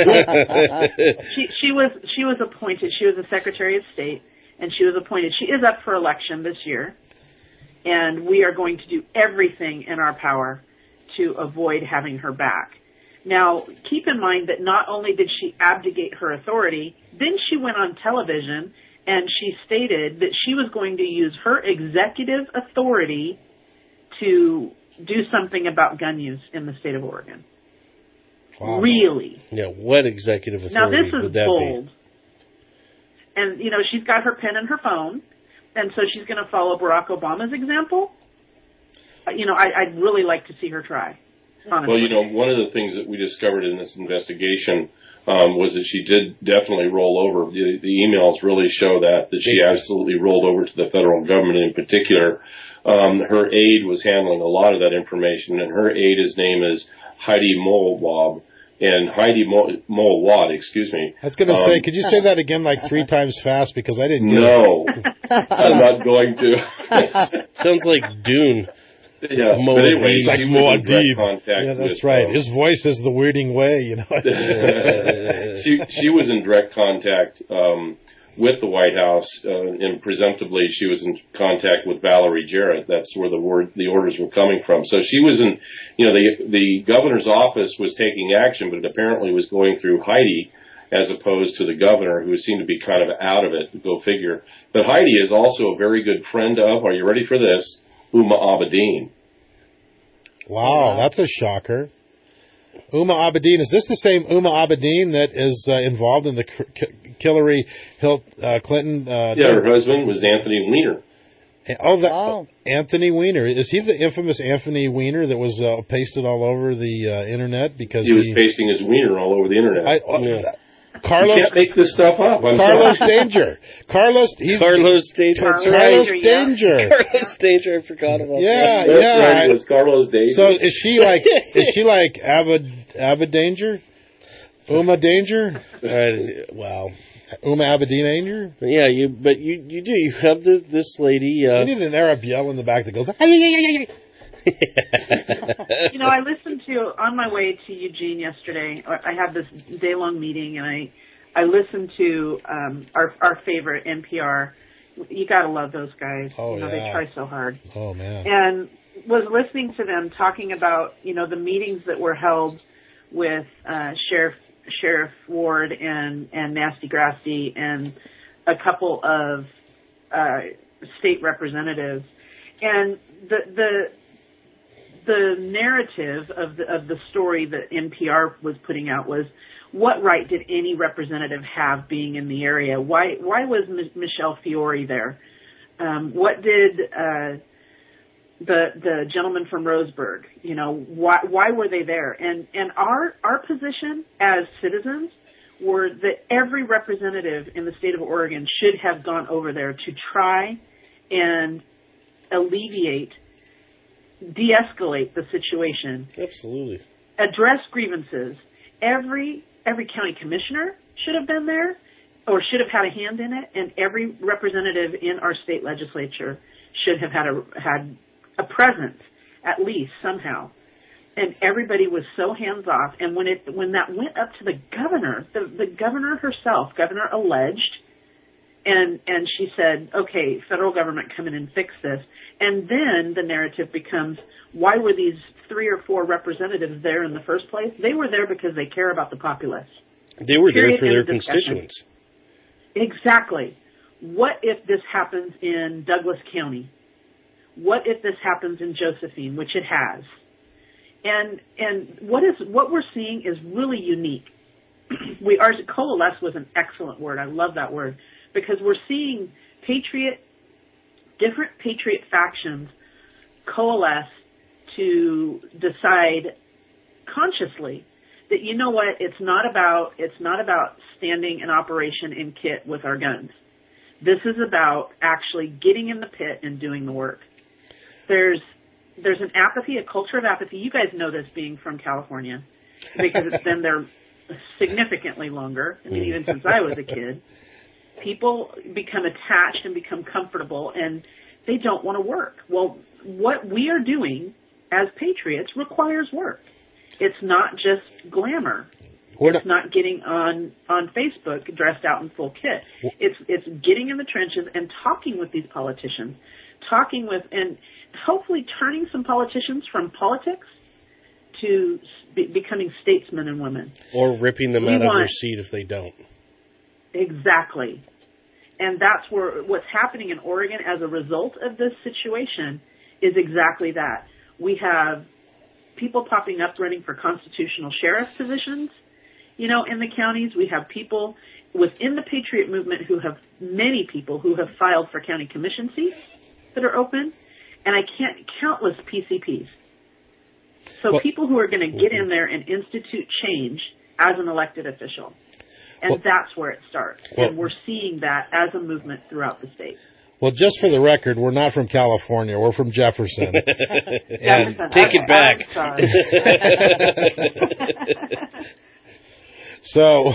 [SPEAKER 2] she was appointed. She was a Secretary of State, and she was appointed. She is up for election this year, and we are going to do everything in our power to avoid having her back. Now, keep in mind that not only did she abdicate her authority, then she went on television and she stated that she was going to use her executive authority to do something about gun use in the state of Oregon. Wow. Really?
[SPEAKER 10] Yeah, what executive authority
[SPEAKER 2] now, this is
[SPEAKER 10] would that
[SPEAKER 2] bold.
[SPEAKER 10] be?
[SPEAKER 2] And, she's got her pen and her phone, and so she's going to follow Barack Obama's example. I'd really like to see her try. Honestly.
[SPEAKER 1] Well, one of the things that we discovered in this investigation was that she did definitely roll over. The emails really show that she absolutely rolled over to the federal government in particular. Her aide was handling a lot of that information, and her aide's name is Heidi Molwad. And Heidi Molwad, excuse me.
[SPEAKER 8] I was going to say, could you say that again like 3 times fast, because I didn't get it.
[SPEAKER 1] No, I'm not going to.
[SPEAKER 10] Sounds like Dune.
[SPEAKER 1] Yeah, but anyway,
[SPEAKER 8] like
[SPEAKER 1] she was in direct contact.
[SPEAKER 8] Yeah, that's right. His voice is the weirding way,
[SPEAKER 1] She was in direct contact with the White House, and presumptively she was in contact with Valerie Jarrett. That's where the orders were coming from. So she was in, the governor's office was taking action, but it apparently was going through Heidi as opposed to the governor, who seemed to be kind of out of it. Go figure. But Heidi is also a very good friend of, are you ready for this, Huma Abedin.
[SPEAKER 8] Wow, that's a shocker. Huma Abedin, is this the same Huma Abedin that is involved in the Hillary Clinton?
[SPEAKER 1] Her husband was Anthony Weiner.
[SPEAKER 8] Anthony Weiner. Is he the infamous Anthony Weiner that was pasted all over the internet? Because
[SPEAKER 1] he was pasting his wiener all over the internet.
[SPEAKER 8] Carlos,
[SPEAKER 1] you can't make this stuff up.
[SPEAKER 8] Carlos Danger. Carlos Danger.
[SPEAKER 10] Carlos Danger.
[SPEAKER 8] Carlos Danger.
[SPEAKER 10] Carlos Danger. I forgot about that.
[SPEAKER 8] Yeah.
[SPEAKER 1] Right, it was Carlos Danger.
[SPEAKER 8] So is she like Abba Danger? Uma Danger?
[SPEAKER 10] Wow.
[SPEAKER 8] Uma Abedin Danger?
[SPEAKER 10] Yeah, you do. You have this lady.
[SPEAKER 8] You need an Arab yell in the back that goes.
[SPEAKER 2] I listened to, on my way to Eugene yesterday, I had this day-long meeting, and I listened to our favorite NPR. You got to love those guys.
[SPEAKER 8] Oh, yeah.
[SPEAKER 2] They try so hard.
[SPEAKER 8] Oh, man.
[SPEAKER 2] And was listening to them talking about, the meetings that were held with Sheriff Ward and Nasty Grasty and a couple of state representatives. And the narrative of the story that NPR was putting out was, what right did any representative have being in the area? Why was Michelle Fiore there? What did the gentleman from Roseburg, why were they there? And our position as citizens were that every representative in the state of Oregon should have gone over there to try and alleviate, de-escalate the situation.
[SPEAKER 10] Absolutely.
[SPEAKER 2] Address grievances. Every county commissioner should have been there or should have had a hand in it, and every representative in our state legislature should have had a presence, at least somehow. And everybody was so hands off. And when that went up to the governor, the governor herself, Governor alleged, and she said, okay, federal government come in and fix this. And then the narrative becomes, why were these 3 or 4 representatives there in the first place? They were there because they care about the populace.
[SPEAKER 10] They were there for their constituents.
[SPEAKER 2] Exactly. What if this happens in Douglas County? What if this happens in Josephine, which it has? And what we're seeing is really unique. Coalesce was an excellent word. I love that word, because we're seeing different patriot factions coalesce to decide consciously that, you know what, it's not about standing an operation in kit with our guns. This is about actually getting in the pit and doing the work. There's an apathy, a culture of apathy. You guys know this, being from California, because it's been there significantly longer. I mean, even since I was a kid. People become attached and become comfortable, and they don't want to work. Well, what we are doing as patriots requires work. It's not just glamour. It's not getting on Facebook dressed out in full kit. It's getting in the trenches and talking with these politicians, and hopefully turning some politicians from politics to becoming statesmen and women.
[SPEAKER 10] Or ripping them out of their seat if they don't.
[SPEAKER 2] Exactly. And that's what's happening in Oregon as a result of this situation is exactly that. We have people popping up running for constitutional sheriff positions, in the counties. We have people within the Patriot movement many people who have filed for county commission seats that are open, and countless PCPs. So people who are going to get in there and institute change as an elected official. And that's where it starts. And we're seeing that as a movement throughout the state.
[SPEAKER 8] Well, just for the record, we're not from California. We're from Jefferson.
[SPEAKER 10] And take it back.
[SPEAKER 8] So,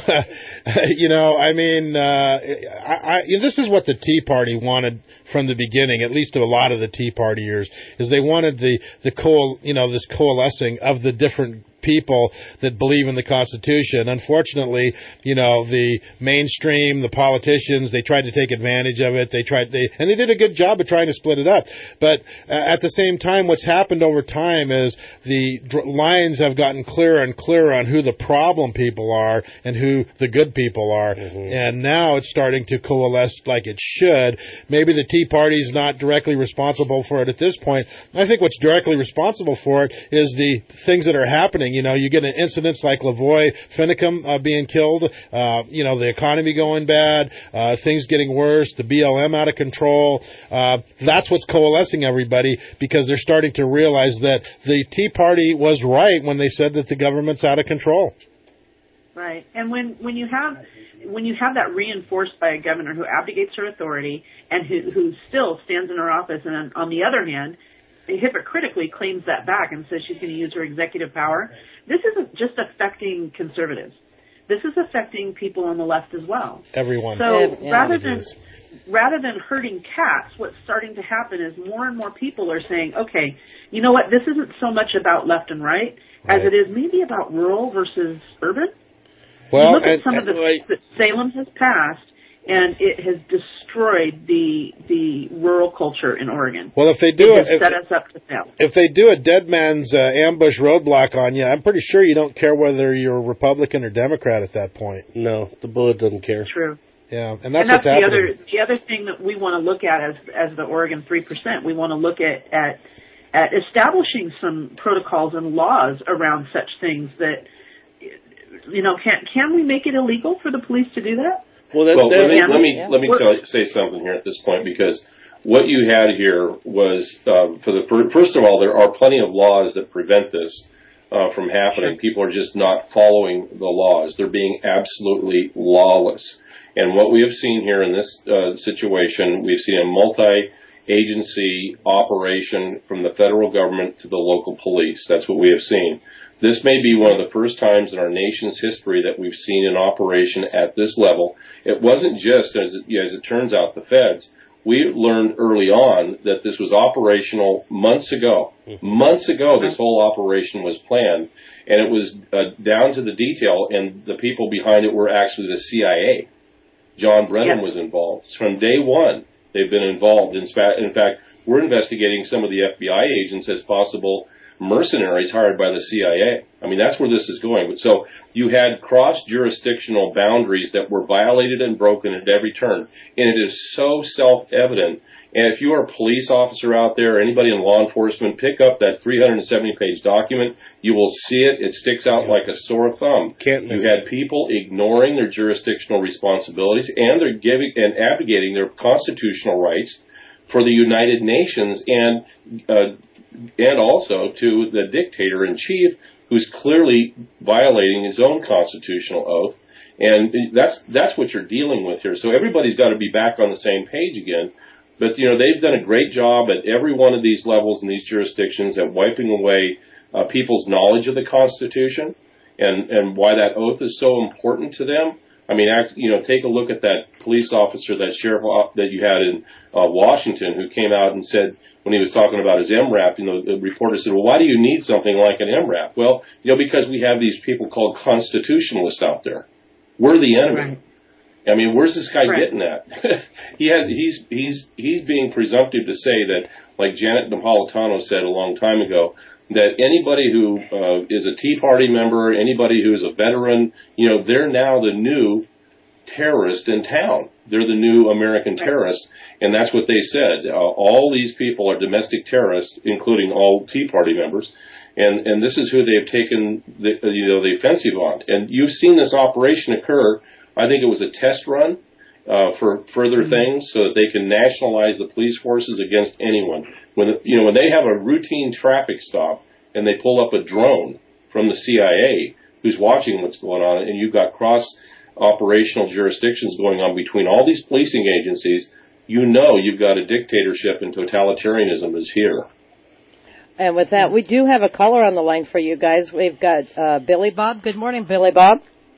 [SPEAKER 8] this is what the Tea Party wanted from the beginning, at least to a lot of the Tea Partiers, is they wanted this coalescing of the different people that believe in the Constitution. Unfortunately, the mainstream, the politicians, they tried to take advantage of it. And they did a good job of trying to split it up. But at the same time, what's happened over time is the lines have gotten clearer and clearer on who the problem people are and who the good people are. Mm-hmm. And now it's starting to coalesce like it should. Maybe the Tea Party's not directly responsible for it at this point. I think what's directly responsible for it is the things that are happening. You get incidents like Lavoy Finicum being killed, the economy going bad, things getting worse, the BLM out of control. That's what's coalescing everybody, because they're starting to realize that the Tea Party was right when they said that the government's out of control.
[SPEAKER 2] Right. And when you have that reinforced by a governor who abdicates her authority and who still stands in her office, and on the other hand, hypocritically claims that back and says she's going to use her executive power. This isn't just affecting conservatives. This is affecting people on the left as well.
[SPEAKER 8] Everyone.
[SPEAKER 2] So rather than herding cats, what's starting to happen is more and more people are saying, okay, you know what, this isn't so much about left and right as it is maybe about rural versus urban.
[SPEAKER 8] Well,
[SPEAKER 2] look at some of that Salem has passed, and it has destroyed the rural culture in Oregon.
[SPEAKER 8] Well, if they set
[SPEAKER 2] us up to fail.
[SPEAKER 8] If they do a dead man's ambush roadblock on you, I'm pretty sure you don't care whether you're Republican or Democrat at that point.
[SPEAKER 10] No, the bullet doesn't care.
[SPEAKER 2] True.
[SPEAKER 8] Yeah, and that's what's happening.
[SPEAKER 2] The other thing that we want to look at as the Oregon 3%, we want to look at establishing some protocols and laws around such things that can we make it illegal for the police to do that?
[SPEAKER 10] Well,
[SPEAKER 1] let me say something here at this point, because what you had here was first of all, there are plenty of laws that prevent this from happening. People are just not following the laws. They're being absolutely lawless. And what we have seen here in this situation, we've seen a multi-agency operation from the federal government to the local police. That's what we have seen. This may be one of the first times in our nation's history that we've seen an operation at this level. It wasn't just, as it turns out, the feds. We learned early on that this was operational months ago. Months ago, this whole operation was planned, and it was down to the detail, and the people behind it were actually the CIA. John Brennan was involved. From day one, they've been involved. In fact, we're investigating some of the FBI agents as possible mercenaries hired by the CIA. I mean, that's where this is going. So you had cross-jurisdictional boundaries that were violated and broken at every turn. And it is so self-evident. And if you are a police officer out there, or anybody in law enforcement, pick up that 370-page document. You will see it. It sticks out like a sore thumb. You had people ignoring their jurisdictional responsibilities, and they're giving and abrogating their constitutional rights for the United Nations and also to the dictator-in-chief, who's clearly violating his own constitutional oath. And that's what you're dealing with here. So everybody's got to be back on the same page again. But, they've done a great job at every one of these levels in these jurisdictions at wiping away people's knowledge of the Constitution and why that oath is so important to them. I mean, take a look at that police officer, that sheriff that you had in Washington, who came out and said, when he was talking about his MRAP, the reporter said, well, why do you need something like an MRAP? Well, because we have these people called constitutionalists out there. We're the enemy. Right. I mean, where's this guy getting at? He's being presumptive to say that, like Janet Napolitano said a long time ago, that anybody who is a Tea Party member, anybody who is a veteran, they're now the new terrorist in town. They're the new American terrorist, and that's what they said. All these people are domestic terrorists, including all Tea Party members, and this is who they've taken the offensive on. And you've seen this operation occur. I think it was a test run for further things, so that they can nationalize the police forces against anyone. When they have a routine traffic stop and they pull up a drone from the CIA who's watching what's going on, and you've got cross-operational jurisdictions going on between all these policing agencies, you've got a dictatorship, and totalitarianism is here.
[SPEAKER 9] And with that, we do have a caller on the line for you guys. We've got Billy Bob. Good morning, Billy Bob.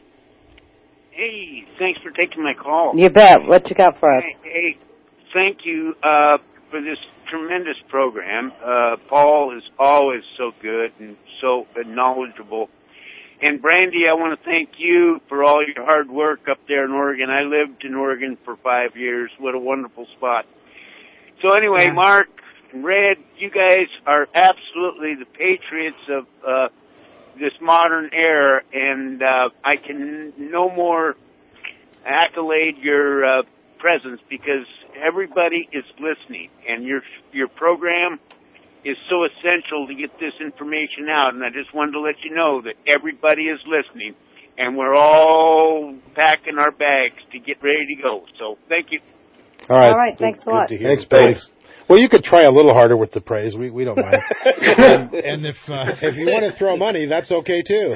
[SPEAKER 3] Hey, thanks for taking my call.
[SPEAKER 9] You bet. What you got for us?
[SPEAKER 3] Hey, thank you for this tremendous program. Paul is always so good and so knowledgeable. And Brandy, I want to thank you for all your hard work up there in Oregon. I lived in Oregon for 5 years. What a wonderful spot. So anyway, Mark and Red, you guys are absolutely the patriots of this modern era, and I can no more accolade your presence, because everybody is listening, and your program is so essential to get this information out. And I just wanted to let you know that everybody is listening, and we're all packing our bags to get ready to go. So thank you.
[SPEAKER 8] All right.
[SPEAKER 9] All right. Thanks a lot.
[SPEAKER 8] Thanks, Billy. Well, you could try a little harder with the praise. We don't mind. and if you want to throw money, that's okay too.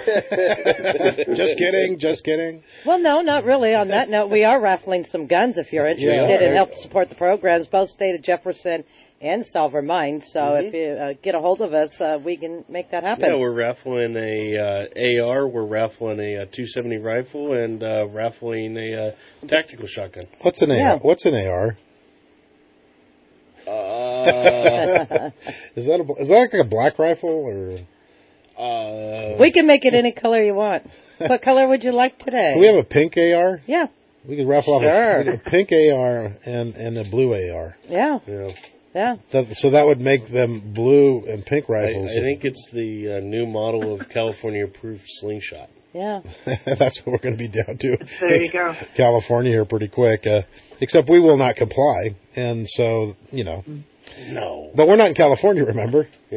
[SPEAKER 8] Just kidding.
[SPEAKER 9] Well, no, not really. On that note, we are raffling some guns if you're interested and help support the programs, both State of Jefferson and Salver Mine. So if you get a hold of us, we can make that happen.
[SPEAKER 10] Yeah, we're raffling a AR, we're raffling a 270 rifle, and raffling a tactical shotgun.
[SPEAKER 8] What's an AR? What's an AR? Is that like a black rifle or?
[SPEAKER 9] We can make it any color you want. What color would you like today?
[SPEAKER 8] Do we have a pink AR?
[SPEAKER 9] Yeah.
[SPEAKER 8] We could raffle off a pink AR and a blue AR.
[SPEAKER 9] Yeah.
[SPEAKER 8] So that would make them blue and pink rifles.
[SPEAKER 10] I think it's the new model of California-approved slingshot.
[SPEAKER 9] Yeah.
[SPEAKER 8] That's what we're going to be down to.
[SPEAKER 2] There you go.
[SPEAKER 8] California here pretty quick. Except we will not comply. And so,
[SPEAKER 10] No.
[SPEAKER 8] But we're not in California, remember?
[SPEAKER 10] Yeah.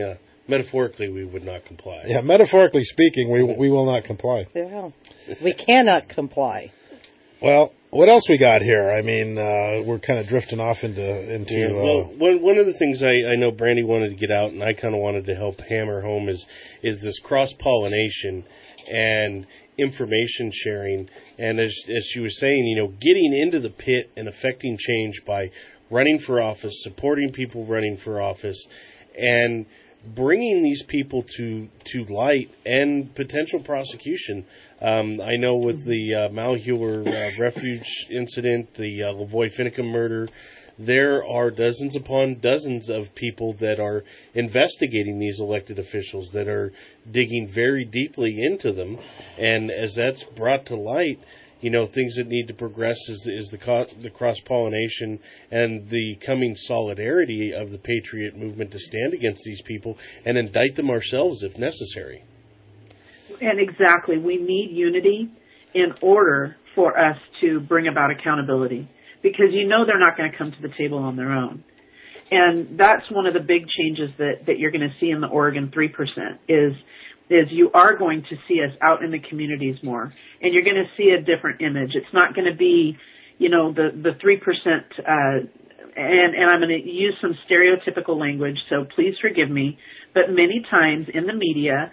[SPEAKER 10] Metaphorically, we would not comply.
[SPEAKER 8] Yeah, metaphorically speaking, we will not comply.
[SPEAKER 9] Yeah. We cannot comply.
[SPEAKER 8] Well, what else we got here? I mean, we're kind of drifting off into.
[SPEAKER 10] Yeah, well, one of the things I know Brandy wanted to get out, and I kind of wanted to help hammer home is this cross-pollination and information sharing. And as she was saying, getting into the pit and affecting change by running for office, supporting people running for office, and bringing these people to light and potential prosecution. I know with the Malheur Refuge incident, the Lavoy Finicum murder, there are dozens upon dozens of people that are investigating these elected officials, that are digging very deeply into them. And as that's brought to light, things that need to progress is the cross-pollination and the coming solidarity of the Patriot movement to stand against these people and indict them ourselves if necessary.
[SPEAKER 2] And exactly, we need unity in order for us to bring about accountability, because they're not going to come to the table on their own. And that's one of the big changes that you're going to see in the Oregon 3% is you are going to see us out in the communities more, and you're going to see a different image. It's not going to be, the 3%, and I'm going to use some stereotypical language, so please forgive me, but many times in the media,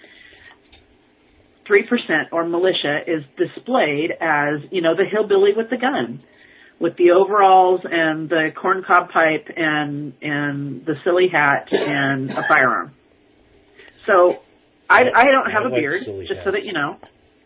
[SPEAKER 2] 3% or militia is displayed as, the hillbilly with the gun, with the overalls and the corncob pipe and the silly hat and a firearm. So I don't have a beard, just so that you know.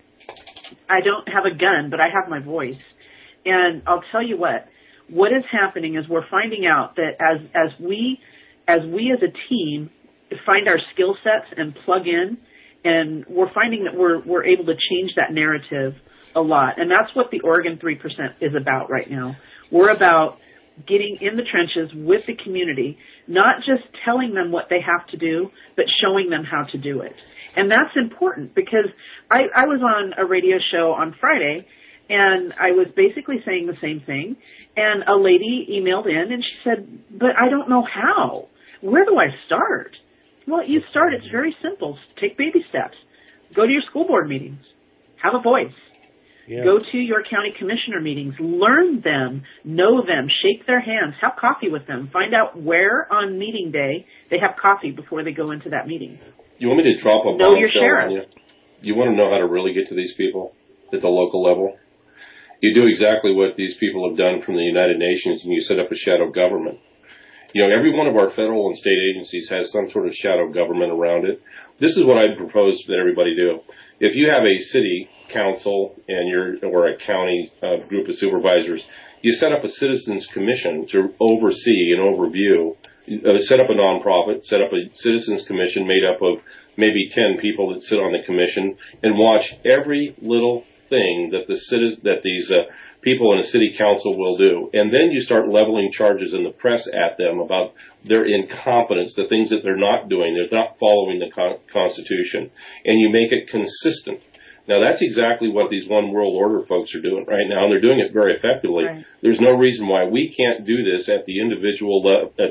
[SPEAKER 2] I don't have a gun, but I have my voice. And I'll tell you what is happening is we're finding out that as we as a team find our skill sets and plug in, and we're finding that we're able to change that narrative a lot. And that's what the Oregon 3% is about right now. We're about getting in the trenches with the community, not just telling them what they have to do, but showing them how to do it. And that's important, because I was on a radio show on Friday, and I was basically saying the same thing, and a lady emailed in and she said, but I don't know how. Where do I start? Well, you start. It's very simple. Take baby steps. Go to your school board meetings. Have a voice. Yeah. Go to your county commissioner meetings. Learn them. Know them. Shake their hands. Have coffee with them. Find out where on meeting day they have coffee before they go into that meeting.
[SPEAKER 1] You want me to drop a
[SPEAKER 2] know your sheriff.
[SPEAKER 1] On you? You want to know how to really get to these people at the local level? You do exactly what these people have done from the United Nations, and you set up a shadow government. Every one of our federal and state agencies has some sort of shadow government around it. This is what I propose that everybody do. If you have a city council or a county group of supervisors, you set up a citizens commission to oversee and overview. Set up a nonprofit, set up a citizens commission made up of maybe 10 people that sit on the commission and watch every little thing that these people in a city council will do. And then you start leveling charges in the press at them about their incompetence, the things that they're not doing. They're not following the Constitution. And you make it consistent. Now, that's exactly what these One World Order folks are doing right now, and they're doing it very effectively. Right. There's no reason why we can't do this at the individual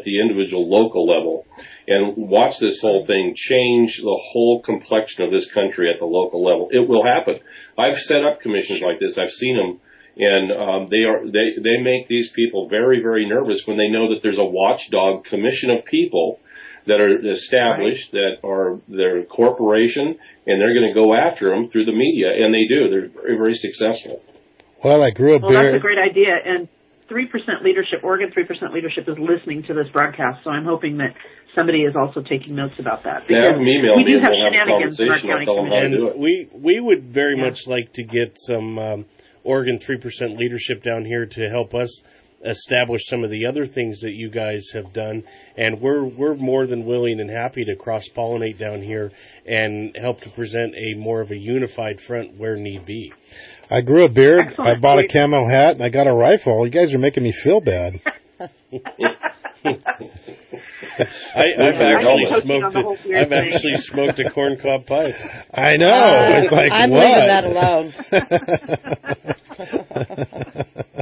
[SPEAKER 1] local level and watch this whole thing change the whole complexion of this country at the local level. It will happen. I've set up commissions like this. I've seen them, and they make these people very, very nervous when they know that there's a watchdog commission of people that are established, right, that are their corporation, and they're going to go after them through the media, and they do. They're very, very successful.
[SPEAKER 8] Well, I grew up
[SPEAKER 2] Well, that's a great idea, and 3% leadership, Oregon 3% leadership is listening to this broadcast, so I'm hoping that somebody is also taking notes about that.
[SPEAKER 1] They have them email me,
[SPEAKER 2] and
[SPEAKER 1] we'll have a conversation. I'll tell them how to do it.
[SPEAKER 10] We would very much like to get some Oregon 3% leadership down here to help us establish some of the other things that you guys have done, and we're more than willing and happy to cross-pollinate down here and help to present a more of a unified front where need be.
[SPEAKER 8] I grew a beard,
[SPEAKER 2] Excellent.
[SPEAKER 8] I bought a camo hat, and I got a rifle. You guys are making me feel bad.
[SPEAKER 10] I've actually smoked a corncob pipe.
[SPEAKER 8] I know. It's like,
[SPEAKER 9] I'm
[SPEAKER 8] what?
[SPEAKER 9] leaving that alone.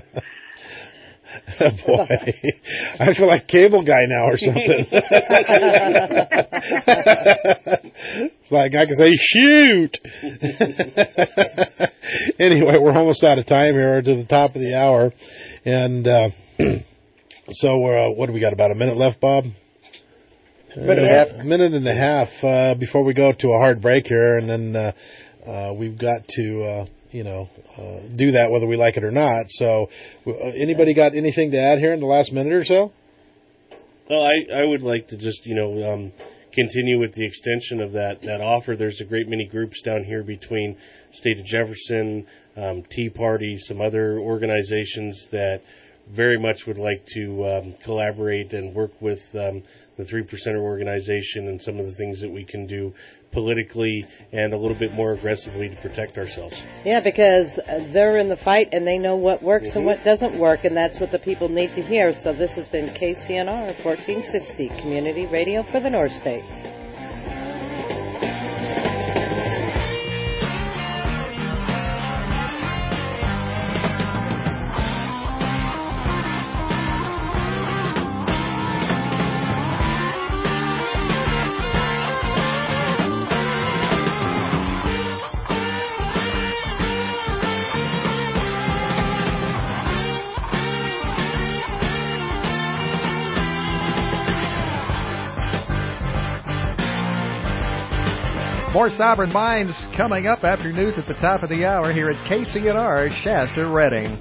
[SPEAKER 8] Boy, I feel like Cable Guy now or something. It's like I can say, shoot. Anyway, we're almost out of time here to the top of the hour. And so what do we got, about a minute left, Bob? A minute and a half before we go to a hard break here. And then we've got to, do that whether we like it or not. So anybody got anything to add here in the last minute or so?
[SPEAKER 10] Well, I would like to just, continue with the extension of that offer. There's a great many groups down here between State of Jefferson, Tea Party, some other organizations that very much would like to collaborate and work with the 3%er organization and some of the things that we can do politically and a little bit more aggressively to protect ourselves.
[SPEAKER 9] Yeah, because they're in the fight and they know what works and what doesn't work, and that's what the people need to hear. So this has been KCNR 1460, Community Radio for the North State.
[SPEAKER 5] More Sovereign Minds coming up after news at the top of the hour here at KCNR Shasta Redding.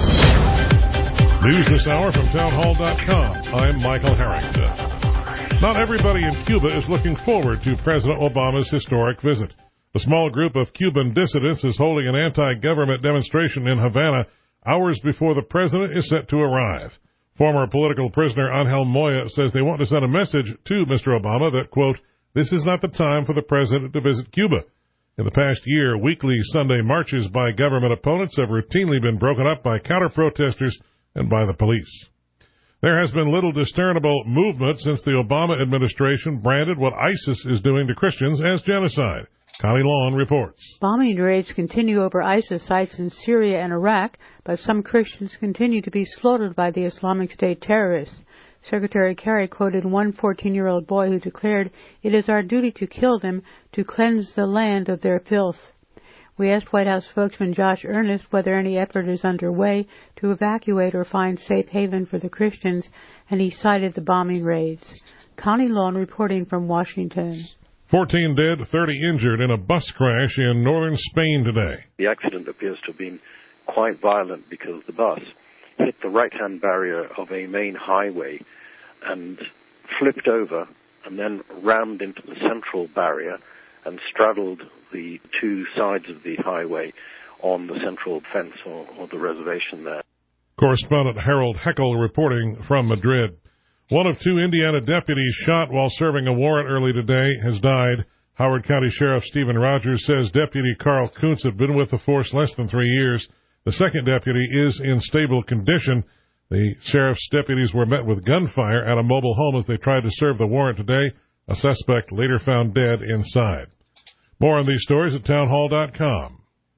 [SPEAKER 6] News this hour from townhall.com. I'm Michael Harrington. Not everybody in Cuba is looking forward to President Obama's historic visit. A small group of Cuban dissidents is holding an anti-government demonstration in Havana hours before the president is set to arrive. Former political prisoner Angel Moya says they want to send a message to Mr. Obama that, quote, this is not the time for the president to visit Cuba. In the past year, weekly Sunday marches by government opponents have routinely been broken up by counter-protesters and by the police. There has been little discernible movement since the Obama administration branded what ISIS is doing to Christians as genocide. Connie Lawn reports.
[SPEAKER 11] Bombing raids continue over ISIS sites in Syria and Iraq, but some Christians continue to be slaughtered by the Islamic State terrorists. Secretary Kerry quoted one 14-year-old boy who declared, "It is our duty to kill them, to cleanse the land of their filth." We asked White House spokesman Josh Earnest whether any effort is underway to evacuate or find safe haven for the Christians, and he cited the bombing raids. Connie Lawn reporting from Washington.
[SPEAKER 6] 14 dead, 30 injured in a bus crash in northern Spain today.
[SPEAKER 13] The accident appears to have been quite violent because the bus hit the right-hand barrier of a main highway and flipped over and then rammed into the central barrier and straddled the two sides of the highway on the central fence or the reservation there.
[SPEAKER 6] Correspondent Harold Heckel reporting from Madrid. One of two Indiana deputies shot while serving a warrant early today has died. Howard County Sheriff Stephen Rogers says Deputy Carl Kuntz had been with the force less than 3 years. The second deputy is in stable condition. The sheriff's deputies were met with gunfire at a mobile home as they tried to serve the warrant today. A suspect later found dead inside. More on these stories at townhall.com.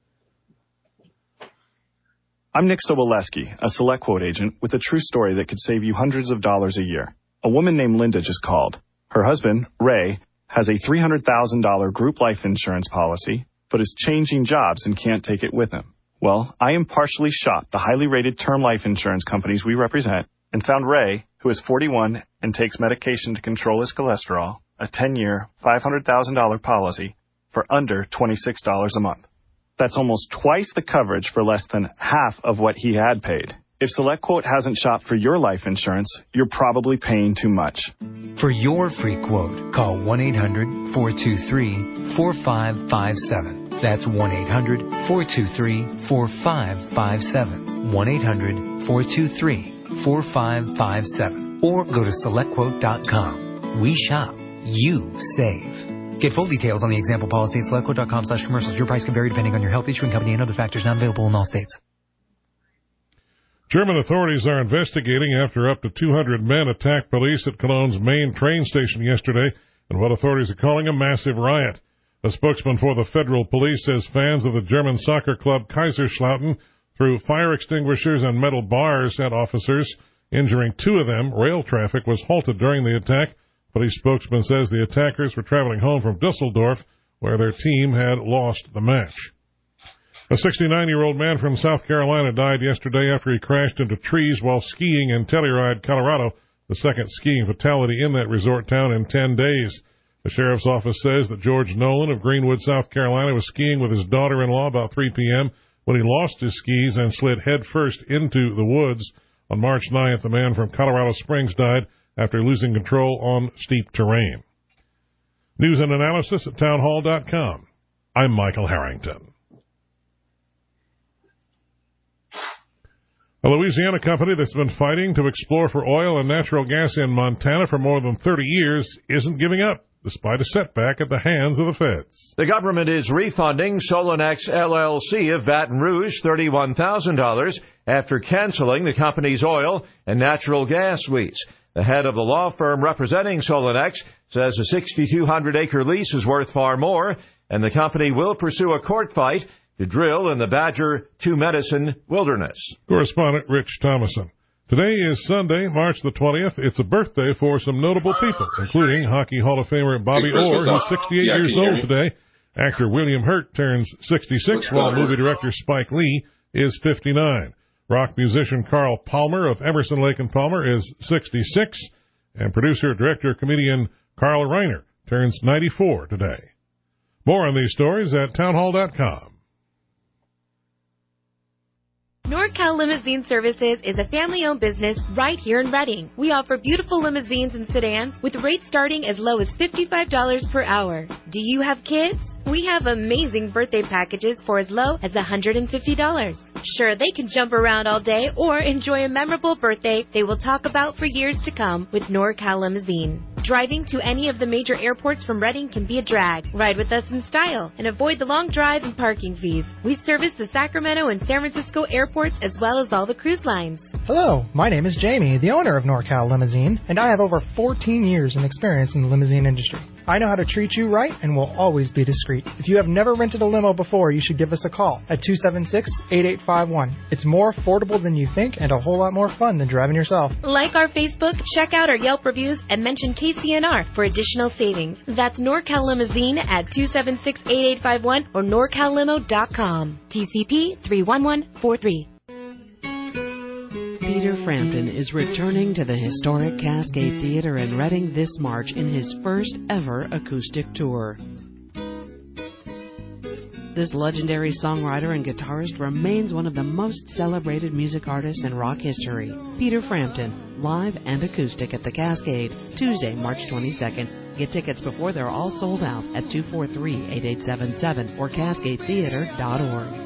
[SPEAKER 23] I'm Nick Soboleski, a SelectQuote agent with a true story that could save you hundreds of dollars a year. A woman named Linda just called. Her husband, Ray, has a $300,000 group life insurance policy, but is changing jobs and can't take it with him. Well, I impartially shopped the highly rated term life insurance companies we represent and found Ray, who is 41 and takes medication to control his cholesterol, a 10-year, $500,000 policy for under $26 a month. That's almost twice the coverage for less than half of what he had paid. If SelectQuote hasn't shopped for your life insurance, you're probably paying too much.
[SPEAKER 24] For your free quote, call 1-800-423-4557. That's 1-800-423-4557. 1-800-423-4557. Or go to SelectQuote.com. We shop. You save. Get full details on the example policy at SelectQuote.com/commercials. Your price can vary depending on your health, issuing company, and other factors not available in all states.
[SPEAKER 6] German authorities are investigating after up to 200 men attacked police at Cologne's main train station yesterday in what authorities are calling a massive riot. A spokesman for the federal police says fans of the German soccer club Kaiserslautern threw fire extinguishers and metal bars at officers, injuring two of them. Rail traffic was halted during the attack. Police spokesman says the attackers were traveling home from Dusseldorf, where their team had lost the match. A 69-year-old man from South Carolina died yesterday after he crashed into trees while skiing in Telluride, Colorado, the second skiing fatality in that resort town in 10 days. The sheriff's office says that George Nolan of Greenwood, South Carolina, was skiing with his daughter-in-law about 3 p.m. when he lost his skis and slid headfirst into the woods. On March 9th, the man from Colorado Springs died after losing control on steep terrain. News and analysis at townhall.com. I'm Michael Harrington. A Louisiana company that's been fighting to explore for oil and natural gas in Montana for more than 30 years isn't giving up, despite a setback at the hands of the feds.
[SPEAKER 14] The government is refunding Solonex LLC of Baton Rouge $31,000 after canceling the company's oil and natural gas lease. The head of the law firm representing Solonex says a 6,200-acre lease is worth far more, and the company will pursue a court fight to drill in the Badger Two Medicine wilderness.
[SPEAKER 6] Correspondent Rich Thomason. Today is Sunday, March the 20th. It's a birthday for some notable people, including Hockey Hall of Famer Bobby Orr, who's 68 years old today. Actor William Hurt turns 66, while movie director Spike Lee is 59. Rock musician Carl Palmer of Emerson, Lake and Palmer is 66. And producer, director, comedian Carl Reiner turns 94 today. More on these stories at townhall.com.
[SPEAKER 21] NorCal Limousine Services is a family-owned business right here in Reading. We offer beautiful limousines and sedans with rates starting as low as $55 per hour. Do you have kids? We have amazing birthday packages for as low as $150. Sure, they can jump around all day or enjoy a memorable birthday they will talk about for years to come with NorCal Limousine. Driving to any of the major airports from Reading can be a drag. Ride with us in style and avoid the long drive and parking fees. We service the Sacramento and San Francisco airports as well as all the cruise lines.
[SPEAKER 15] Hello, my name is Jamie, the owner of NorCal Limousine, and I have over 14 years in experience in the limousine industry. I know how to treat you right and will always be discreet. If you have never rented a limo before, you should give us a call at 276-8851. It's more affordable than you think and a whole lot more fun than driving yourself.
[SPEAKER 21] Like our Facebook, check out our Yelp reviews, and mention KCNR for additional savings. That's NorCal Limousine at 276-8851 or norcallimo.com. TCP 31143.
[SPEAKER 16] Peter Frampton is returning to the historic Cascade Theater in Reading this March in his first ever acoustic tour. This legendary songwriter and guitarist remains one of the most celebrated music artists in rock history. Peter Frampton, live and acoustic at the Cascade, Tuesday, March 22nd. Get tickets before they're all sold out at 243-8877 or cascadetheater.org.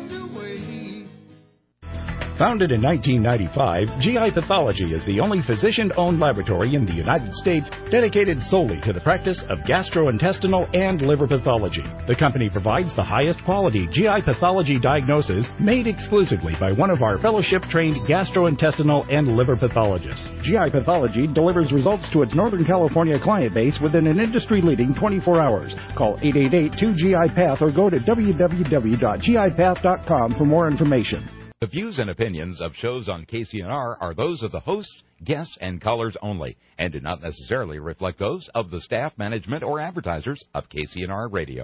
[SPEAKER 17] Founded in 1995, GI Pathology is the only physician-owned laboratory in the United States dedicated solely to the practice of gastrointestinal and liver pathology. The company provides the highest quality GI pathology diagnosis made exclusively by one of our fellowship-trained gastrointestinal and liver pathologists. GI Pathology delivers results to its Northern California client base within an industry-leading 24 hours. Call 888-2GI-PATH or go to www.gipath.com for more information.
[SPEAKER 19] The views and opinions of shows on KCNR are those of the hosts, guests, and callers only, and do not necessarily reflect those of the staff, management, or advertisers of KCNR Radio.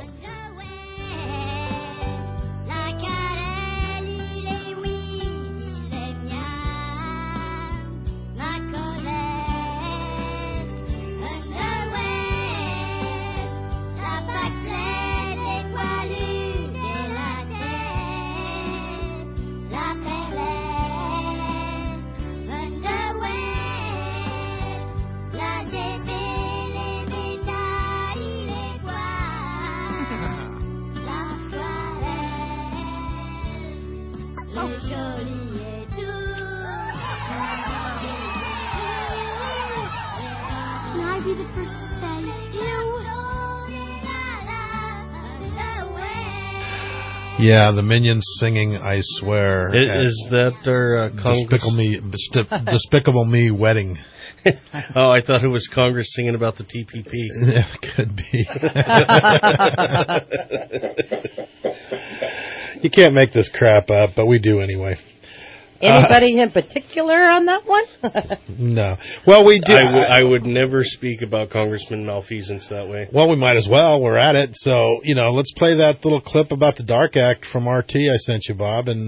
[SPEAKER 8] Yeah, the Minions singing "I Swear."
[SPEAKER 10] Is that their
[SPEAKER 8] Despicable Me wedding?
[SPEAKER 10] Oh, I thought it was Congress singing about the TPP.
[SPEAKER 8] Yeah, could be. You can't make this crap up, but we do anyway.
[SPEAKER 9] Anybody in particular on that one?
[SPEAKER 8] No. Well, we do.
[SPEAKER 10] I would never speak about Congressman malfeasance that way.
[SPEAKER 8] Well, we might as well. We're at it. So, let's play that little clip about the Dark Act from RT I sent you, Bob, and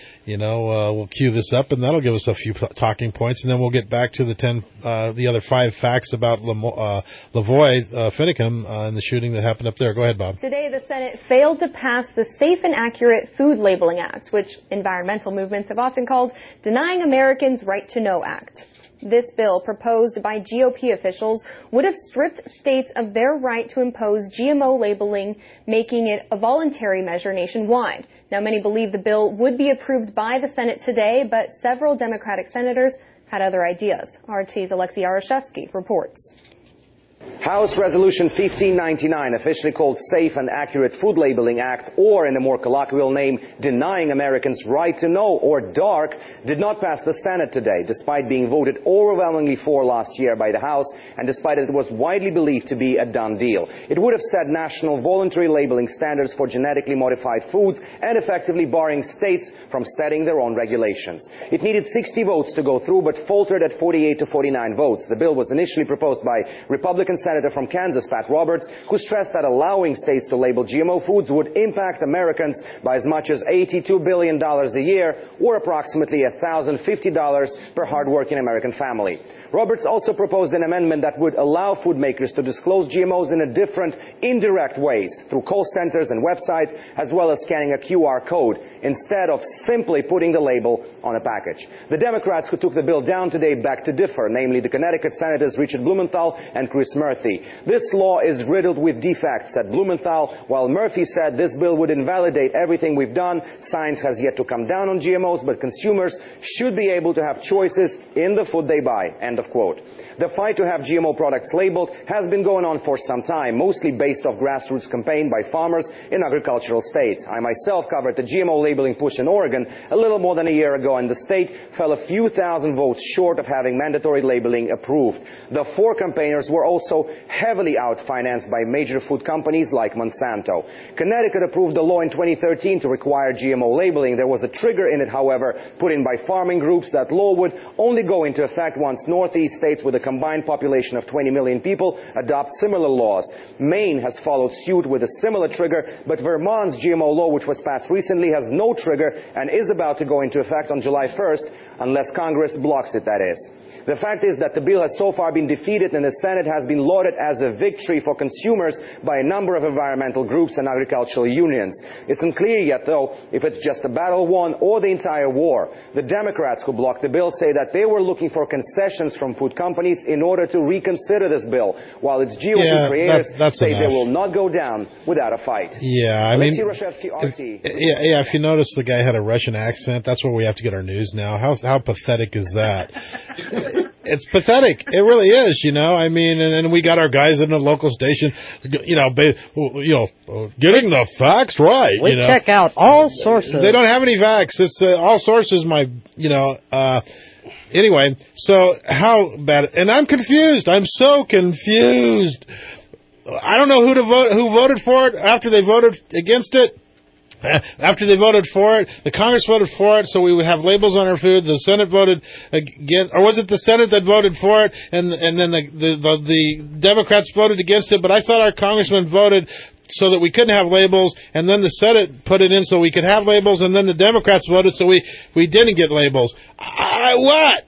[SPEAKER 8] we'll cue this up, and that'll give us a few talking points, and then we'll get back to the other 5 facts about Lavoy Finicum and the shooting that happened up there. Go ahead, Bob.
[SPEAKER 4] Today, the Senate failed to pass the Safe and Accurate Food Labeling Act, which environmental movements have often called Denying Americans Right to Know Act. This bill, proposed by GOP officials, would have stripped states of their right to impose GMO labeling, making it a voluntary measure nationwide. Now, many believe the bill would be approved by the Senate today, but several Democratic senators had other ideas. RT's Alexei Arashevsky reports.
[SPEAKER 12] House Resolution 1599, officially called Safe and Accurate Food Labeling Act, or in a more colloquial name, Denying Americans Right to Know, or DARK, did not pass the Senate today, despite being voted overwhelmingly for last year by the House, and despite it was widely believed to be a done deal. It would have set national voluntary labeling standards for genetically modified foods and effectively barring states from setting their own regulations. It needed 60 votes to go through, but faltered at 48 to 49 votes. The bill was initially proposed by Republican Senator from Kansas, Pat Roberts, who stressed that allowing states to label GMO foods would impact Americans by as much as $82 billion a year, or approximately $1,050 per hardworking American family. Roberts also proposed an amendment that would allow food makers to disclose GMOs in a different, indirect ways, through call centers and websites, as well as scanning a QR code, instead of simply putting the label on a package. The Democrats who took the bill down today beg to differ, namely the Connecticut Senators Richard Blumenthal and Chris Murphy. This law is riddled with defects, said Blumenthal, while Murphy said this bill would invalidate everything we've done. Science has yet to come down on GMOs, but consumers should be able to have choices in the food they buy. End of quote. The fight to have GMO products labeled has been going on for some time, mostly based off grassroots campaign by farmers in agricultural states. I myself covered the GMO labeling push in Oregon a little more than a year ago, and the state fell a few thousand votes short of having mandatory labeling approved. The 4 campaigners were also heavily out-financed by major food companies like Monsanto. Connecticut approved a law in 2013 to require GMO labeling. There was a trigger in it, however, put in by farming groups. That law would only go into effect once Northeast states with a combined population of 20 million people adopt similar laws. Maine has followed suit with a similar trigger, but Vermont's GMO law, which was passed recently, has no trigger and is about to go into effect on July 1st, unless Congress blocks it, that is. The fact is that the bill has so far been defeated, and the Senate has been lauded as a victory for consumers by a number of environmental groups and agricultural unions. It's unclear yet, though, if it's just a battle won or the entire war. The Democrats who blocked the bill say that they were looking for concessions from food companies in order to reconsider this bill, while its GOP creators say they will not go down without a fight.
[SPEAKER 8] Yeah, I mean,
[SPEAKER 12] RT.
[SPEAKER 8] if you notice the guy had a Russian accent, that's where we have to get our news now. How pathetic is that? It's pathetic. It really is, I mean, and we got our guys in the local station, getting the facts right.
[SPEAKER 9] We check out all sources.
[SPEAKER 8] They don't have any facts. It's all sources. Anyway, so how bad? And I'm confused. I'm so confused. I don't know who voted for it after they voted against it. After they voted for it, the Congress voted for it, so we would have labels on our food. The Senate voted against, or was it the Senate that voted for it, and then the Democrats voted against it? But I thought our congressman voted so that we couldn't have labels, and then the Senate put it in so we could have labels, and then the Democrats voted so we didn't get labels. What?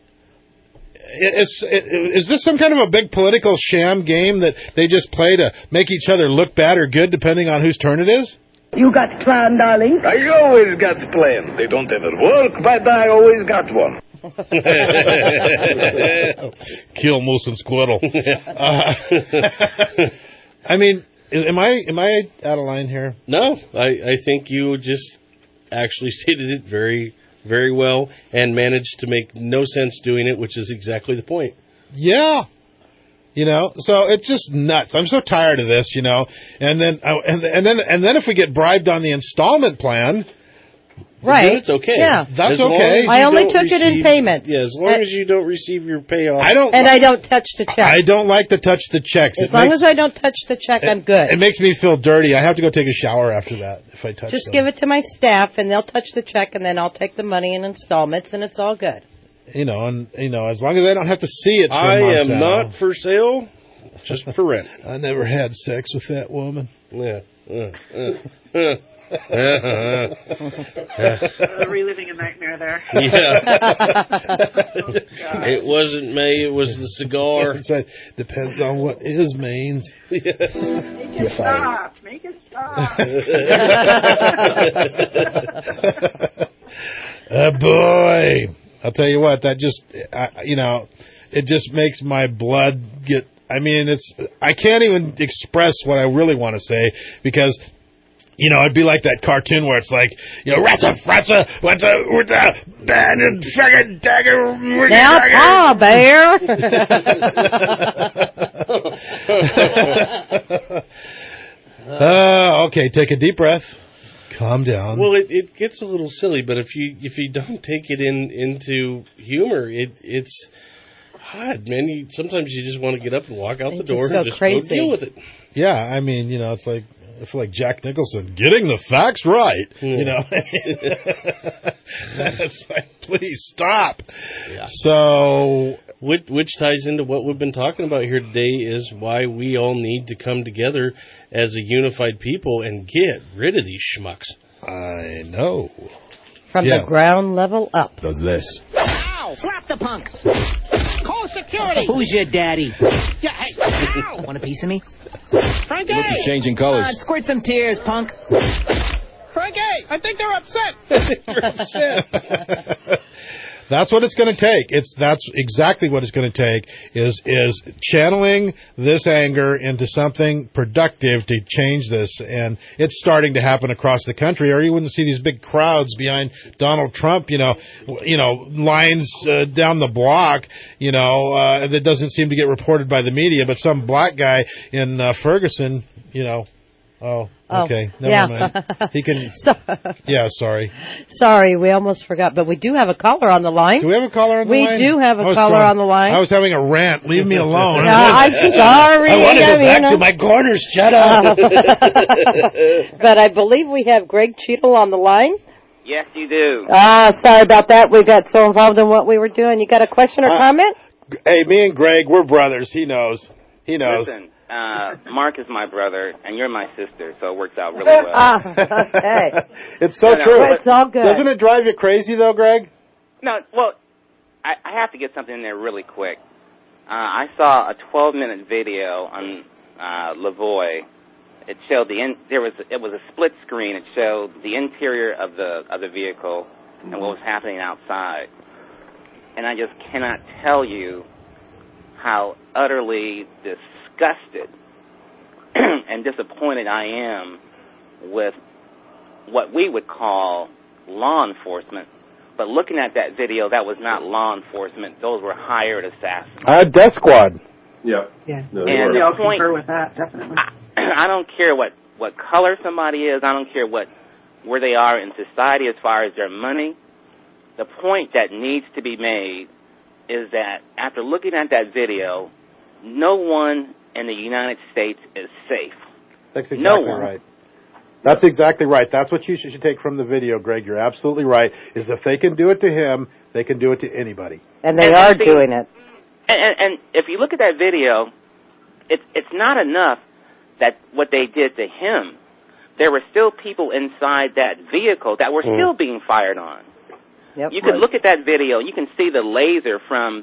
[SPEAKER 8] Is this some kind of a big political sham game that they just play to make each other look bad or good, depending on whose turn it is?
[SPEAKER 18] You got plan, darling? I always got plan. They don't ever work, but I always got one.
[SPEAKER 8] Kill moose and squirrel. I mean, am I out of line here?
[SPEAKER 10] No, I think you just actually stated it very, very well and managed to make no sense doing it, which is exactly the point.
[SPEAKER 8] Yeah. So it's just nuts. I'm so tired of this, and then if we get bribed on the installment plan,
[SPEAKER 9] Right.
[SPEAKER 10] It's okay.
[SPEAKER 9] Yeah.
[SPEAKER 8] That's
[SPEAKER 10] As long
[SPEAKER 8] okay.
[SPEAKER 10] as
[SPEAKER 9] I
[SPEAKER 10] you
[SPEAKER 9] only
[SPEAKER 10] don't
[SPEAKER 9] took it in
[SPEAKER 10] receive-
[SPEAKER 9] payment.
[SPEAKER 10] Yeah, as long as you don't receive your payoff.
[SPEAKER 8] I don't
[SPEAKER 9] touch the check.
[SPEAKER 8] I don't like to touch the checks.
[SPEAKER 9] As long as I don't touch the check, I'm good.
[SPEAKER 8] It makes me feel dirty. I have to go take a shower after that if I touch
[SPEAKER 9] Just
[SPEAKER 8] them.
[SPEAKER 9] give it to my staff, and they'll touch the check, and then I'll take the money in installments, and it's all good.
[SPEAKER 8] And as long as I don't have to see it from
[SPEAKER 10] I
[SPEAKER 8] Monsanto.
[SPEAKER 10] am not for sale, just for rent.
[SPEAKER 8] I never had sex with that woman.
[SPEAKER 10] Yeah.
[SPEAKER 2] Reliving a nightmare there.
[SPEAKER 10] Yeah. It wasn't me, it was the cigar.
[SPEAKER 8] Depends on what is means.
[SPEAKER 2] Make it stop. Make it stop.
[SPEAKER 8] Boy, I'll tell you what, that just, it just makes my blood get, I can't even express what I really want to say because, it'd be like that cartoon where it's like, ratsa, bandit, fucking dagger.
[SPEAKER 9] Now, Paw Bear.
[SPEAKER 8] Okay, take a deep breath. Calm down.
[SPEAKER 10] Well, it gets a little silly, but if you don't take it into humor, it's hard, man. Sometimes you just want to get up and walk out the door and just go deal with it.
[SPEAKER 8] Yeah, it's like I feel like Jack Nicholson getting the facts right. It's like, please stop.
[SPEAKER 10] Yeah.
[SPEAKER 8] So,
[SPEAKER 10] which ties into what we've been talking about here today is why we all need to come together as a unified people and get rid of these schmucks.
[SPEAKER 8] I know.
[SPEAKER 9] From the ground level up.
[SPEAKER 19] Does this.
[SPEAKER 3] Ow! Slap the punk! Call security! Who's your daddy? Yeah, hey! Ow! Want a piece of me? Frankie!
[SPEAKER 19] Look, he's changing colors.
[SPEAKER 3] Squirt some tears, punk. Frankie! I think they're upset!
[SPEAKER 8] That's what it's going to take. That's exactly what it's going to take is channeling this anger into something productive to change this. And it's starting to happen across the country, or you wouldn't see these big crowds behind Donald Trump, lines down the block, that doesn't seem to get reported by the media, but some black guy in Ferguson, okay. Never mind. He can. Yeah, sorry.
[SPEAKER 9] Sorry, we almost forgot, but we do have a caller on the line.
[SPEAKER 8] Do we have a caller on the line?
[SPEAKER 9] We do have a caller on the line.
[SPEAKER 8] I was having a rant. Leave me alone.
[SPEAKER 9] I'm sorry.
[SPEAKER 8] I want to go back to my corners. Shut up.
[SPEAKER 9] But I believe we have Greg Cheadle on the line.
[SPEAKER 7] Yes, you do.
[SPEAKER 9] Sorry about that. We got so involved in what we were doing. You got a question or comment?
[SPEAKER 8] Hey, me and Greg, we're brothers. He knows.
[SPEAKER 7] Listen. Mark is my brother, and you're my sister, so it works out really well.
[SPEAKER 9] Okay.
[SPEAKER 8] It's so true.
[SPEAKER 9] It's all good.
[SPEAKER 8] Doesn't it drive you crazy, though, Greg?
[SPEAKER 7] No, well, I have to get something in there really quick. I saw a 12-minute video on Lavoie. It showed it was a split screen. It showed the interior of the vehicle and what was happening outside. And I just cannot tell you how utterly disgusted and disappointed I am with what we would call law enforcement. But looking at that video, that was not law enforcement. Those were hired assassins.
[SPEAKER 8] Death Squad.
[SPEAKER 2] Yeah.
[SPEAKER 7] No,
[SPEAKER 2] and I'll concur with that, definitely.
[SPEAKER 7] I don't care what color somebody is. I don't care where they are in society as far as their money. The point that needs to be made is that after looking at that video, no one in the United States is safe.
[SPEAKER 8] That's exactly right. That's exactly right. That's what you should take from the video, Greg. You're absolutely right. Is if they can do it to him, they can do it to anybody.
[SPEAKER 9] And they are doing it.
[SPEAKER 7] And if you look at that video, it's not enough that what they did to him. There were still people inside that vehicle that were still being fired on.
[SPEAKER 9] Yep.
[SPEAKER 7] You can look at that video, and you can see the laser from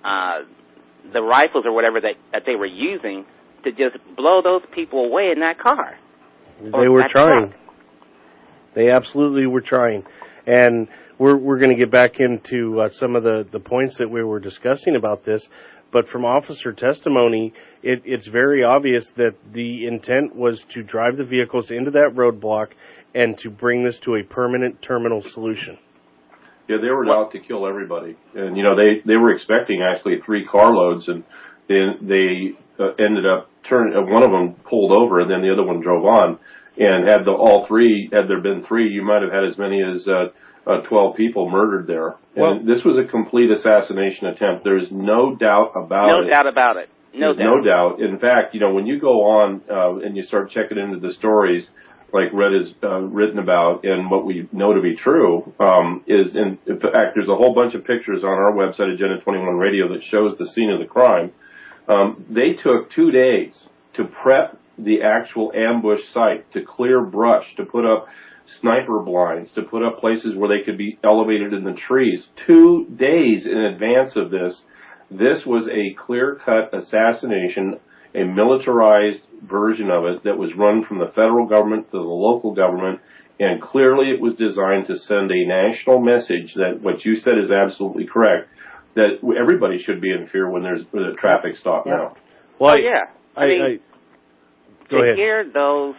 [SPEAKER 7] the rifles or whatever that they were using to just blow those people away in that car.
[SPEAKER 10] They were trying. They absolutely were trying. And we're going to get back into some of the points that we were discussing about this. But from officer testimony, it's very obvious that the intent was to drive the vehicles into that roadblock and to bring this to a permanent terminal solution.
[SPEAKER 1] Yeah, they were out to kill everybody. And, they were expecting actually 3 carloads, and they ended up one of them pulled over, and then the other one drove on. And had there been three, you might have had as many as 12 people murdered there. And this was a complete assassination attempt. There is no doubt about it.
[SPEAKER 7] No doubt about it.
[SPEAKER 1] There's no doubt. In fact, when you go on and you start checking into the stories, like Red has written about, and what we know to be true, is in fact there's a whole bunch of pictures on our website, Agenda 21 Radio, that shows the scene of the crime. They took 2 days to prep the actual ambush site, to clear brush, to put up sniper blinds, to put up places where they could be elevated in the trees. 2 days in advance of this. This was a clear-cut assassination, a militarized version of it that was run from the federal government to the local government, and clearly it was designed to send a national message that what you said is absolutely correct, that everybody should be in fear when there's a traffic stop now.
[SPEAKER 7] Well, yeah. I mean,
[SPEAKER 10] go
[SPEAKER 7] to
[SPEAKER 10] ahead.
[SPEAKER 7] hear those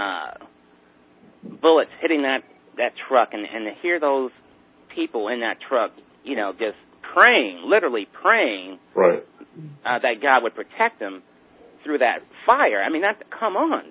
[SPEAKER 7] bullets hitting that truck and to hear those people in that truck, just praying, literally praying,
[SPEAKER 1] right,
[SPEAKER 7] that God would protect them through that fire. I mean, come on.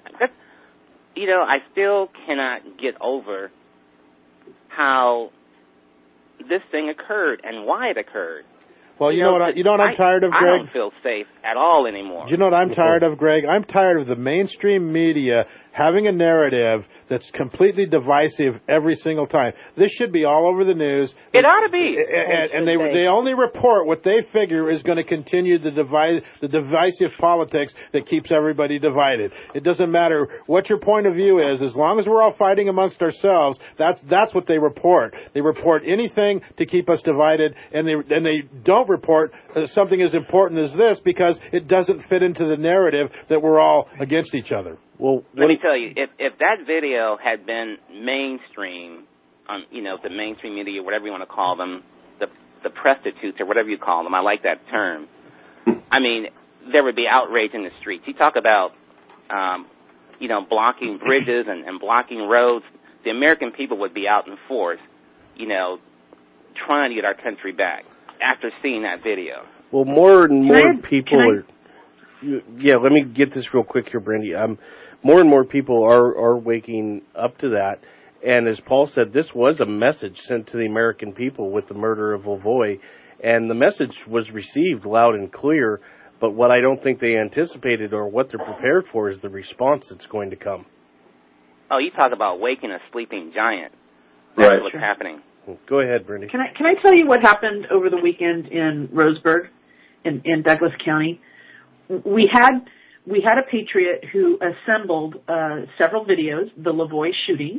[SPEAKER 7] I still cannot get over how this thing occurred and why it occurred.
[SPEAKER 8] Well, you know what I'm tired of, Greg?
[SPEAKER 7] I don't feel safe at all anymore.
[SPEAKER 8] Do you know what I'm tired of, Greg? I'm tired of the mainstream media having a narrative that's completely divisive every single time. This should be all over the news.
[SPEAKER 7] It ought to be.
[SPEAKER 8] And they only report what they figure is going to continue the divisive politics that keeps everybody divided. It doesn't matter what your point of view is, as long as we're all fighting amongst ourselves. That's what they report. They report anything to keep us divided, and they don't report something as important as this because it doesn't fit into the narrative that we're all against each other.
[SPEAKER 10] Well,
[SPEAKER 7] let me tell you, if that video had been mainstream, the mainstream media, whatever you want to call them, the prostitutes or whatever you call them, I like that term. I mean, there would be outrage in the streets. You talk about, blocking bridges and blocking roads. The American people would be out in force, trying to get our country back after seeing that video.
[SPEAKER 10] Well, more and more people are. Yeah, let me get this real quick here, Brandy. More and more people are waking up to that. And as Paul said, this was a message sent to the American people with the murder of Lavoie. And the message was received loud and clear. But what I don't think they anticipated or what they're prepared for is the response that's going to come.
[SPEAKER 7] Oh, you talk about waking a sleeping giant. That's
[SPEAKER 1] right.
[SPEAKER 7] What's happening.
[SPEAKER 10] Go ahead, Brandy.
[SPEAKER 2] Can I tell you what happened over the weekend in Roseburg, in Douglas County? We had a patriot who assembled several videos: the Lavoie shooting,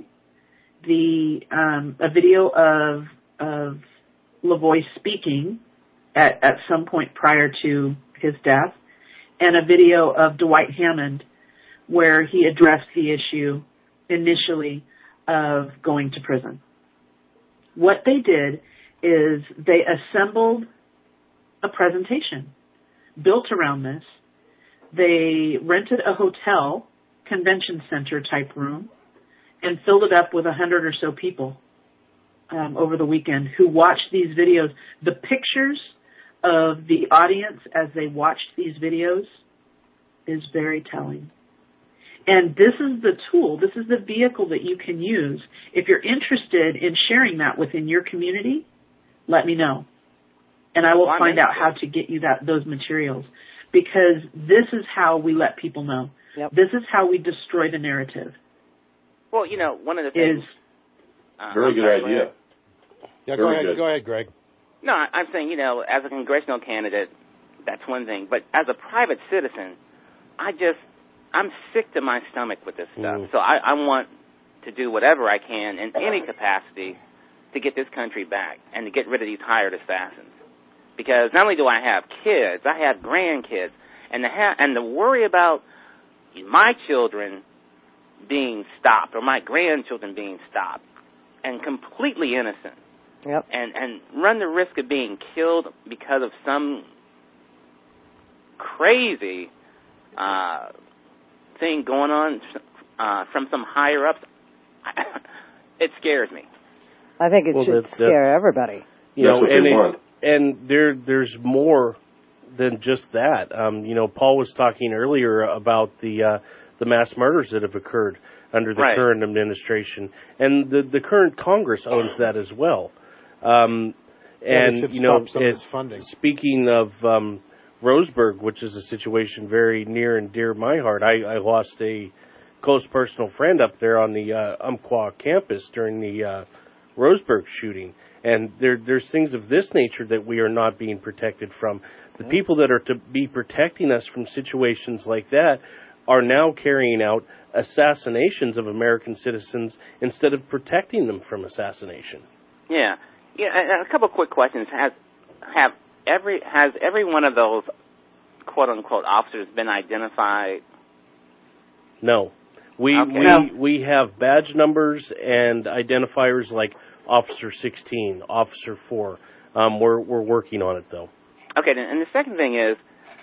[SPEAKER 2] a video of Lavoie speaking at some point prior to his death, and a video of Dwight Hammond where he addressed the issue initially of going to prison. What they did is they assembled a presentation built around this. They rented a hotel, convention center type room, and filled it up with 100 or so people over the weekend who watched these videos. The pictures of the audience as they watched these videos is very telling. And this is the tool, this is the vehicle that you can use. If you're interested in sharing that within your community, let me know. And I will find out how to get you those materials. Because this is how we let people know. Yep. This is how we destroy the narrative.
[SPEAKER 7] Well, one of the things...
[SPEAKER 1] Very good idea.
[SPEAKER 8] Yeah, go ahead, Greg.
[SPEAKER 7] No, I'm saying, as a congressional candidate, that's one thing. But as a private citizen, I'm sick to my stomach with this stuff. So I want to do whatever I can in any capacity to get this country back and to get rid of these hired assassins. Because not only do I have kids, I have grandkids, and the worry about my children being stopped or my grandchildren being stopped and completely innocent, and run the risk of being killed because of some crazy thing going on from some higher ups, it scares me.
[SPEAKER 9] I think it should scare everybody.
[SPEAKER 10] And there's more than just that. Paul was talking earlier about the mass murders that have occurred. under the current administration, and the current Congress owns that as well. And speaking of Roseburg, which is a situation very near and dear to my heart, I lost a close personal friend up there on the Umpqua campus during the Roseburg shooting. And there's things of this nature that we are not being protected from. The people that are to be protecting us from situations like that are now carrying out assassinations of American citizens instead of protecting them from assassination.
[SPEAKER 7] Yeah. A couple of quick questions. Has every one of those quote unquote officers been identified?
[SPEAKER 10] No. We have badge numbers and identifiers like Officer 16, Officer 4. We're working on it though.
[SPEAKER 7] Okay, and the second thing is,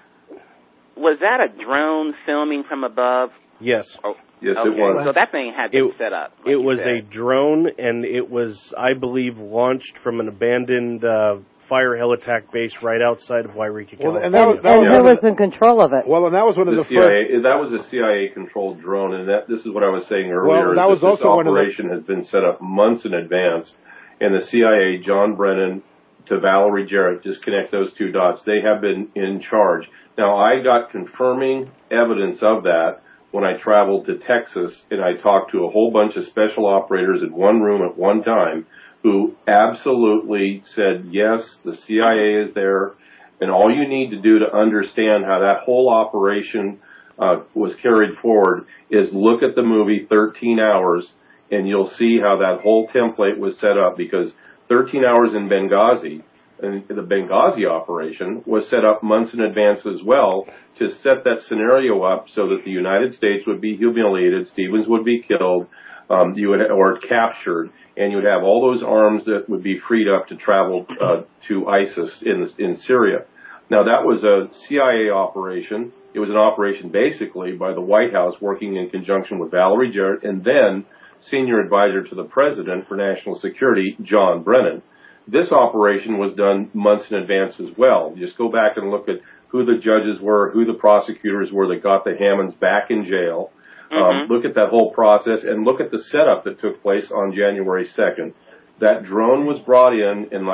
[SPEAKER 7] was that a drone filming from above?
[SPEAKER 10] Yes.
[SPEAKER 1] Yes,
[SPEAKER 7] okay.
[SPEAKER 1] It was.
[SPEAKER 7] So that thing had been set up.
[SPEAKER 10] It was a drone, and it was, I believe, launched from an abandoned fire helitac base right outside of Wairika, California.
[SPEAKER 9] And who was in control of it?
[SPEAKER 8] Well, and that was one of the
[SPEAKER 1] CIA. That was a CIA-controlled drone, and this is what I was saying earlier.
[SPEAKER 8] Well, that was also
[SPEAKER 1] this operation has been set up months in advance, and the CIA, John Brennan to Valerie Jarrett, just connect those two dots. They have been in charge. Now, I got confirming evidence of that when I traveled to Texas, and I talked to a whole bunch of special operators in one room at one time who absolutely said, yes, the CIA is there, and all you need to do to understand how that whole operation was carried forward is look at the movie 13 Hours, and you'll see how that whole template was set up, because 13 Hours in Benghazi, and the Benghazi operation was set up months in advance as well to set that scenario up so that the United States would be humiliated, Stevens would be killed, or captured, and you would have all those arms that would be freed up to travel to ISIS in Syria. Now, that was a CIA operation. It was an operation basically by the White House working in conjunction with Valerie Jarrett and then senior advisor to the president for national security, John Brennan. This operation was done months in advance as well. You just go back and look at who the judges were, who the prosecutors were that got the Hammonds back in jail. Look at that whole process and look at the setup that took place on January 2nd. That drone was brought in, and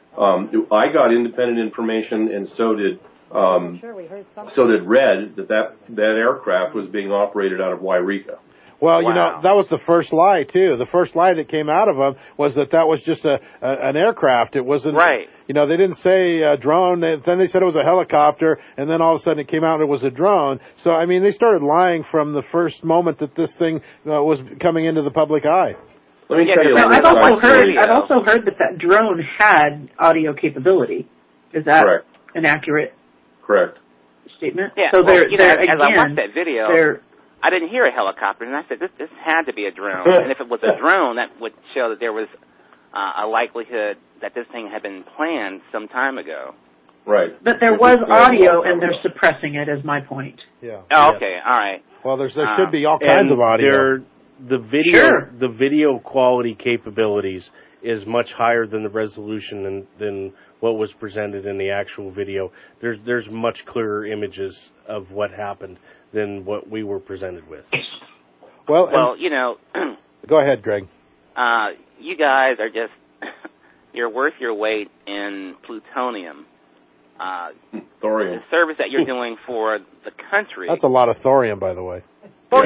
[SPEAKER 1] I got independent information, and so did Red, that aircraft was being operated out of Wairika.
[SPEAKER 8] Well, that was the first lie, too. The first lie that came out of them was that was just an aircraft. It wasn't,
[SPEAKER 7] right.
[SPEAKER 8] They didn't say a drone. Then they said it was a helicopter, and then all of a sudden it came out and it was a drone. So, they started lying from the first moment that this thing was coming into the public eye.
[SPEAKER 1] Let me tell you
[SPEAKER 2] I've also heard that drone had audio capability. Is that
[SPEAKER 1] correct?
[SPEAKER 2] An accurate statement?
[SPEAKER 7] Yeah.
[SPEAKER 2] So
[SPEAKER 7] as I watched that video, I didn't hear a helicopter, and I said, this had to be a drone. And if it was a drone, that would show that there was a likelihood that this thing had been planned some time ago.
[SPEAKER 1] Right.
[SPEAKER 2] But there was audio, and they're suppressing it, is my point.
[SPEAKER 8] Yeah.
[SPEAKER 7] Oh, okay. All right.
[SPEAKER 8] Well, there should be all kinds of audio.
[SPEAKER 10] The video quality capabilities is much higher than the resolution than what was presented in the actual video. There's much clearer images of what happened than what we were presented with.
[SPEAKER 7] Well,
[SPEAKER 8] go ahead, Greg.
[SPEAKER 7] You guys are just, you're worth your weight in plutonium.
[SPEAKER 1] Thorium.
[SPEAKER 7] The service that you're doing for the country.
[SPEAKER 8] That's a lot of thorium, by the way.
[SPEAKER 7] Well,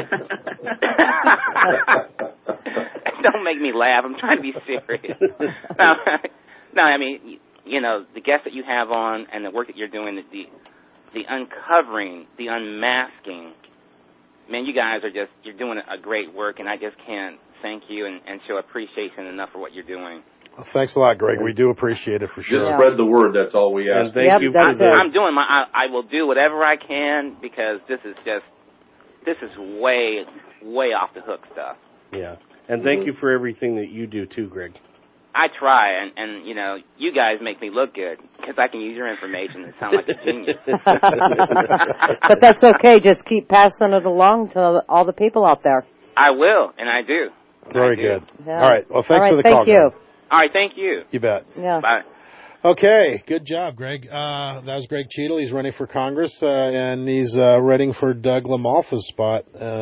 [SPEAKER 7] don't make me laugh. I'm trying to be serious. No, the guests that you have on and the work that you're doing, the uncovering, the unmasking, man, you guys you're doing a great work, and I just can't thank you and show appreciation enough for what you're doing.
[SPEAKER 8] Well, thanks a lot, Greg. We do appreciate it for sure.
[SPEAKER 1] Just spread the word. That's all we ask.
[SPEAKER 10] And thank you.
[SPEAKER 7] I'm doing I will do whatever I can, because this is way, way off the hook stuff.
[SPEAKER 10] Yeah. And thank you for everything that you do too, Greg.
[SPEAKER 7] I try, and you guys make me look good, because I can use your information and sound like a genius.
[SPEAKER 9] But that's okay. Just keep passing it along to all the people out there.
[SPEAKER 7] I will, and I do.
[SPEAKER 8] Very good.
[SPEAKER 9] Yeah.
[SPEAKER 8] All right. Well, thanks for the
[SPEAKER 9] thank
[SPEAKER 8] call.
[SPEAKER 9] You.
[SPEAKER 7] All right, thank you.
[SPEAKER 8] You bet.
[SPEAKER 9] Yeah.
[SPEAKER 7] Bye.
[SPEAKER 8] Okay, good job, Greg. That was Greg Cheadle. He's running for Congress, and he's running for Doug LaMalfa's spot.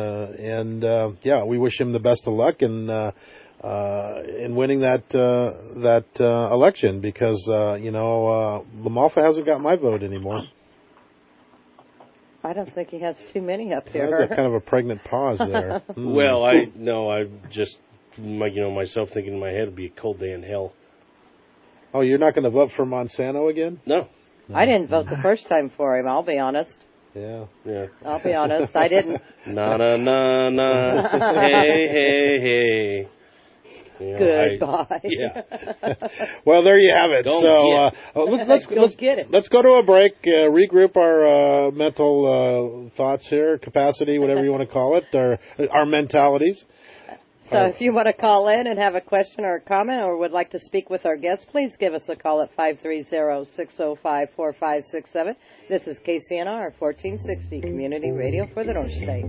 [SPEAKER 8] We wish him the best of luck in winning that election, because LaMalfa hasn't got my vote anymore.
[SPEAKER 9] I don't think he has too many up here.
[SPEAKER 8] That was kind of a pregnant pause there.
[SPEAKER 10] Well, I'm just, myself thinking in my head it'd be a cold day in hell.
[SPEAKER 8] Oh, you're not going to vote for Monsanto again?
[SPEAKER 10] No.
[SPEAKER 9] I didn't vote the first time for him, I'll be honest.
[SPEAKER 8] Yeah.
[SPEAKER 9] I'll be honest, I didn't.
[SPEAKER 10] Na, hey.
[SPEAKER 9] Goodbye.
[SPEAKER 8] Well, there you have it. Let's go to a break, regroup our mental thoughts here, capacity, whatever you want to call it, or our mentalities.
[SPEAKER 9] So if you want to call in and have a question or a comment or would like to speak with our guests, please give us a call at 530-605-4567. This is KCNR 1460, Community Radio for the North State.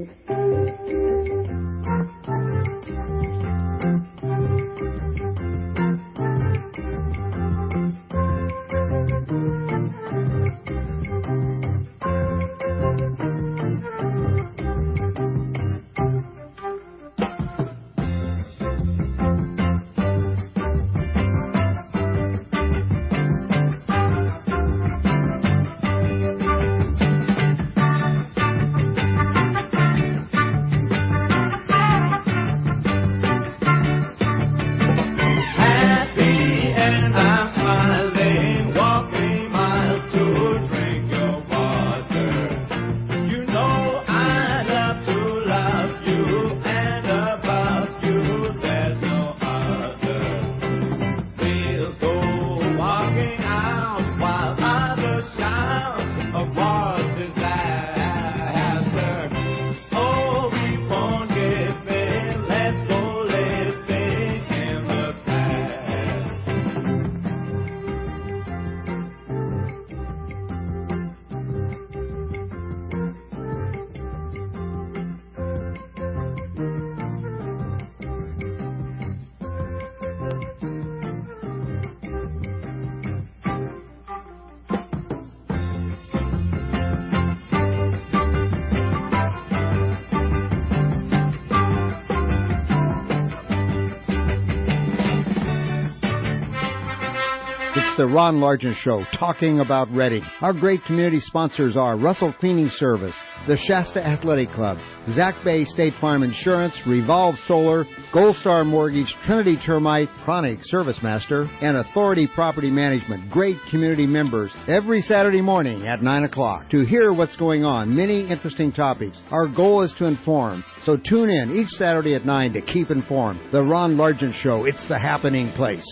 [SPEAKER 5] The Ron Largent Show, talking about Reading. Our great community sponsors are Russell Cleaning Service, the Shasta Athletic Club, Zach Bay State Farm Insurance, Revolve Solar, Gold Star Mortgage, Trinity Termite, Chronic Service Master, and Authority Property Management. Great community members every Saturday morning at 9 o'clock to hear what's going on. Many interesting topics. Our goal is to inform, so tune in each Saturday at 9 to keep informed. The Ron Largent Show, it's the happening place.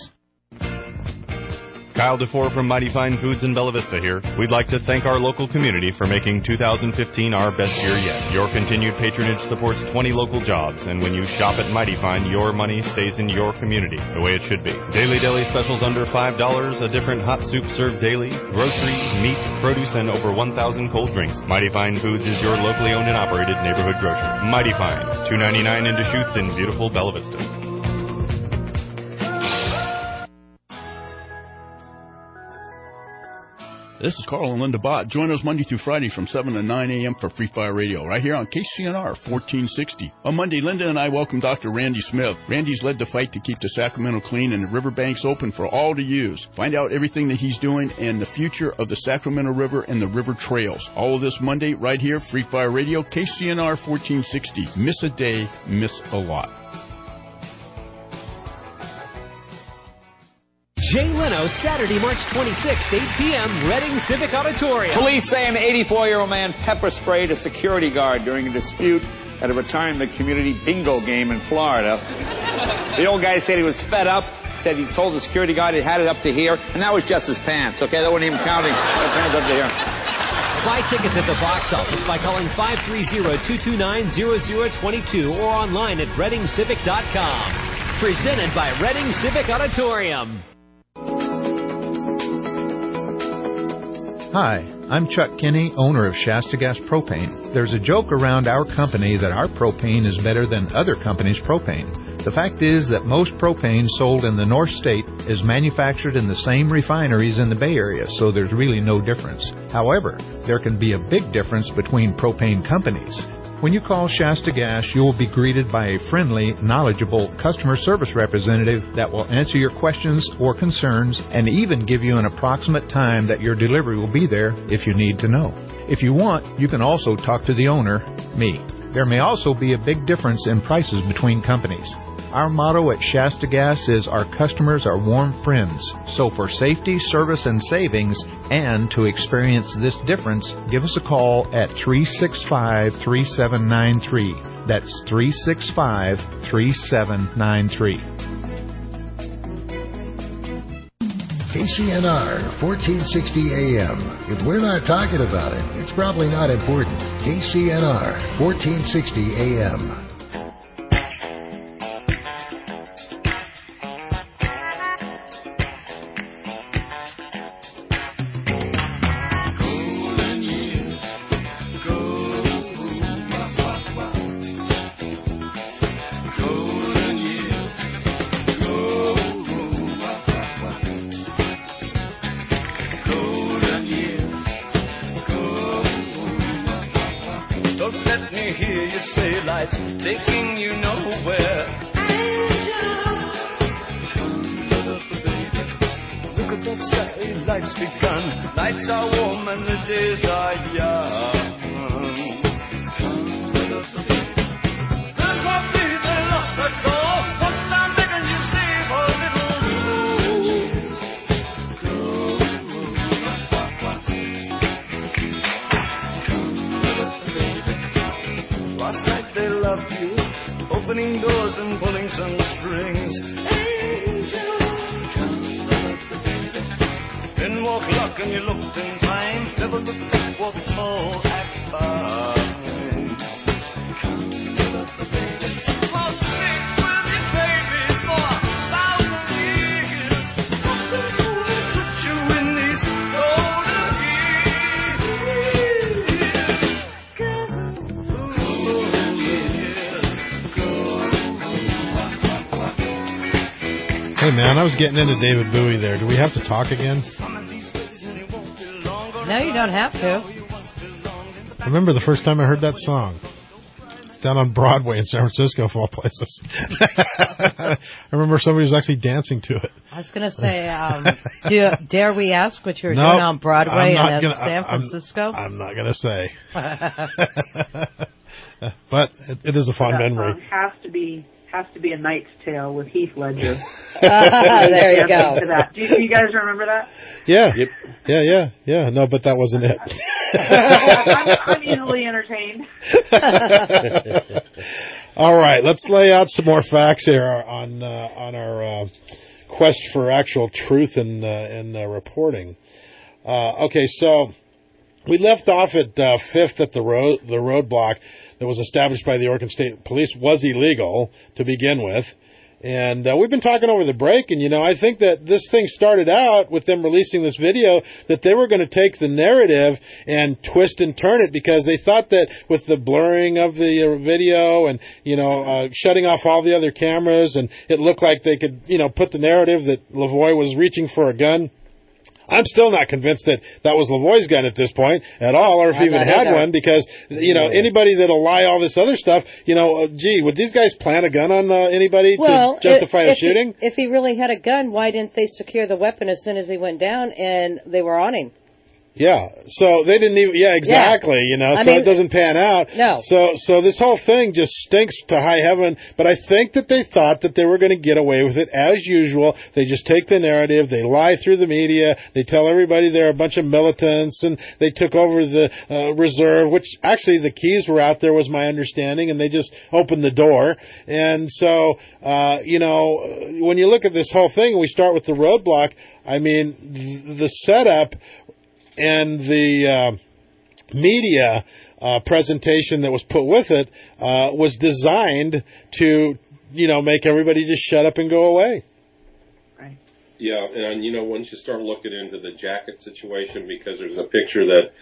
[SPEAKER 11] Kyle DeFore from Mighty Fine Foods in Bella Vista here. We'd like to thank our local community for making 2015 our best year yet. Your continued patronage supports 20 local jobs, and when you shop at Mighty Fine, your money stays in your community, the way it should be. Daily deli specials under $5, a different hot soup served daily, groceries, meat, produce, and over 1,000 cold drinks. Mighty Fine Foods is your locally owned and operated neighborhood grocer. Mighty Fine, $2.99 in Deschutes in beautiful Bella Vista.
[SPEAKER 20] This is Carl and Linda Bott. Join us Monday through Friday from 7 to 9 a.m. for Free Fire Radio, right here on KCNR 1460. On Monday, Linda and I welcome Dr. Randy Smith. Randy's led the fight to keep the Sacramento clean and the riverbanks open for all to use. Find out everything that he's doing and the future of the Sacramento River and the river trails. All of this Monday, right here, Free Fire Radio, KCNR 1460. Miss a day, miss a lot.
[SPEAKER 22] Jay Leno, Saturday, March 26th, 8 p.m., Reading Civic Auditorium.
[SPEAKER 25] Police say an 84-year-old man pepper-sprayed a security guard during a dispute at a retirement community bingo game in Florida. The old guy said he was fed up, said he told the security guard he had it up to here, and that was just his pants, okay? That wasn't even counting the pants up to here.
[SPEAKER 22] Buy tickets at the box office by calling 530-229-0022 or online at ReadingCivic.com. Presented by Reading Civic Auditorium.
[SPEAKER 26] Hi, I'm Chuck Kinney, owner of Shasta Gas Propane. There's a joke around our company that our propane is better than other companies' propane. The fact is that most propane sold in the North State is manufactured in the same refineries in the Bay Area, so there's really no difference. However, there can be a big difference between propane companies. When you call Shasta Gas, you will be greeted by a friendly, knowledgeable customer service representative that will answer your questions or concerns and even give you an approximate time that your delivery will be there if you need to know. If you want, you can also talk to the owner, me. There may also be a big difference in prices between companies. Our motto at Shasta Gas is our customers are warm friends. So for safety, service, and savings, and to experience this difference, give us a call at 365-3793. That's 365-3793.
[SPEAKER 6] KCNR, 1460 AM. If we're not talking about it, it's probably not important. KCNR, 1460 AM.
[SPEAKER 13] Taking you nowhere. Look at that sky, life's begun. Nights are warm and the days are young. There's my baby lost her soul. Once I'm begging you save a little. Last night they loved you, opening doors and pulling some strings. Angel, then walk luck and you looked in time. Never looked back, walk tall, act fine. I'll stick with you, baby, for 1,000 years. Nothing's gonna put you in these golden
[SPEAKER 8] Hey, man, I was getting into David Bowie there. Do we have to talk again?
[SPEAKER 9] No, you don't have to.
[SPEAKER 8] I remember the first time I heard that song. It's down on Broadway in San Francisco, of all places. I remember somebody was actually dancing to it.
[SPEAKER 9] I was going to say, dare we ask what you were doing on Broadway in San Francisco?
[SPEAKER 8] I'm not going to say. But it is a fond memory.
[SPEAKER 2] Song has to be A Knight's Tale with Heath Ledger.
[SPEAKER 9] There you go.
[SPEAKER 2] Do you guys remember that?
[SPEAKER 8] Yeah. Yep. Yeah. No, but that wasn't it.
[SPEAKER 2] I'm easily entertained.
[SPEAKER 8] All right, let's lay out some more facts here on our quest for actual truth in reporting. Okay, so we left off at 5th at the roadblock that was established by the Oregon State Police was illegal to begin with. And we've been talking over the break, and, I think that this thing started out with them releasing this video that they were going to take the narrative and twist and turn it because they thought that with the blurring of the video and, shutting off all the other cameras, and it looked like they could, put the narrative that Lavoie was reaching for a gun. I'm still not convinced that was Lavoie's gun at this point at all, or if he even had one, because, anybody that'll lie all this other stuff, would these guys plant a gun on anybody to justify a shooting?
[SPEAKER 9] If he really had a gun, why didn't they secure the weapon as soon as he went down and they were on him?
[SPEAKER 8] Yeah, so they didn't even, exactly, it doesn't pan out.
[SPEAKER 9] No.
[SPEAKER 8] So this whole thing just stinks to high heaven, but I think that they thought that they were going to get away with it as usual. They just take the narrative, they lie through the media, they tell everybody they're a bunch of militants, and they took over the reserve, which actually the keys were out there was my understanding, and they just opened the door. And so, when you look at this whole thing, we start with the roadblock, I mean, the setup and the media presentation that was put with it was designed to, make everybody just shut up and go away.
[SPEAKER 2] Right.
[SPEAKER 1] Yeah, and once you start looking into the jacket situation, because there's a picture that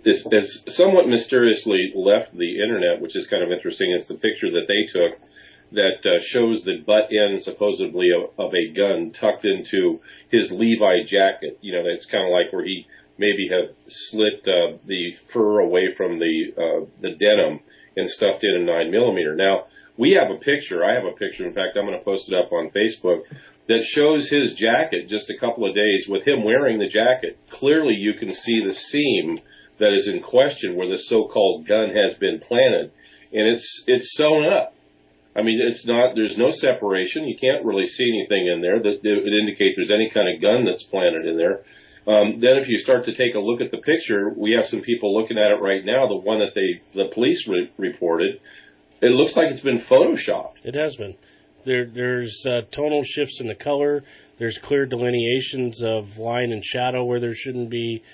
[SPEAKER 1] is somewhat mysteriously left the internet, which is kind of interesting. It's the picture that they took that shows the butt end, supposedly, of a gun tucked into his Levi jacket. You know, it's kind of like where he maybe have slit the fur away from the denim and stuffed in a 9mm. Now, we have a picture. I have a picture. In fact, I'm going to post it up on Facebook that shows his jacket just a couple of days with him wearing the jacket. Clearly, you can see the seam that is in question where the so-called gun has been planted, and it's sewn up. I mean, it's not. There's no separation. You can't really see anything in there that would indicate there's any kind of gun that's planted in there. Then, if you start to take a look at the picture, we have some people looking at it right now. The one that the police reported, it looks like it's been photoshopped.
[SPEAKER 10] It has been. There's tonal shifts in the color. There's clear delineations of line and shadow where there shouldn't be.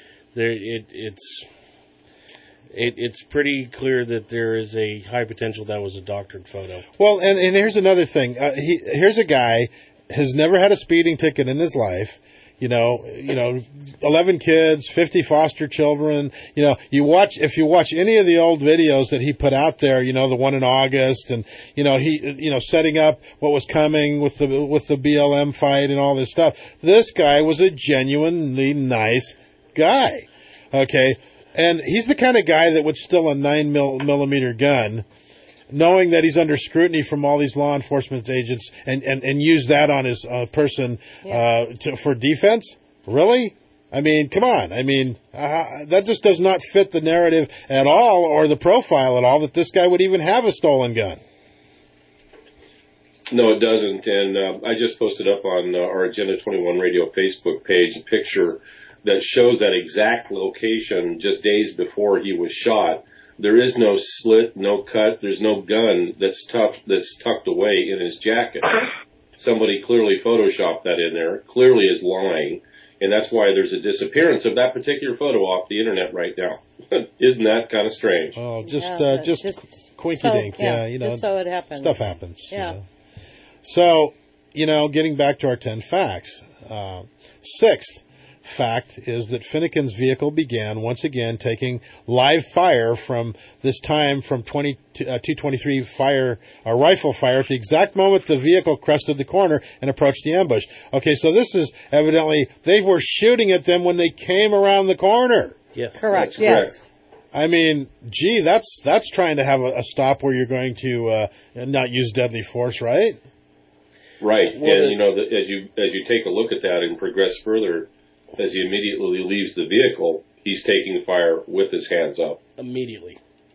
[SPEAKER 10] It's pretty clear that there is a high potential that was a doctored photo.
[SPEAKER 8] Well, and here's another thing. Here's a guy has never had a speeding ticket in his life. You know, 11 kids, 50 foster children. You know, if you watch any of the old videos that he put out there, you know, the one in August, and he setting up what was coming with the BLM fight and all this stuff. This guy was a genuinely nice guy. Okay, and he's the kind of guy that would steal a 9mm gun, knowing that he's under scrutiny from all these law enforcement agents, and use that on his person for defense? Really? I mean, come on. I mean, that just does not fit the narrative at all, or the profile at all, that this guy would even have a stolen gun.
[SPEAKER 1] No, it doesn't. And I just posted up on our Agenda 21 Radio Facebook page a picture that shows that exact location just days before he was shot. There is no slit, no cut. There's no gun that's tucked away in his jacket. Somebody clearly photoshopped that in there, clearly is lying, and that's why there's a disappearance of that particular photo off the internet right now. Isn't that kind of strange?
[SPEAKER 8] Oh, just quinky-dink.
[SPEAKER 9] Just so it happens.
[SPEAKER 8] Stuff happens.
[SPEAKER 9] Yeah.
[SPEAKER 8] You know. So, getting back to our 10 facts. Sixth fact is that Finnegan's vehicle began once again taking live fire from this time from 223 rifle fire at the exact moment the vehicle crested the corner and approached the ambush. Okay, so this is evidently they were shooting at them when they came around the corner.
[SPEAKER 10] Yes,
[SPEAKER 9] correct. Yes.
[SPEAKER 8] I mean, gee, that's trying to have a stop where you're going to not use deadly force, right?
[SPEAKER 1] Right, and as you take a look at that and progress further. As he immediately leaves the vehicle, he's taking fire with his hands up. Immediately.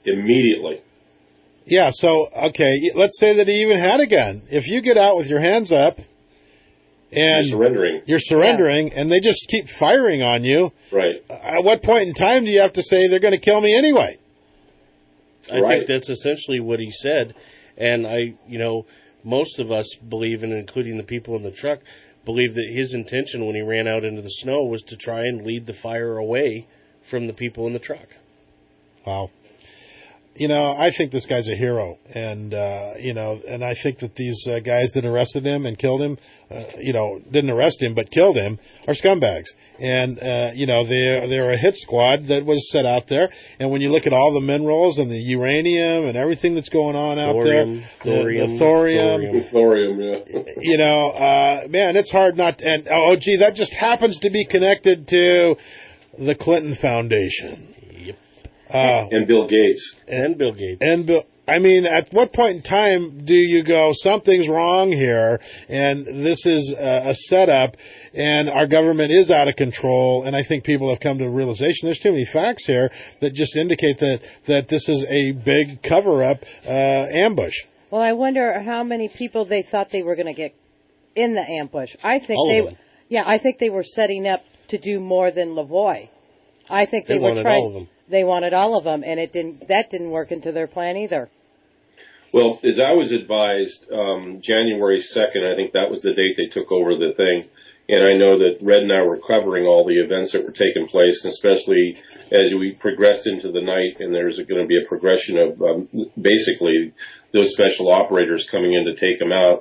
[SPEAKER 8] Yeah, so, okay, let's say that he even had a gun. If you get out with your hands up and you're surrendering, and they just keep firing on you,
[SPEAKER 1] right?
[SPEAKER 8] At what point in time do you have to say they're going to kill me anyway?
[SPEAKER 10] I think that's essentially what he said, and most of us believe, and including the people in the truck, believe that his intention when he ran out into the snow was to try and lead the fire away from the people in the truck.
[SPEAKER 8] Wow. I think this guy's a hero, and and I think that these guys that arrested him and killed him, didn't arrest him but killed him, are scumbags. And they're a hit squad that was set out there. And when you look at all the minerals and the uranium and everything that's going on out there, the thorium,
[SPEAKER 1] yeah.
[SPEAKER 8] Man, it's hard not. And that just happens to be connected to the Clinton Foundation.
[SPEAKER 1] And Bill Gates.
[SPEAKER 8] I mean, at what point in time do you go, something's wrong here, and this is a setup, and our government is out of control, and I think people have come to the realization there's too many facts here that just indicate that this is a big cover-up ambush.
[SPEAKER 9] Well, I wonder how many people they thought they were going to get in the ambush. I think I think they were setting up to do more than Lavoie. I think they were trying.
[SPEAKER 10] All of them.
[SPEAKER 9] They wanted all of them, and that didn't work into their plan either.
[SPEAKER 1] Well, as I was advised, January 2nd, I think that was the date they took over the thing. And I know that Red and I were covering all the events that were taking place, and especially as we progressed into the night, and there's going to be a progression of basically those special operators coming in to take them out.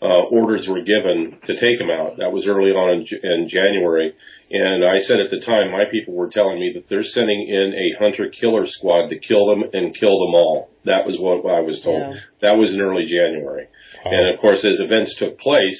[SPEAKER 1] orders were given to take them out. That was early on in January. And I said at the time, my people were telling me that they're sending in a hunter-killer squad to kill them and kill them all. That was what I was told.
[SPEAKER 14] Yeah.
[SPEAKER 1] That was in early January. And, of course, as events took place,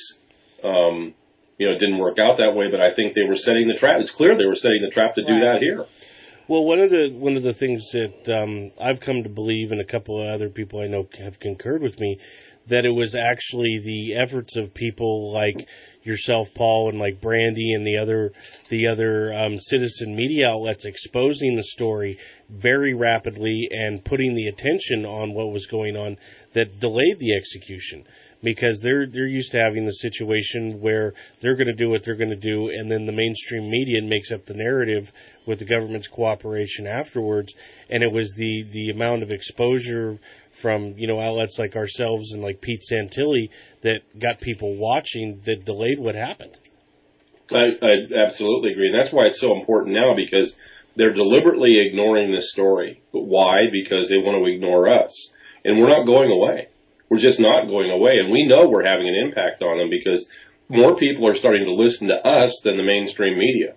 [SPEAKER 1] it didn't work out that way, but I think they were setting the trap. It's clear they were setting the trap to do that here.
[SPEAKER 10] Well, one of the things that I've come to believe, and a couple of other people I know have concurred with me, that it was actually the efforts of people like yourself, Paul, and like Brandy and the other citizen media outlets exposing the story very rapidly and putting the attention on what was going on that delayed the execution. Because they're used to having the situation where they're going to do what they're going to do, and then the mainstream media makes up the narrative with the government's cooperation afterwards. And it was the amount of exposure from outlets like ourselves and like Pete Santilli that got people watching that delayed what happened.
[SPEAKER 1] I absolutely agree, and that's why it's so important now, because they're deliberately ignoring this story. But why? Because they want to ignore us, and we're not going away. We're just not going away, and we know we're having an impact on them because more people are starting to listen to us than the mainstream media.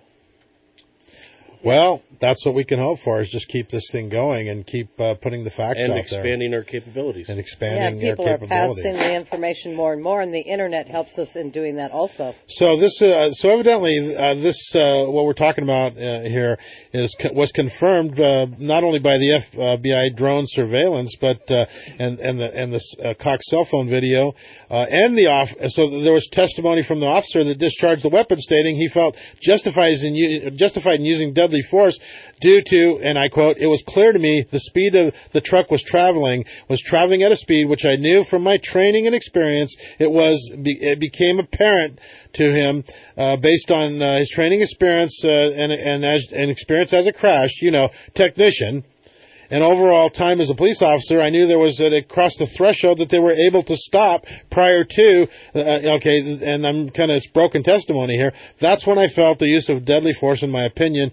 [SPEAKER 8] Well, that's what we can hope for, is just keep this thing going and keep putting the facts
[SPEAKER 10] and
[SPEAKER 8] out
[SPEAKER 10] expanding our capabilities.
[SPEAKER 8] And expanding our
[SPEAKER 9] people are
[SPEAKER 8] capabilities.
[SPEAKER 9] passing the information more and more, and the Internet helps us in doing that also.
[SPEAKER 8] So this, so evidently, what we're talking about here was confirmed not only by the FBI drone surveillance, but and the Cox cell phone video, and so there was testimony from the officer that discharged the weapon, stating he felt justified in using deadly force due to, and I quote, "It was clear to me the speed of the truck was traveling at a speed which I knew from my training and experience. It became apparent to him based on his training experience and experience as a crash, technician, and overall time as a police officer. I knew it crossed the threshold that they were able to stop prior to, and I'm kind of broken testimony here. That's when I felt the use of deadly force, in my opinion,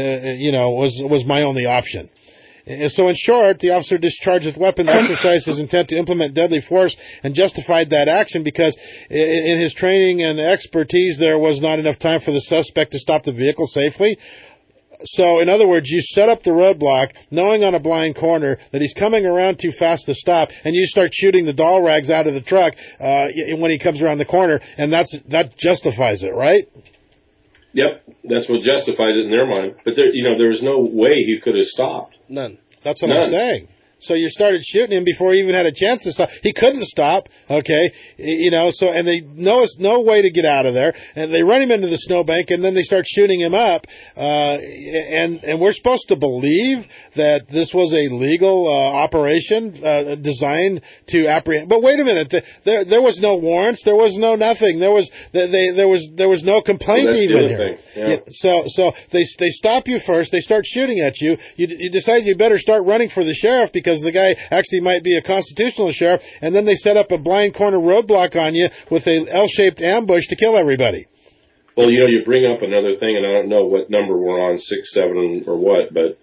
[SPEAKER 8] was my only option." And so in short, the officer discharged his weapon, exercised his intent to implement deadly force, and justified that action because in his training and expertise, there was not enough time for the suspect to stop the vehicle safely. So, in other words, you set up the roadblock knowing on a blind corner that he's coming around too fast to stop, and you start shooting the doll rags out of the truck when he comes around the corner, and that justifies it, right?
[SPEAKER 1] Yep, that's what justifies it in their mind. But there was no way he could have stopped.
[SPEAKER 10] None.
[SPEAKER 8] That's what I'm saying. So you started shooting him before he even had a chance to stop. He couldn't stop, okay? So, and they know no way to get out of there, and they run him into the snowbank, and then they start shooting him up, and we're supposed to believe that this was a legal operation designed to apprehend. But wait a minute, there was no warrants, there was no nothing, there was no complaint even here.
[SPEAKER 1] Yeah.
[SPEAKER 8] So they stop you first, they start shooting at you. You decide you better start running for the sheriff because the guy actually might be a constitutional sheriff, and then they set up a blind corner roadblock on you with a L-shaped ambush to kill everybody.
[SPEAKER 1] Well, you bring up another thing, and I don't know what number we're on, 6, 7, or what, but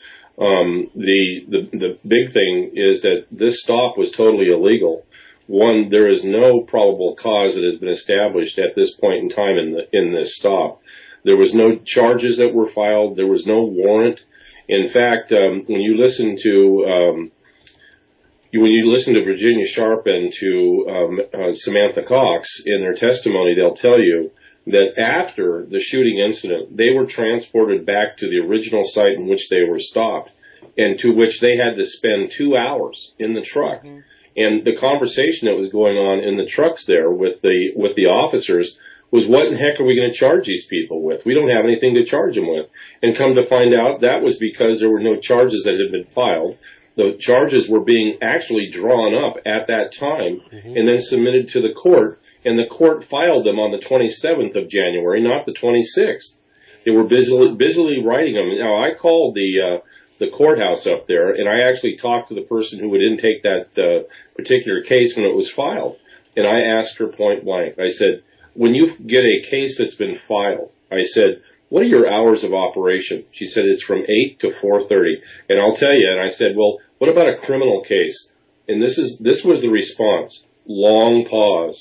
[SPEAKER 1] the big thing is that this stop was totally illegal. One, there is no probable cause that has been established at this point in time in this stop. There was no charges that were filed. There was no warrant. In fact, when you listen to Virginia Sharp and to Samantha Cox in their testimony, they'll tell you that after the shooting incident, they were transported back to the original site in which they were stopped, and to which they had to spend 2 hours in the truck. Mm-hmm. And the conversation that was going on in the trucks there with the officers was, what in heck are we going to charge these people with? We don't have anything to charge them with. And come to find out, that was because there were no charges that had been filed. The charges were being actually drawn up at that time, mm-hmm. and then submitted to the court, and the court filed them on the 27th of January, not the 26th. They were busily writing them. Now, I called the courthouse up there, and I actually talked to the person who would intake that particular case when it was filed. And I asked her point blank. I said, when you get a case that's been filed, I said, what are your hours of operation? She said, it's from 8 to 4:30. And I'll tell you, and I said, well, what about a criminal case? And this was the response. Long pause.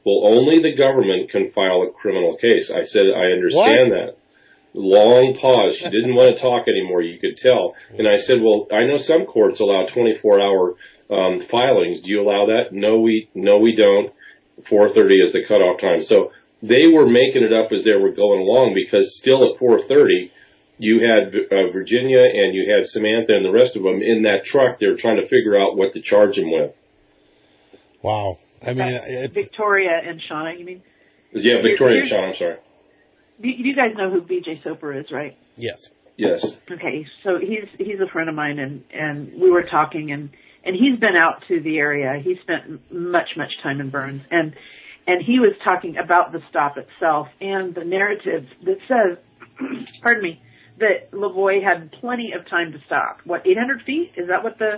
[SPEAKER 1] Well, only the government can file a criminal case. I said, I understand that. Long pause. She didn't want to talk anymore, you could tell. And I said, well, I know some courts allow 24-hour filings. Do you allow that? No, we don't. 4:30 is the cutoff time. So they were making it up as they were going along, because still at 4:30, you had Virginia and you had Samantha and the rest of them in that truck. They were trying to figure out what to charge him with.
[SPEAKER 14] Wow. I mean,
[SPEAKER 2] Victoria and Shauna, you mean?
[SPEAKER 1] Yeah, Victoria and Shauna, I'm sorry.
[SPEAKER 2] You guys know who BJ Soper is, right?
[SPEAKER 10] Yes.
[SPEAKER 1] Yes.
[SPEAKER 2] Okay, so he's a friend of mine, and we were talking, and he's been out to the area. He spent much time in Burns, and he was talking about the stop itself and the narrative that says, pardon me, that Lavoie had plenty of time to stop. What, 800 feet? Is that what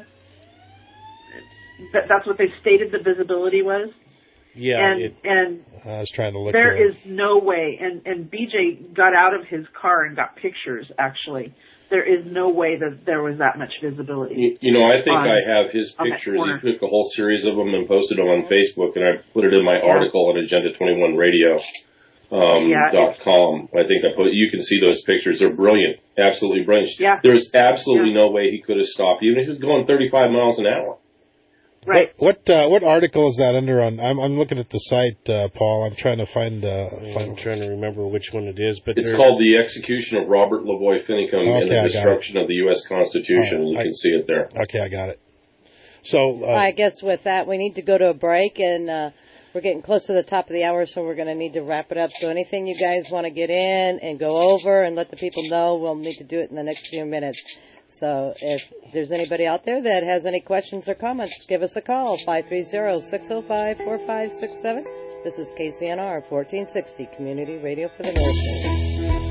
[SPEAKER 2] that's what they stated the visibility was?
[SPEAKER 14] Yeah.
[SPEAKER 2] And
[SPEAKER 14] I was trying to look.
[SPEAKER 2] There is no way, and BJ got out of his car and got pictures, actually. There is no way that there was that much visibility.
[SPEAKER 1] You know, I think I have his pictures. He took a whole series of them and posted them on Facebook, and I put it in my article on Agenda21Radio.com. I think you can see those pictures. They're brilliant, absolutely brilliant.
[SPEAKER 2] Yeah.
[SPEAKER 1] There's absolutely no way he could have stopped, even if he was going 35 miles an hour.
[SPEAKER 2] Right.
[SPEAKER 14] What article is that under? I'm looking at the site, Paul. I'm trying to find. I'm trying to remember which one it is. But
[SPEAKER 1] it's called "The Execution of Robert Lavoie Finicum and the Destruction of the U.S. Constitution." Right. You can see it there.
[SPEAKER 14] Okay, I got it. So
[SPEAKER 9] I guess with that, we need to go to a break, and we're getting close to the top of the hour, so we're going to need to wrap it up. So anything you guys want to get in and go over and let the people know, we'll need to do it in the next few minutes. So if there's anybody out there that has any questions or comments, give us a call, 530-605-4567. This is KCNR 1460, Community Radio for the North.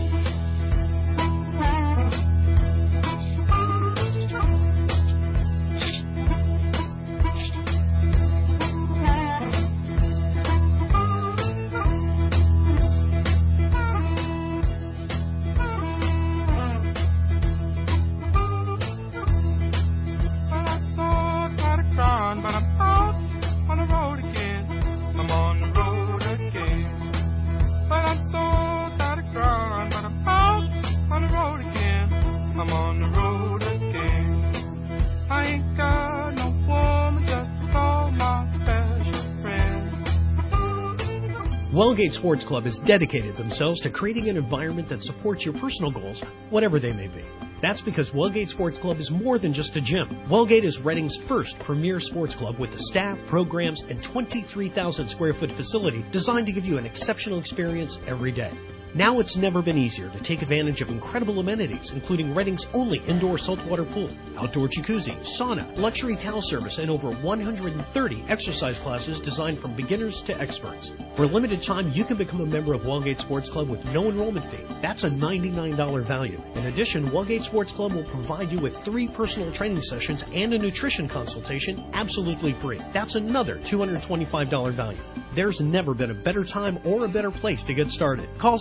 [SPEAKER 15] Wellgate Sports Club has dedicated themselves to creating an environment that supports your personal goals, whatever they may be. That's because Wellgate Sports Club is more than just a gym. Wellgate is Reading's first premier sports club with the staff, programs, and 23,000 square foot facility designed to give you an exceptional experience every day. Now it's never been easier to take advantage of incredible amenities, including Reading's only indoor saltwater pool, outdoor jacuzzi, sauna, luxury towel service, and over 130 exercise classes designed from beginners to experts. For a limited time, you can become a member of Wellgate Sports Club with no enrollment fee. That's a $99 value. In addition, Wellgate Sports Club will provide you with 3 personal training sessions and a nutrition consultation absolutely free. That's another $225 value. There's never been a better time or a better place to get started. Call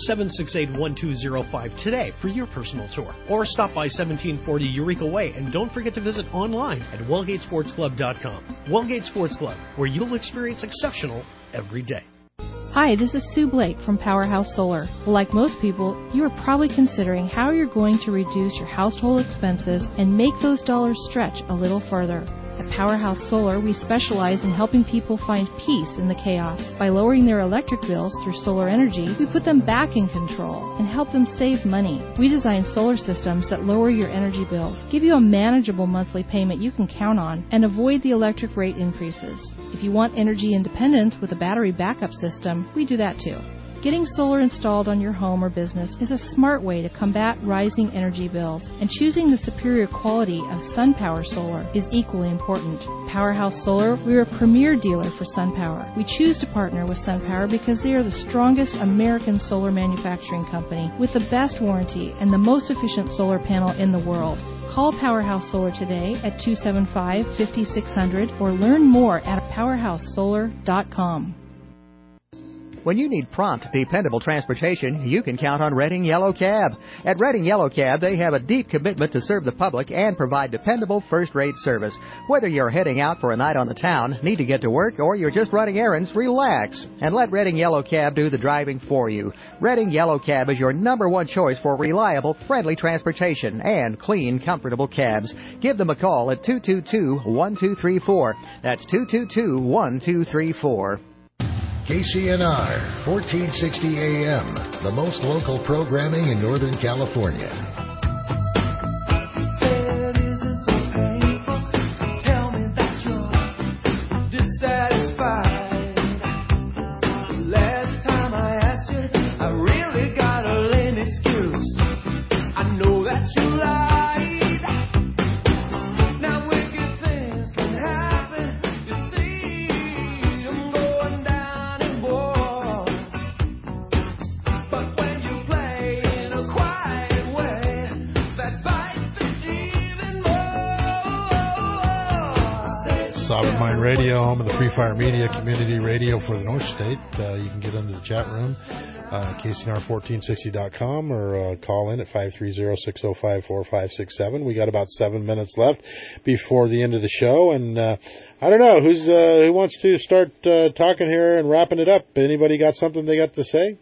[SPEAKER 15] 768-1205 today for your personal tour. Or stop by 1740 Eureka Way, and don't forget to visit online at WellgateSportsClub.com. Wellgate Sports Club, where you'll experience exceptional every day.
[SPEAKER 16] Hi, this is Sue Blake from Powerhouse Solar. Well, like most people, you are probably considering how you're going to reduce your household expenses and make those dollars stretch a little further. At Powerhouse Solar, we specialize in helping people find peace in the chaos. By lowering their electric bills through solar energy, we put them back in control and help them save money. We design solar systems that lower your energy bills, give you a manageable monthly payment you can count on, and avoid the electric rate increases. If you want energy independence with a battery backup system, we do that too. Getting solar installed on your home or business is a smart way to combat rising energy bills, and choosing the superior quality of SunPower Solar is equally important. Powerhouse Solar, we're a premier dealer for SunPower. We choose to partner with SunPower because they are the strongest American solar manufacturing company with the best warranty and the most efficient solar panel in the world. Call Powerhouse Solar today at 275-5600 or learn more at powerhousesolar.com.
[SPEAKER 4] When you need prompt, dependable transportation, you can count on Redding Yellow Cab. At Redding Yellow Cab, they have a deep commitment to serve the public and provide dependable first-rate service. Whether you're heading out for a night on the town, need to get to work, or you're just running errands, relax and let Redding Yellow Cab do the driving for you. Redding Yellow Cab is your number one choice for reliable, friendly transportation and clean, comfortable cabs. Give them a call at 222-1234. That's 222-1234.
[SPEAKER 6] KCNR, 1460 AM, the most local programming in Northern California.
[SPEAKER 8] Sovereign Mind Radio, home of the Free Fire Media community radio for the North State. You can get into the chat room, KCNR1460.com, or call in at 530-605-4567. We got about 7 minutes left before the end of the show, and I don't know who wants to start talking here and wrapping it up. Anybody got something they got to say?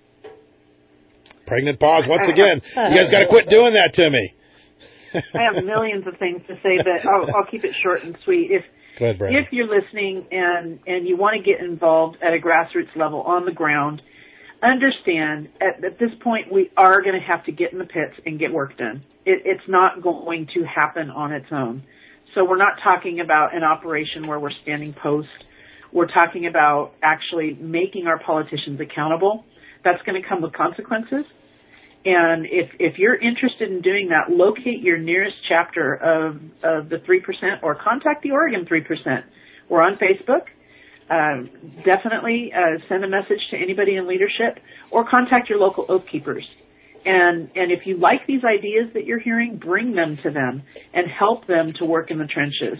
[SPEAKER 8] Pregnant pause once again. You guys got to quit doing that to me.
[SPEAKER 2] I have millions of things to say, but I'll keep it short and sweet.
[SPEAKER 8] Go ahead, Brandon.
[SPEAKER 2] If you're listening and you want to get involved at a grassroots level on the ground, understand at this point we are going to have to get in the pits and get work done. It's not going to happen on its own. So we're not talking about an operation where we're standing post. We're talking about actually making our politicians accountable. That's going to come with consequences. And if you're interested in doing that, locate your nearest chapter of the 3% or contact the Oregon 3%. We're on Facebook. Definitely send a message to anybody in leadership or contact your local oath keepers. And if you like these ideas that you're hearing, bring them to them and help them to work in the trenches.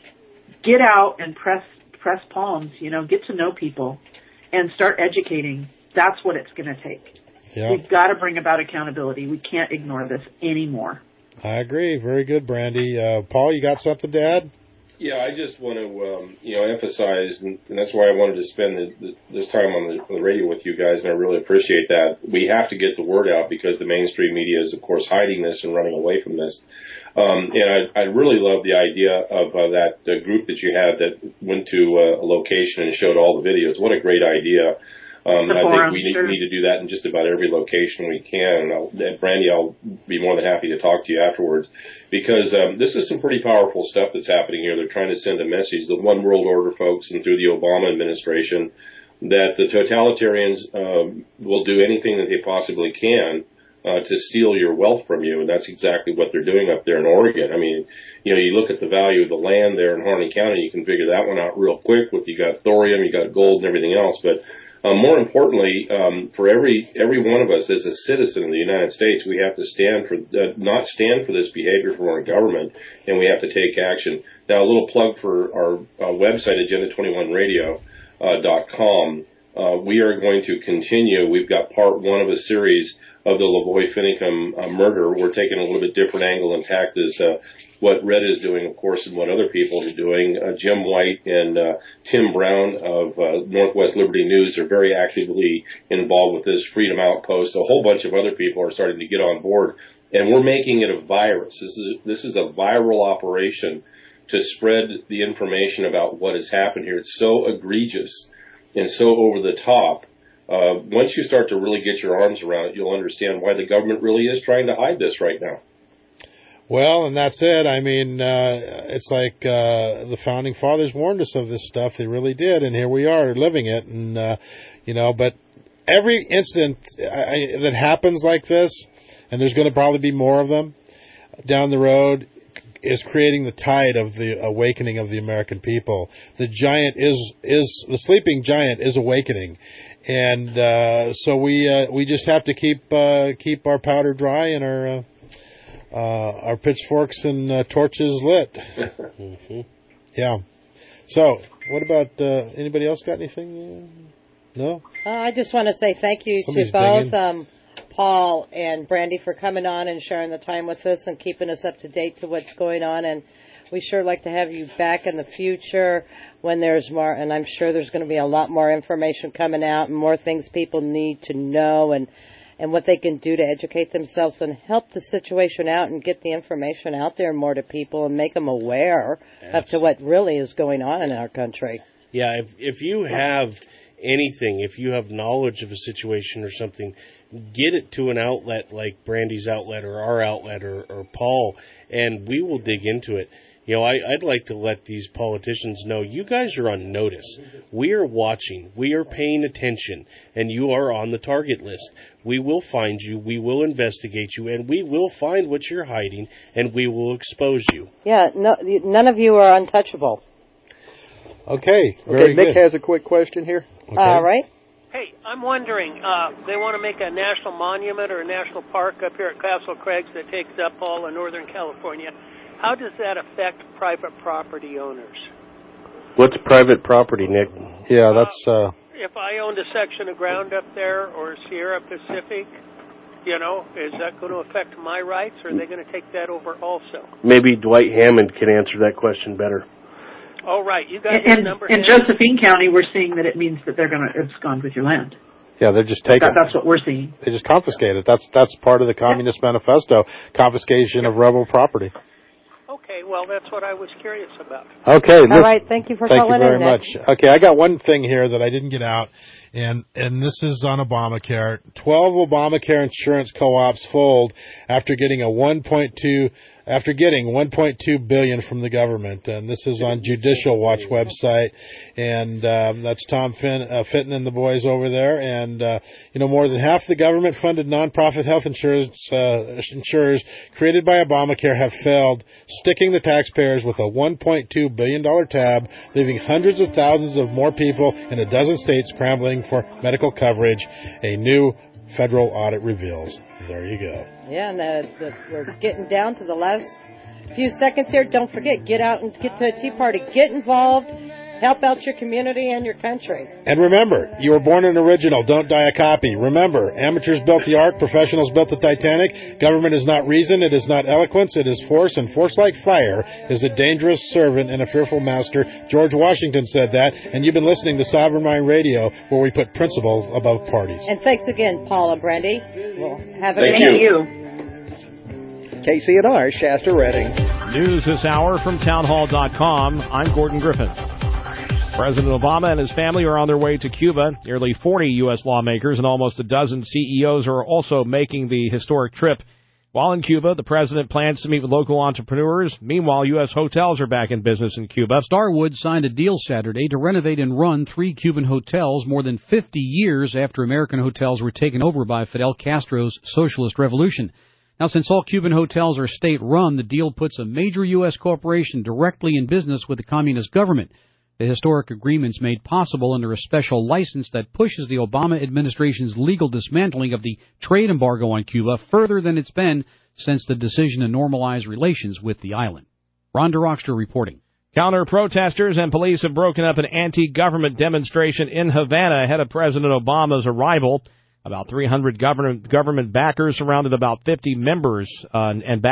[SPEAKER 2] Get out and press palms, get to know people and start educating. That's what it's going to take.
[SPEAKER 8] Yeah.
[SPEAKER 2] We've got to bring about accountability. We can't ignore this anymore.
[SPEAKER 8] I agree. Very good, Brandy. Paul, you got something to add?
[SPEAKER 1] Yeah, I just want to, emphasize, and that's why I wanted to spend this time on the radio with you guys, and I really appreciate that. We have to get the word out because the mainstream media is, of course, hiding this and running away from this. And I really love the idea of that group that you had that went to a location and showed all the videos. What a great idea. I think we need to do that in just about every location we can. And Brandy, I'll be more than happy to talk to you afterwards because this is some pretty powerful stuff that's happening here. They're trying to send a message, the one world order folks and through the Obama administration, that the totalitarians will do anything that they possibly can to steal your wealth from you. And that's exactly what they're doing up there in Oregon. I mean, you look at the value of the land there in Harney County, you can figure that one out real quick with you got thorium, you got gold and everything else. But more importantly, for every one of us as a citizen of the United States, we have to not stand for this behavior from our government, and we have to take action. Now, a little plug for our website, agenda21radio.com. We are going to continue. We've got part one of a series of the Lavoy Finicum murder. We're taking a little bit different angle and tact as what Red is doing, of course, and what other people are doing. Jim White and Tim Brown of Northwest Liberty News are very actively involved with this. Freedom Outpost, a whole bunch of other people are starting to get on board, and we're making it a virus. This is a viral operation to spread the information about what has happened here. It's so egregious and so over the top. Once you start to really get your arms around it, you'll understand why the government really is trying to hide this right now.
[SPEAKER 8] Well, and that's it. I mean, it's like the Founding Fathers warned us of this stuff. They really did, and here we are living it. And, but every incident that happens like this, and there's going to probably be more of them down the road, is creating the tide of the awakening of the American people. The giant the sleeping giant is awakening. And so we just have to keep our powder dry and our pitchforks and torches lit. Mm-hmm. Yeah. So, what about anybody else got anything?
[SPEAKER 14] No?
[SPEAKER 9] I just want to say thank you
[SPEAKER 14] Somebody's
[SPEAKER 9] to both Paul and Brandy for coming on and sharing the time with us and keeping us up to date to what's going on. And we sure like to have you back in the future when there's more, and I'm sure there's going to be a lot more information coming out and more things people need to know and what they can do to educate themselves and help the situation out and get the information out there more to people and make them aware of to what really is going on in our country.
[SPEAKER 10] Yeah, if you have anything, if you have knowledge of a situation or something, get it to an outlet like Brandy's outlet or our outlet or Paul, and we will dig into it. You know, I'd like to let these politicians know you guys are on notice. We are watching. We are paying attention, and you are on the target list. We will find you. We will investigate you, and we will find what you're hiding, and we will expose you.
[SPEAKER 9] Yeah, no, none of you are untouchable.
[SPEAKER 14] Okay, very
[SPEAKER 12] Nick
[SPEAKER 14] good.
[SPEAKER 12] has a quick question here.
[SPEAKER 14] Okay.
[SPEAKER 9] All right.
[SPEAKER 17] Hey, I'm wondering, they want to make a national monument or a national park up here at Castle Crags that takes up all of Northern California. How does that affect private property owners?
[SPEAKER 12] What's private property, Nick?
[SPEAKER 14] Yeah, that's...
[SPEAKER 17] If I owned a section of ground up there or Sierra Pacific, you know, is that going to affect my rights, or are they going to take that over also?
[SPEAKER 12] Maybe Dwight Hammond can answer that question better.
[SPEAKER 17] Oh, right. You got
[SPEAKER 2] And
[SPEAKER 17] the number.
[SPEAKER 2] in Josephine County, we're seeing that it means that they're going to abscond with your land.
[SPEAKER 14] Yeah, they're just taking
[SPEAKER 2] That's what we're seeing.
[SPEAKER 14] They just confiscate it. That's part of the Communist Manifesto, confiscation of rebel property.
[SPEAKER 17] Okay, well, that's what I was curious about.
[SPEAKER 14] Okay.
[SPEAKER 9] All right, thank you for calling in,
[SPEAKER 14] Thank you very
[SPEAKER 9] Nick.
[SPEAKER 14] much. Okay, I got one thing here that I didn't get out, and this is on Obamacare. 12 Obamacare insurance co-ops fold after getting $1.2 billion from the government, and this is on Judicial Watch website, and that's Tom Fitton and the boys over there, and more than half the government-funded nonprofit health insurers created by Obamacare have failed, sticking the taxpayers with a $1.2 billion tab, leaving hundreds of thousands of more people in a dozen states scrambling for medical coverage. A new federal audit reveals. There you go.
[SPEAKER 9] Yeah, and we're getting down to the last few seconds here. Don't forget, get out and get to a Tea Party. Get involved. Help out your community and your country.
[SPEAKER 14] And remember, you were born an original. Don't die a copy. Remember, amateurs built the Ark. Professionals built the Titanic. Government is not reason. It is not eloquence. It is force. And force like fire is a dangerous servant and a fearful master. George Washington said that. And you've been listening to Sovereign Mind Radio, where we put principles above parties.
[SPEAKER 9] And thanks again, Paul and Brandy. We'll have a
[SPEAKER 2] Thank you.
[SPEAKER 12] KCNR, Shasta Redding.
[SPEAKER 18] News this hour from townhall.com. I'm Gordon Griffin. President Obama and his family are on their way to Cuba. Nearly 40 U.S. lawmakers and almost a dozen CEOs are also making the historic trip. While in Cuba, the president plans to meet with local entrepreneurs. Meanwhile, U.S. hotels are back in business in Cuba.
[SPEAKER 21] Starwood signed a deal Saturday to renovate and run 3 Cuban hotels more than 50 years after American hotels were taken over by Fidel Castro's socialist revolution. Now, since all Cuban hotels are state-run, the deal puts a major U.S. corporation directly in business with the communist government. The historic agreement's made possible under a special license that pushes the Obama administration's legal dismantling of the trade embargo on Cuba further than it's been since the decision to normalize relations with the island. Ron DeRockstra reporting.
[SPEAKER 18] Counter-protesters and police have broken up an anti-government demonstration in Havana ahead of President Obama's arrival. About 300 government backers surrounded about 50 members and